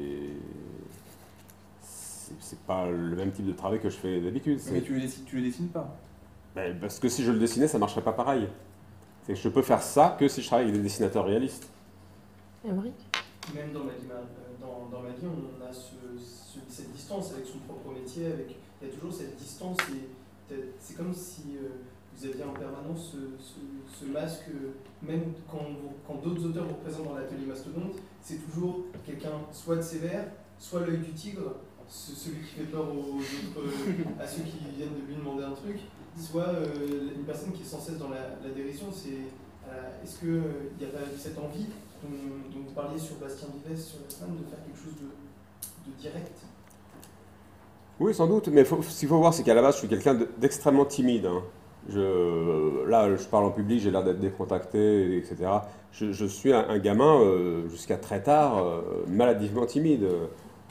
c'est pas le même type de travail que je fais d'habitude. Mais tu le dessines, tu le dessines pas. Ben, parce que si je le dessinais, ça marcherait pas pareil. C'est que je peux faire ça que si je travaille avec des dessinateurs réalistes. Aymeric? Même dans Maggie, dans, dans Maggie, on a ce, ce, cette distance avec son propre métier, avec, il y a toujours cette distance et c'est comme si euh, vous aviez en permanence ce, ce, ce masque, même quand, quand d'autres auteurs vous représentent dans l'atelier Mastodonte, c'est toujours quelqu'un soit de sévère, soit l'œil du tigre, celui qui fait peur aux autres, à ceux qui viennent de lui demander un truc, soit euh, une personne qui est sans cesse dans la, la dérision. Euh, Est-ce qu'il euh, n'y a pas cette envie dont, dont vous parliez sur Bastien Vives, sur la femme, de faire quelque chose de, de direct? Oui, sans doute, mais faut, ce qu'il faut voir, c'est qu'à la base, je suis quelqu'un d'extrêmement timide. Hein. Je, là, je parle en public, j'ai l'air d'être décontracté, et cetera. Je, je suis un, un gamin, euh, jusqu'à très tard, euh, maladivement timide. Euh,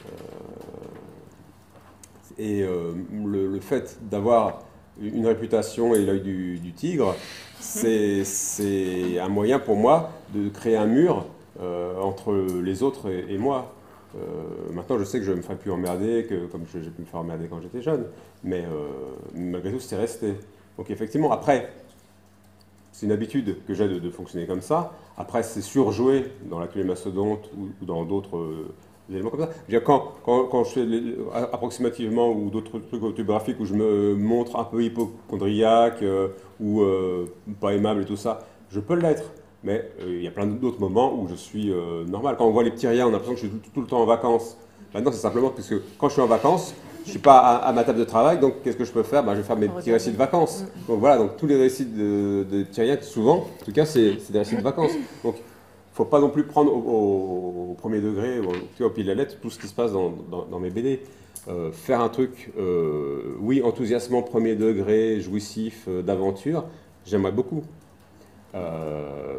et euh, le, le fait d'avoir une réputation et l'œil du, du tigre, c'est un moyen pour moi de créer un mur euh, entre les autres et, et moi. Euh, maintenant, je sais que je ne me ferai plus emmerder, que, comme j'ai pu me faire emmerder quand j'étais jeune, mais euh, malgré tout, c'est resté. Donc effectivement, après, c'est une habitude que j'ai de, de fonctionner comme ça. Après, c'est surjoué dans l'atelier Mastodonte ou, ou dans d'autres euh, éléments comme ça. Je veux dire, quand, quand, quand je fais les, approximativement ou d'autres trucs autobiographiques où je me montre un peu hypochondriaque euh, ou euh, pas aimable et tout ça, je peux l'être. Mais euh, il y a plein d'autres moments où je suis euh, normal. Quand on voit les petits riens, on a l'impression que je suis tout, tout le temps en vacances. Maintenant, c'est simplement parce que quand je suis en vacances, je ne suis pas à, à ma table de travail, donc qu'est-ce que je peux faire? Ben, je vais faire mes petits récits de vacances. Donc voilà, donc tous les récits de, de petits riens, souvent, en tout cas, c'est des récits de vacances. Donc il ne faut pas non plus prendre au, au, au premier degré, ou au pied de la lettre, tout ce qui se passe dans, dans, dans mes B D. Euh, faire un truc, euh, oui, enthousiasmant, premier degré, jouissif, euh, d'aventure, j'aimerais beaucoup. Euh,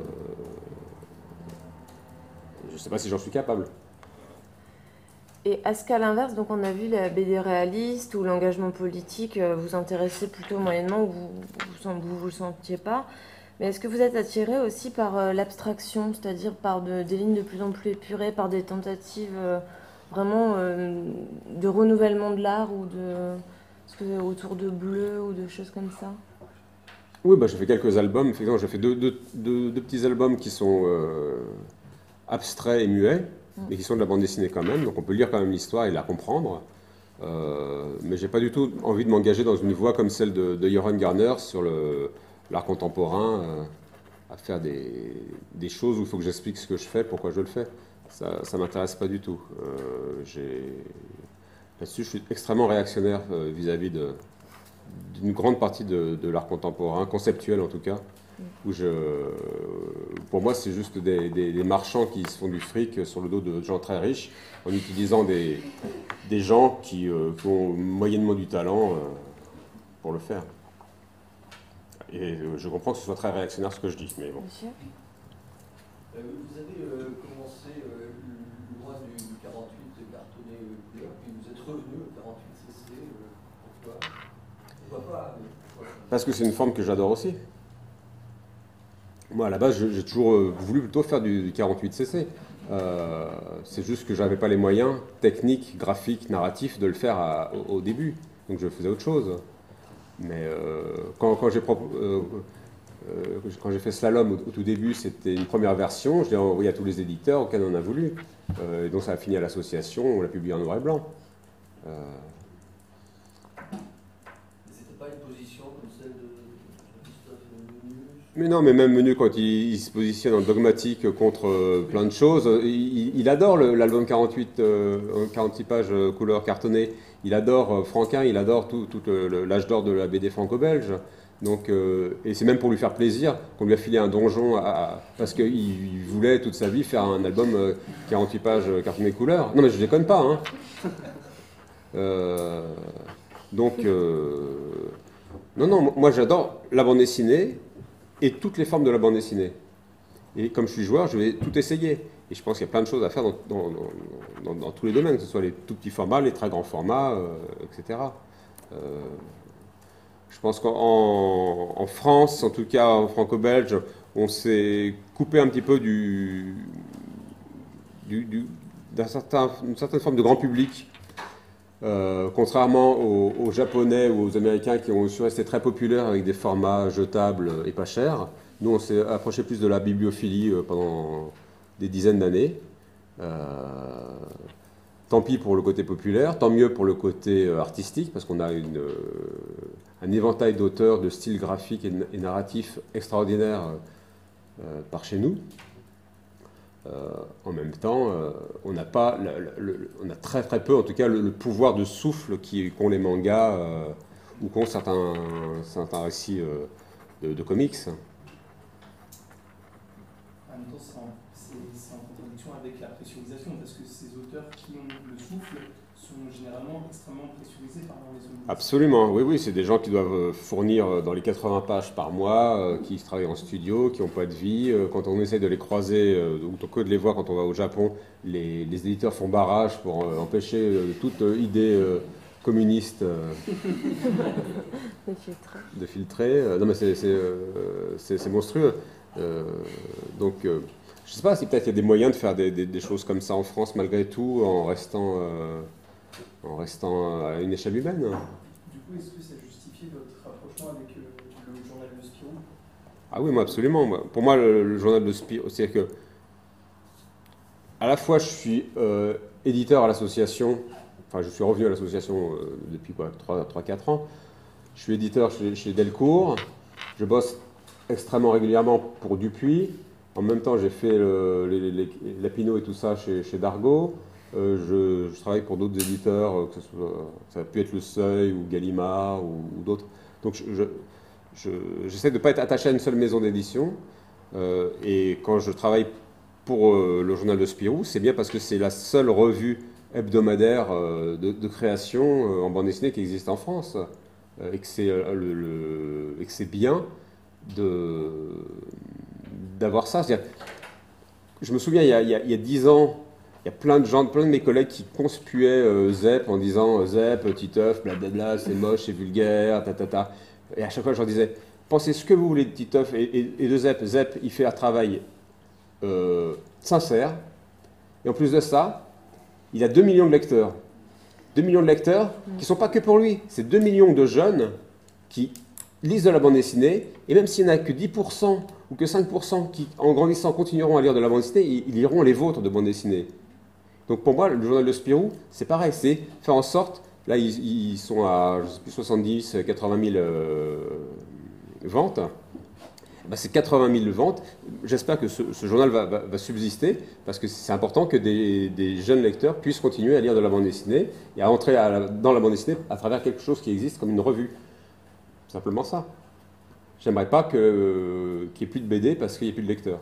je ne sais pas si j'en suis capable. Et est-ce qu'à l'inverse, donc on a vu la B D réaliste ou l'engagement politique vous intéressait plutôt moyennement ou vous vous, vous, vous le sentiez pas? Mais est-ce que vous êtes attiré aussi par euh, l'abstraction, c'est-à-dire par de, des lignes de plus en plus épurées, par des tentatives euh, vraiment euh, de renouvellement de l'art ou de est-ce que autour de bleu ou de choses comme ça? Oui, bah, j'ai fait quelques albums. Effectivement, j'ai fait deux, deux, deux, deux petits albums qui sont euh, abstraits et muets, mais qui sont de la bande dessinée quand même. Donc on peut lire quand même l'histoire et la comprendre. Euh, mais j'ai pas du tout envie de m'engager dans une voie comme celle de, de Johan Garner sur l'art contemporain, euh, à faire des, des choses où il faut que j'explique ce que je fais, pourquoi je le fais. Ça ne m'intéresse pas du tout. Euh, Là-dessus, je suis extrêmement réactionnaire euh, vis-à-vis de d'une grande partie de, de l'art contemporain, conceptuel en tout cas, où je, pour moi c'est juste des, des, des marchands qui se font du fric sur le dos de gens très riches, en utilisant des, des gens qui, euh, qui ont moyennement du talent euh, pour le faire. Et euh, je comprends que ce soit très réactionnaire ce que je dis, mais bon. Monsieur Euh, vous avez euh, commencé euh, loin du, du quarante-huit cartonné euh, couleur, puis vous êtes revenu au quarante-huit C C. Euh, pourquoi Pourquoi pas euh, pourquoi Parce que c'est une forme que j'adore aussi. Moi, à la base, j'ai toujours euh, voulu plutôt faire du, du quarante-huit C C. Euh, c'est juste que j'avais pas les moyens techniques, graphiques, narratifs de le faire à, au, au début. Donc je faisais autre chose. Mais euh, quand, quand j'ai euh, euh, quand j'ai fait Slalom au, au tout début, c'était une première version. Je l'ai envoyé à tous les éditeurs auxquels on en a voulu. Euh, et donc ça a fini à l'association, on l'a publié en noir et blanc. Euh... C'était pas une position comme celle de Christophe Munius Mais non, mais même Menu, quand il, il se positionne en dogmatique contre euh, plein de choses, il, il adore le- l'album quarante-huit, euh, quarante-six pages euh, couleur cartonnée. Il adore euh, Franquin, il adore tout, tout le- le- l'âge d'or de la B D franco-belge. Donc, euh, et c'est même pour lui faire plaisir qu'on lui a filé un donjon, à- à- parce qu'il il voulait toute sa vie faire un album euh, quarante-huit pages euh, cartonné couleur. Non, mais je déconne pas, hein. Euh, donc, euh, non, non, moi j'adore la bande dessinée et toutes les formes de la bande dessinée. Et comme je suis joueur, je vais tout essayer. Et je pense qu'il y a plein de choses à faire dans, dans- dans- dans- dans tous les domaines, que ce soit les tout petits formats, les très grands formats, euh, et cetera. Euh, je pense qu'en en- en France, en tout cas en franco-belge, on s'est coupé un petit peu du, du- du- d'un certain, d'une certaine forme de grand public. Euh, contrairement aux, aux Japonais ou aux Américains qui ont su rester très populaires avec des formats jetables et pas chers, nous on s'est approché plus de la bibliophilie euh, pendant des dizaines d'années. Euh, tant pis pour le côté populaire, tant mieux pour le côté euh, artistique, parce qu'on a une, euh, un éventail d'auteurs, de styles graphiques et, et narratifs extraordinaires euh, par chez nous. Euh, en même temps, euh, on n'a pas, le- le- le- on a très très peu, en tout cas, le, le pouvoir de souffle qui- qu'ont les mangas euh, ou qu'ont certains, certains récits euh, de, de comics. En même temps, c'est en, c'est- c'est en contradiction avec la pressurisation, parce que ces auteurs qui ont le souffle sont généralement extrêmement pressurisés par leur maison d'édition. Absolument, oui, oui, c'est des gens qui doivent fournir dans les quatre-vingts pages par mois, euh, qui travaillent en studio, qui n'ont pas de vie. Euh, Quand on essaie de les croiser, euh, ou que de les voir quand on va au Japon, les, les éditeurs font barrage pour euh, empêcher euh, toute euh, idée euh, communiste euh, De filtrer. de filtrer. Euh, non, mais c'est c'est, euh, c'est- c'est monstrueux. Euh, donc, euh, je ne sais pas si peut-être il y a des moyens de faire des, des- des choses comme ça en France, malgré tout, en restant, euh, en restant à une échelle humaine. Du coup, est-ce que ça justifie votre rapprochement avec euh, le journal de Spirou? Ah oui, moi absolument. Moi, pour moi, le, le journal de Spirou, c'est-à-dire que à la fois je suis euh, éditeur à l'association, enfin je suis revenu à l'association euh, depuis quoi, trois quatre ans. Je suis éditeur chez, chez Delcourt, je bosse extrêmement régulièrement pour Dupuis. En même temps, j'ai fait le, les, les, la Pinot et tout ça chez, chez Dargaud. Euh, je, je travaille pour d'autres éditeurs, euh, que ce soit, ça a pu être Le Seuil ou Gallimard ou, ou d'autres. Donc je, je, je, j'essaie de ne pas être attaché à une seule maison d'édition. Euh, et quand je travaille pour euh, le journal de Spirou, c'est bien parce que c'est la seule revue hebdomadaire euh, de, de création euh, en bande dessinée qui existe en France. Euh, et que c'est euh, le, le- et que c'est bien de, d'avoir ça. C'est-à-dire, je me souviens, il y a, il y a, il y a dix ans, il y a plein de gens, plein de mes collègues qui conspuaient euh, Zep en disant euh, Zep, Titeuf, blablabla, c'est moche, c'est vulgaire, ta ta ta. Et à chaque fois, je leur disais, pensez ce que vous voulez de Titeuf et, et- et de Zep. Zep, il fait un travail euh, sincère. Et en plus de ça, il a deux millions de lecteurs. deux millions de lecteurs qui ne sont pas que pour lui. C'est deux millions de jeunes qui lisent de la bande dessinée. Et même s'il n'y en a que dix pour cent ou que cinq pour cent qui, en grandissant, continueront à lire de la bande dessinée, ils, ils liront les vôtres de bande dessinée. Donc pour moi, le journal de Spirou, c'est pareil. C'est faire en sorte, là ils, ils sont à je sais plus, soixante-dix, quatre-vingt mille euh, ventes. Ben, c'est quatre-vingt mille ventes. J'espère que ce, ce journal va, va- va subsister parce que c'est important que des, des jeunes lecteurs puissent continuer à lire de la bande dessinée et à entrer à la- dans la bande dessinée à travers quelque chose qui existe comme une revue. Simplement ça. J'aimerais pas que, qu'il n'y ait plus de B D parce qu'il n'y ait plus de lecteurs.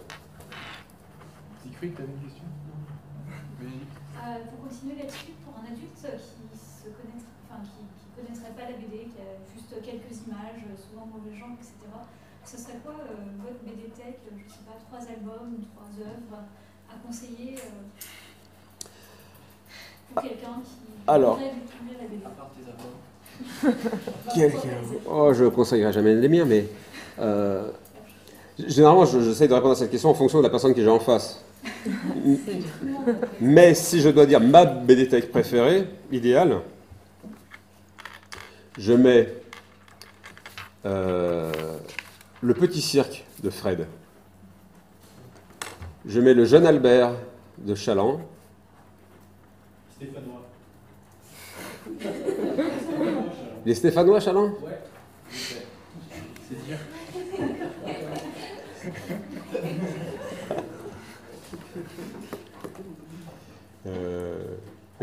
Siegfried, tu avais une question? Bénédicte. Euh, pour continuer là-dessus, pour un adulte qui se connaît, enfin, qui, qui connaîtrait pas la B D, qui a juste quelques images, souvent de mauvais genre, et cetera, ce serait quoi euh, votre B D Tech, je ne sais pas, trois albums ou trois œuvres à conseiller euh, pour quelqu'un qui Alors. voudrait découvrir la B D? À part tes albums. Quelqu'un. Oh, je ne conseillerais jamais les miens, mais euh, généralement, je- j'essaie de répondre à cette question en fonction de la personne que j'ai en face. Mais si je dois dire ma B D Tech préférée, idéale, je mets euh, Le Petit Cirque de Fred. Je mets Le Jeune Albert de Chaland. Stéphanois. Les Stéphanois, Chaland? Ouais, je sais. C'est dire.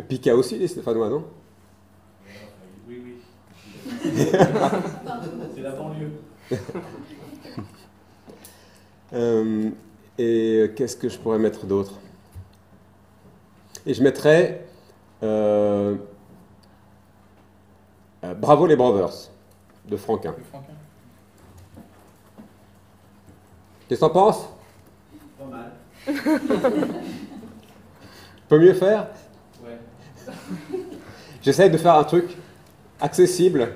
Pika aussi, les Stéphanois, non? Oui, oui. C'est la banlieue. Euh, et qu'est-ce que je pourrais mettre d'autre? Et je mettrais euh, euh, Bravo les Brothers de Franquin. Le Franquin. Qu'est-ce que t'en penses? Pas mal. Peut mieux faire? Ouais. J'essaye de faire un truc accessible.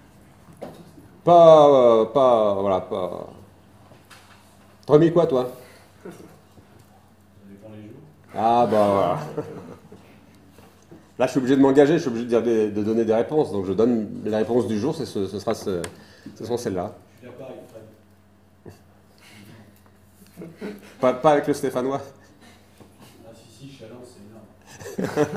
Pas, euh, pas, voilà, pas... T'aurais mis quoi, toi? Ça dépend les jours. Ah, bah, voilà. Là, je suis obligé de m'engager, je suis obligé de, dire des- de donner des réponses. Donc, je donne les réponses du jour, c'est ce, ce sera ce, ce sont celles-là. Je suis d'accord avec Fred. Pas, pas avec le Stéphanois. Ah si, si, Chaland, c'est énorme.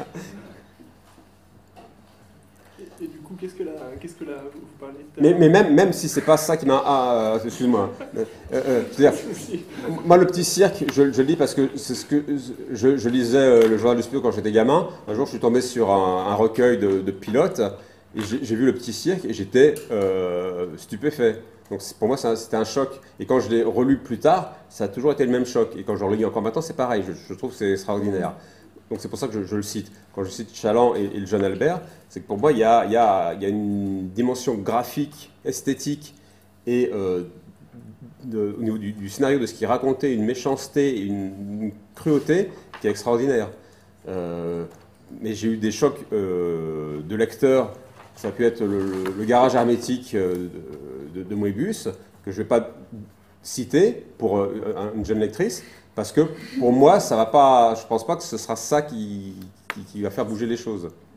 Et, et du coup, qu'est-ce que la, qu'est-ce que la, vous parlez tout à Mais, l'heure. mais même, même si c'est pas ça qui m'a... Ah, euh, excuse-moi. Euh, euh, c'est-à-dire, moi, le petit cirque, je, je le dis parce que c'est ce que je, je lisais euh, le journal du Spio quand j'étais gamin. Un jour, je suis tombé sur un, un recueil de, de pilotes et j'ai j'ai vu le petit cirque et j'étais euh, stupéfait. Donc c'est- pour moi, c'est un- c'était un choc. Et quand je l'ai relu plus tard, ça a toujours été le même choc. Et quand je le relis encore maintenant, c'est pareil. Je, je trouve que c'est extraordinaire. Donc c'est pour ça que je, je le cite. Quand je cite Chaland et, et le jeune Albert, c'est que pour moi, il y a, il y a- il y a une dimension graphique, esthétique et euh, de- au niveau du, du scénario de ce qu'il racontait, une méchanceté et une, une cruauté qui est extraordinaire. Euh, mais j'ai eu des chocs euh, de lecteurs. Ça a pu être le, le- le garage hermétique euh, de, de, de Moebius, que je ne vais pas citer pour euh, un- une jeune lectrice, parce que pour moi, ça va pas. Je pense pas que ce sera ça qui, qui, qui va faire bouger les choses.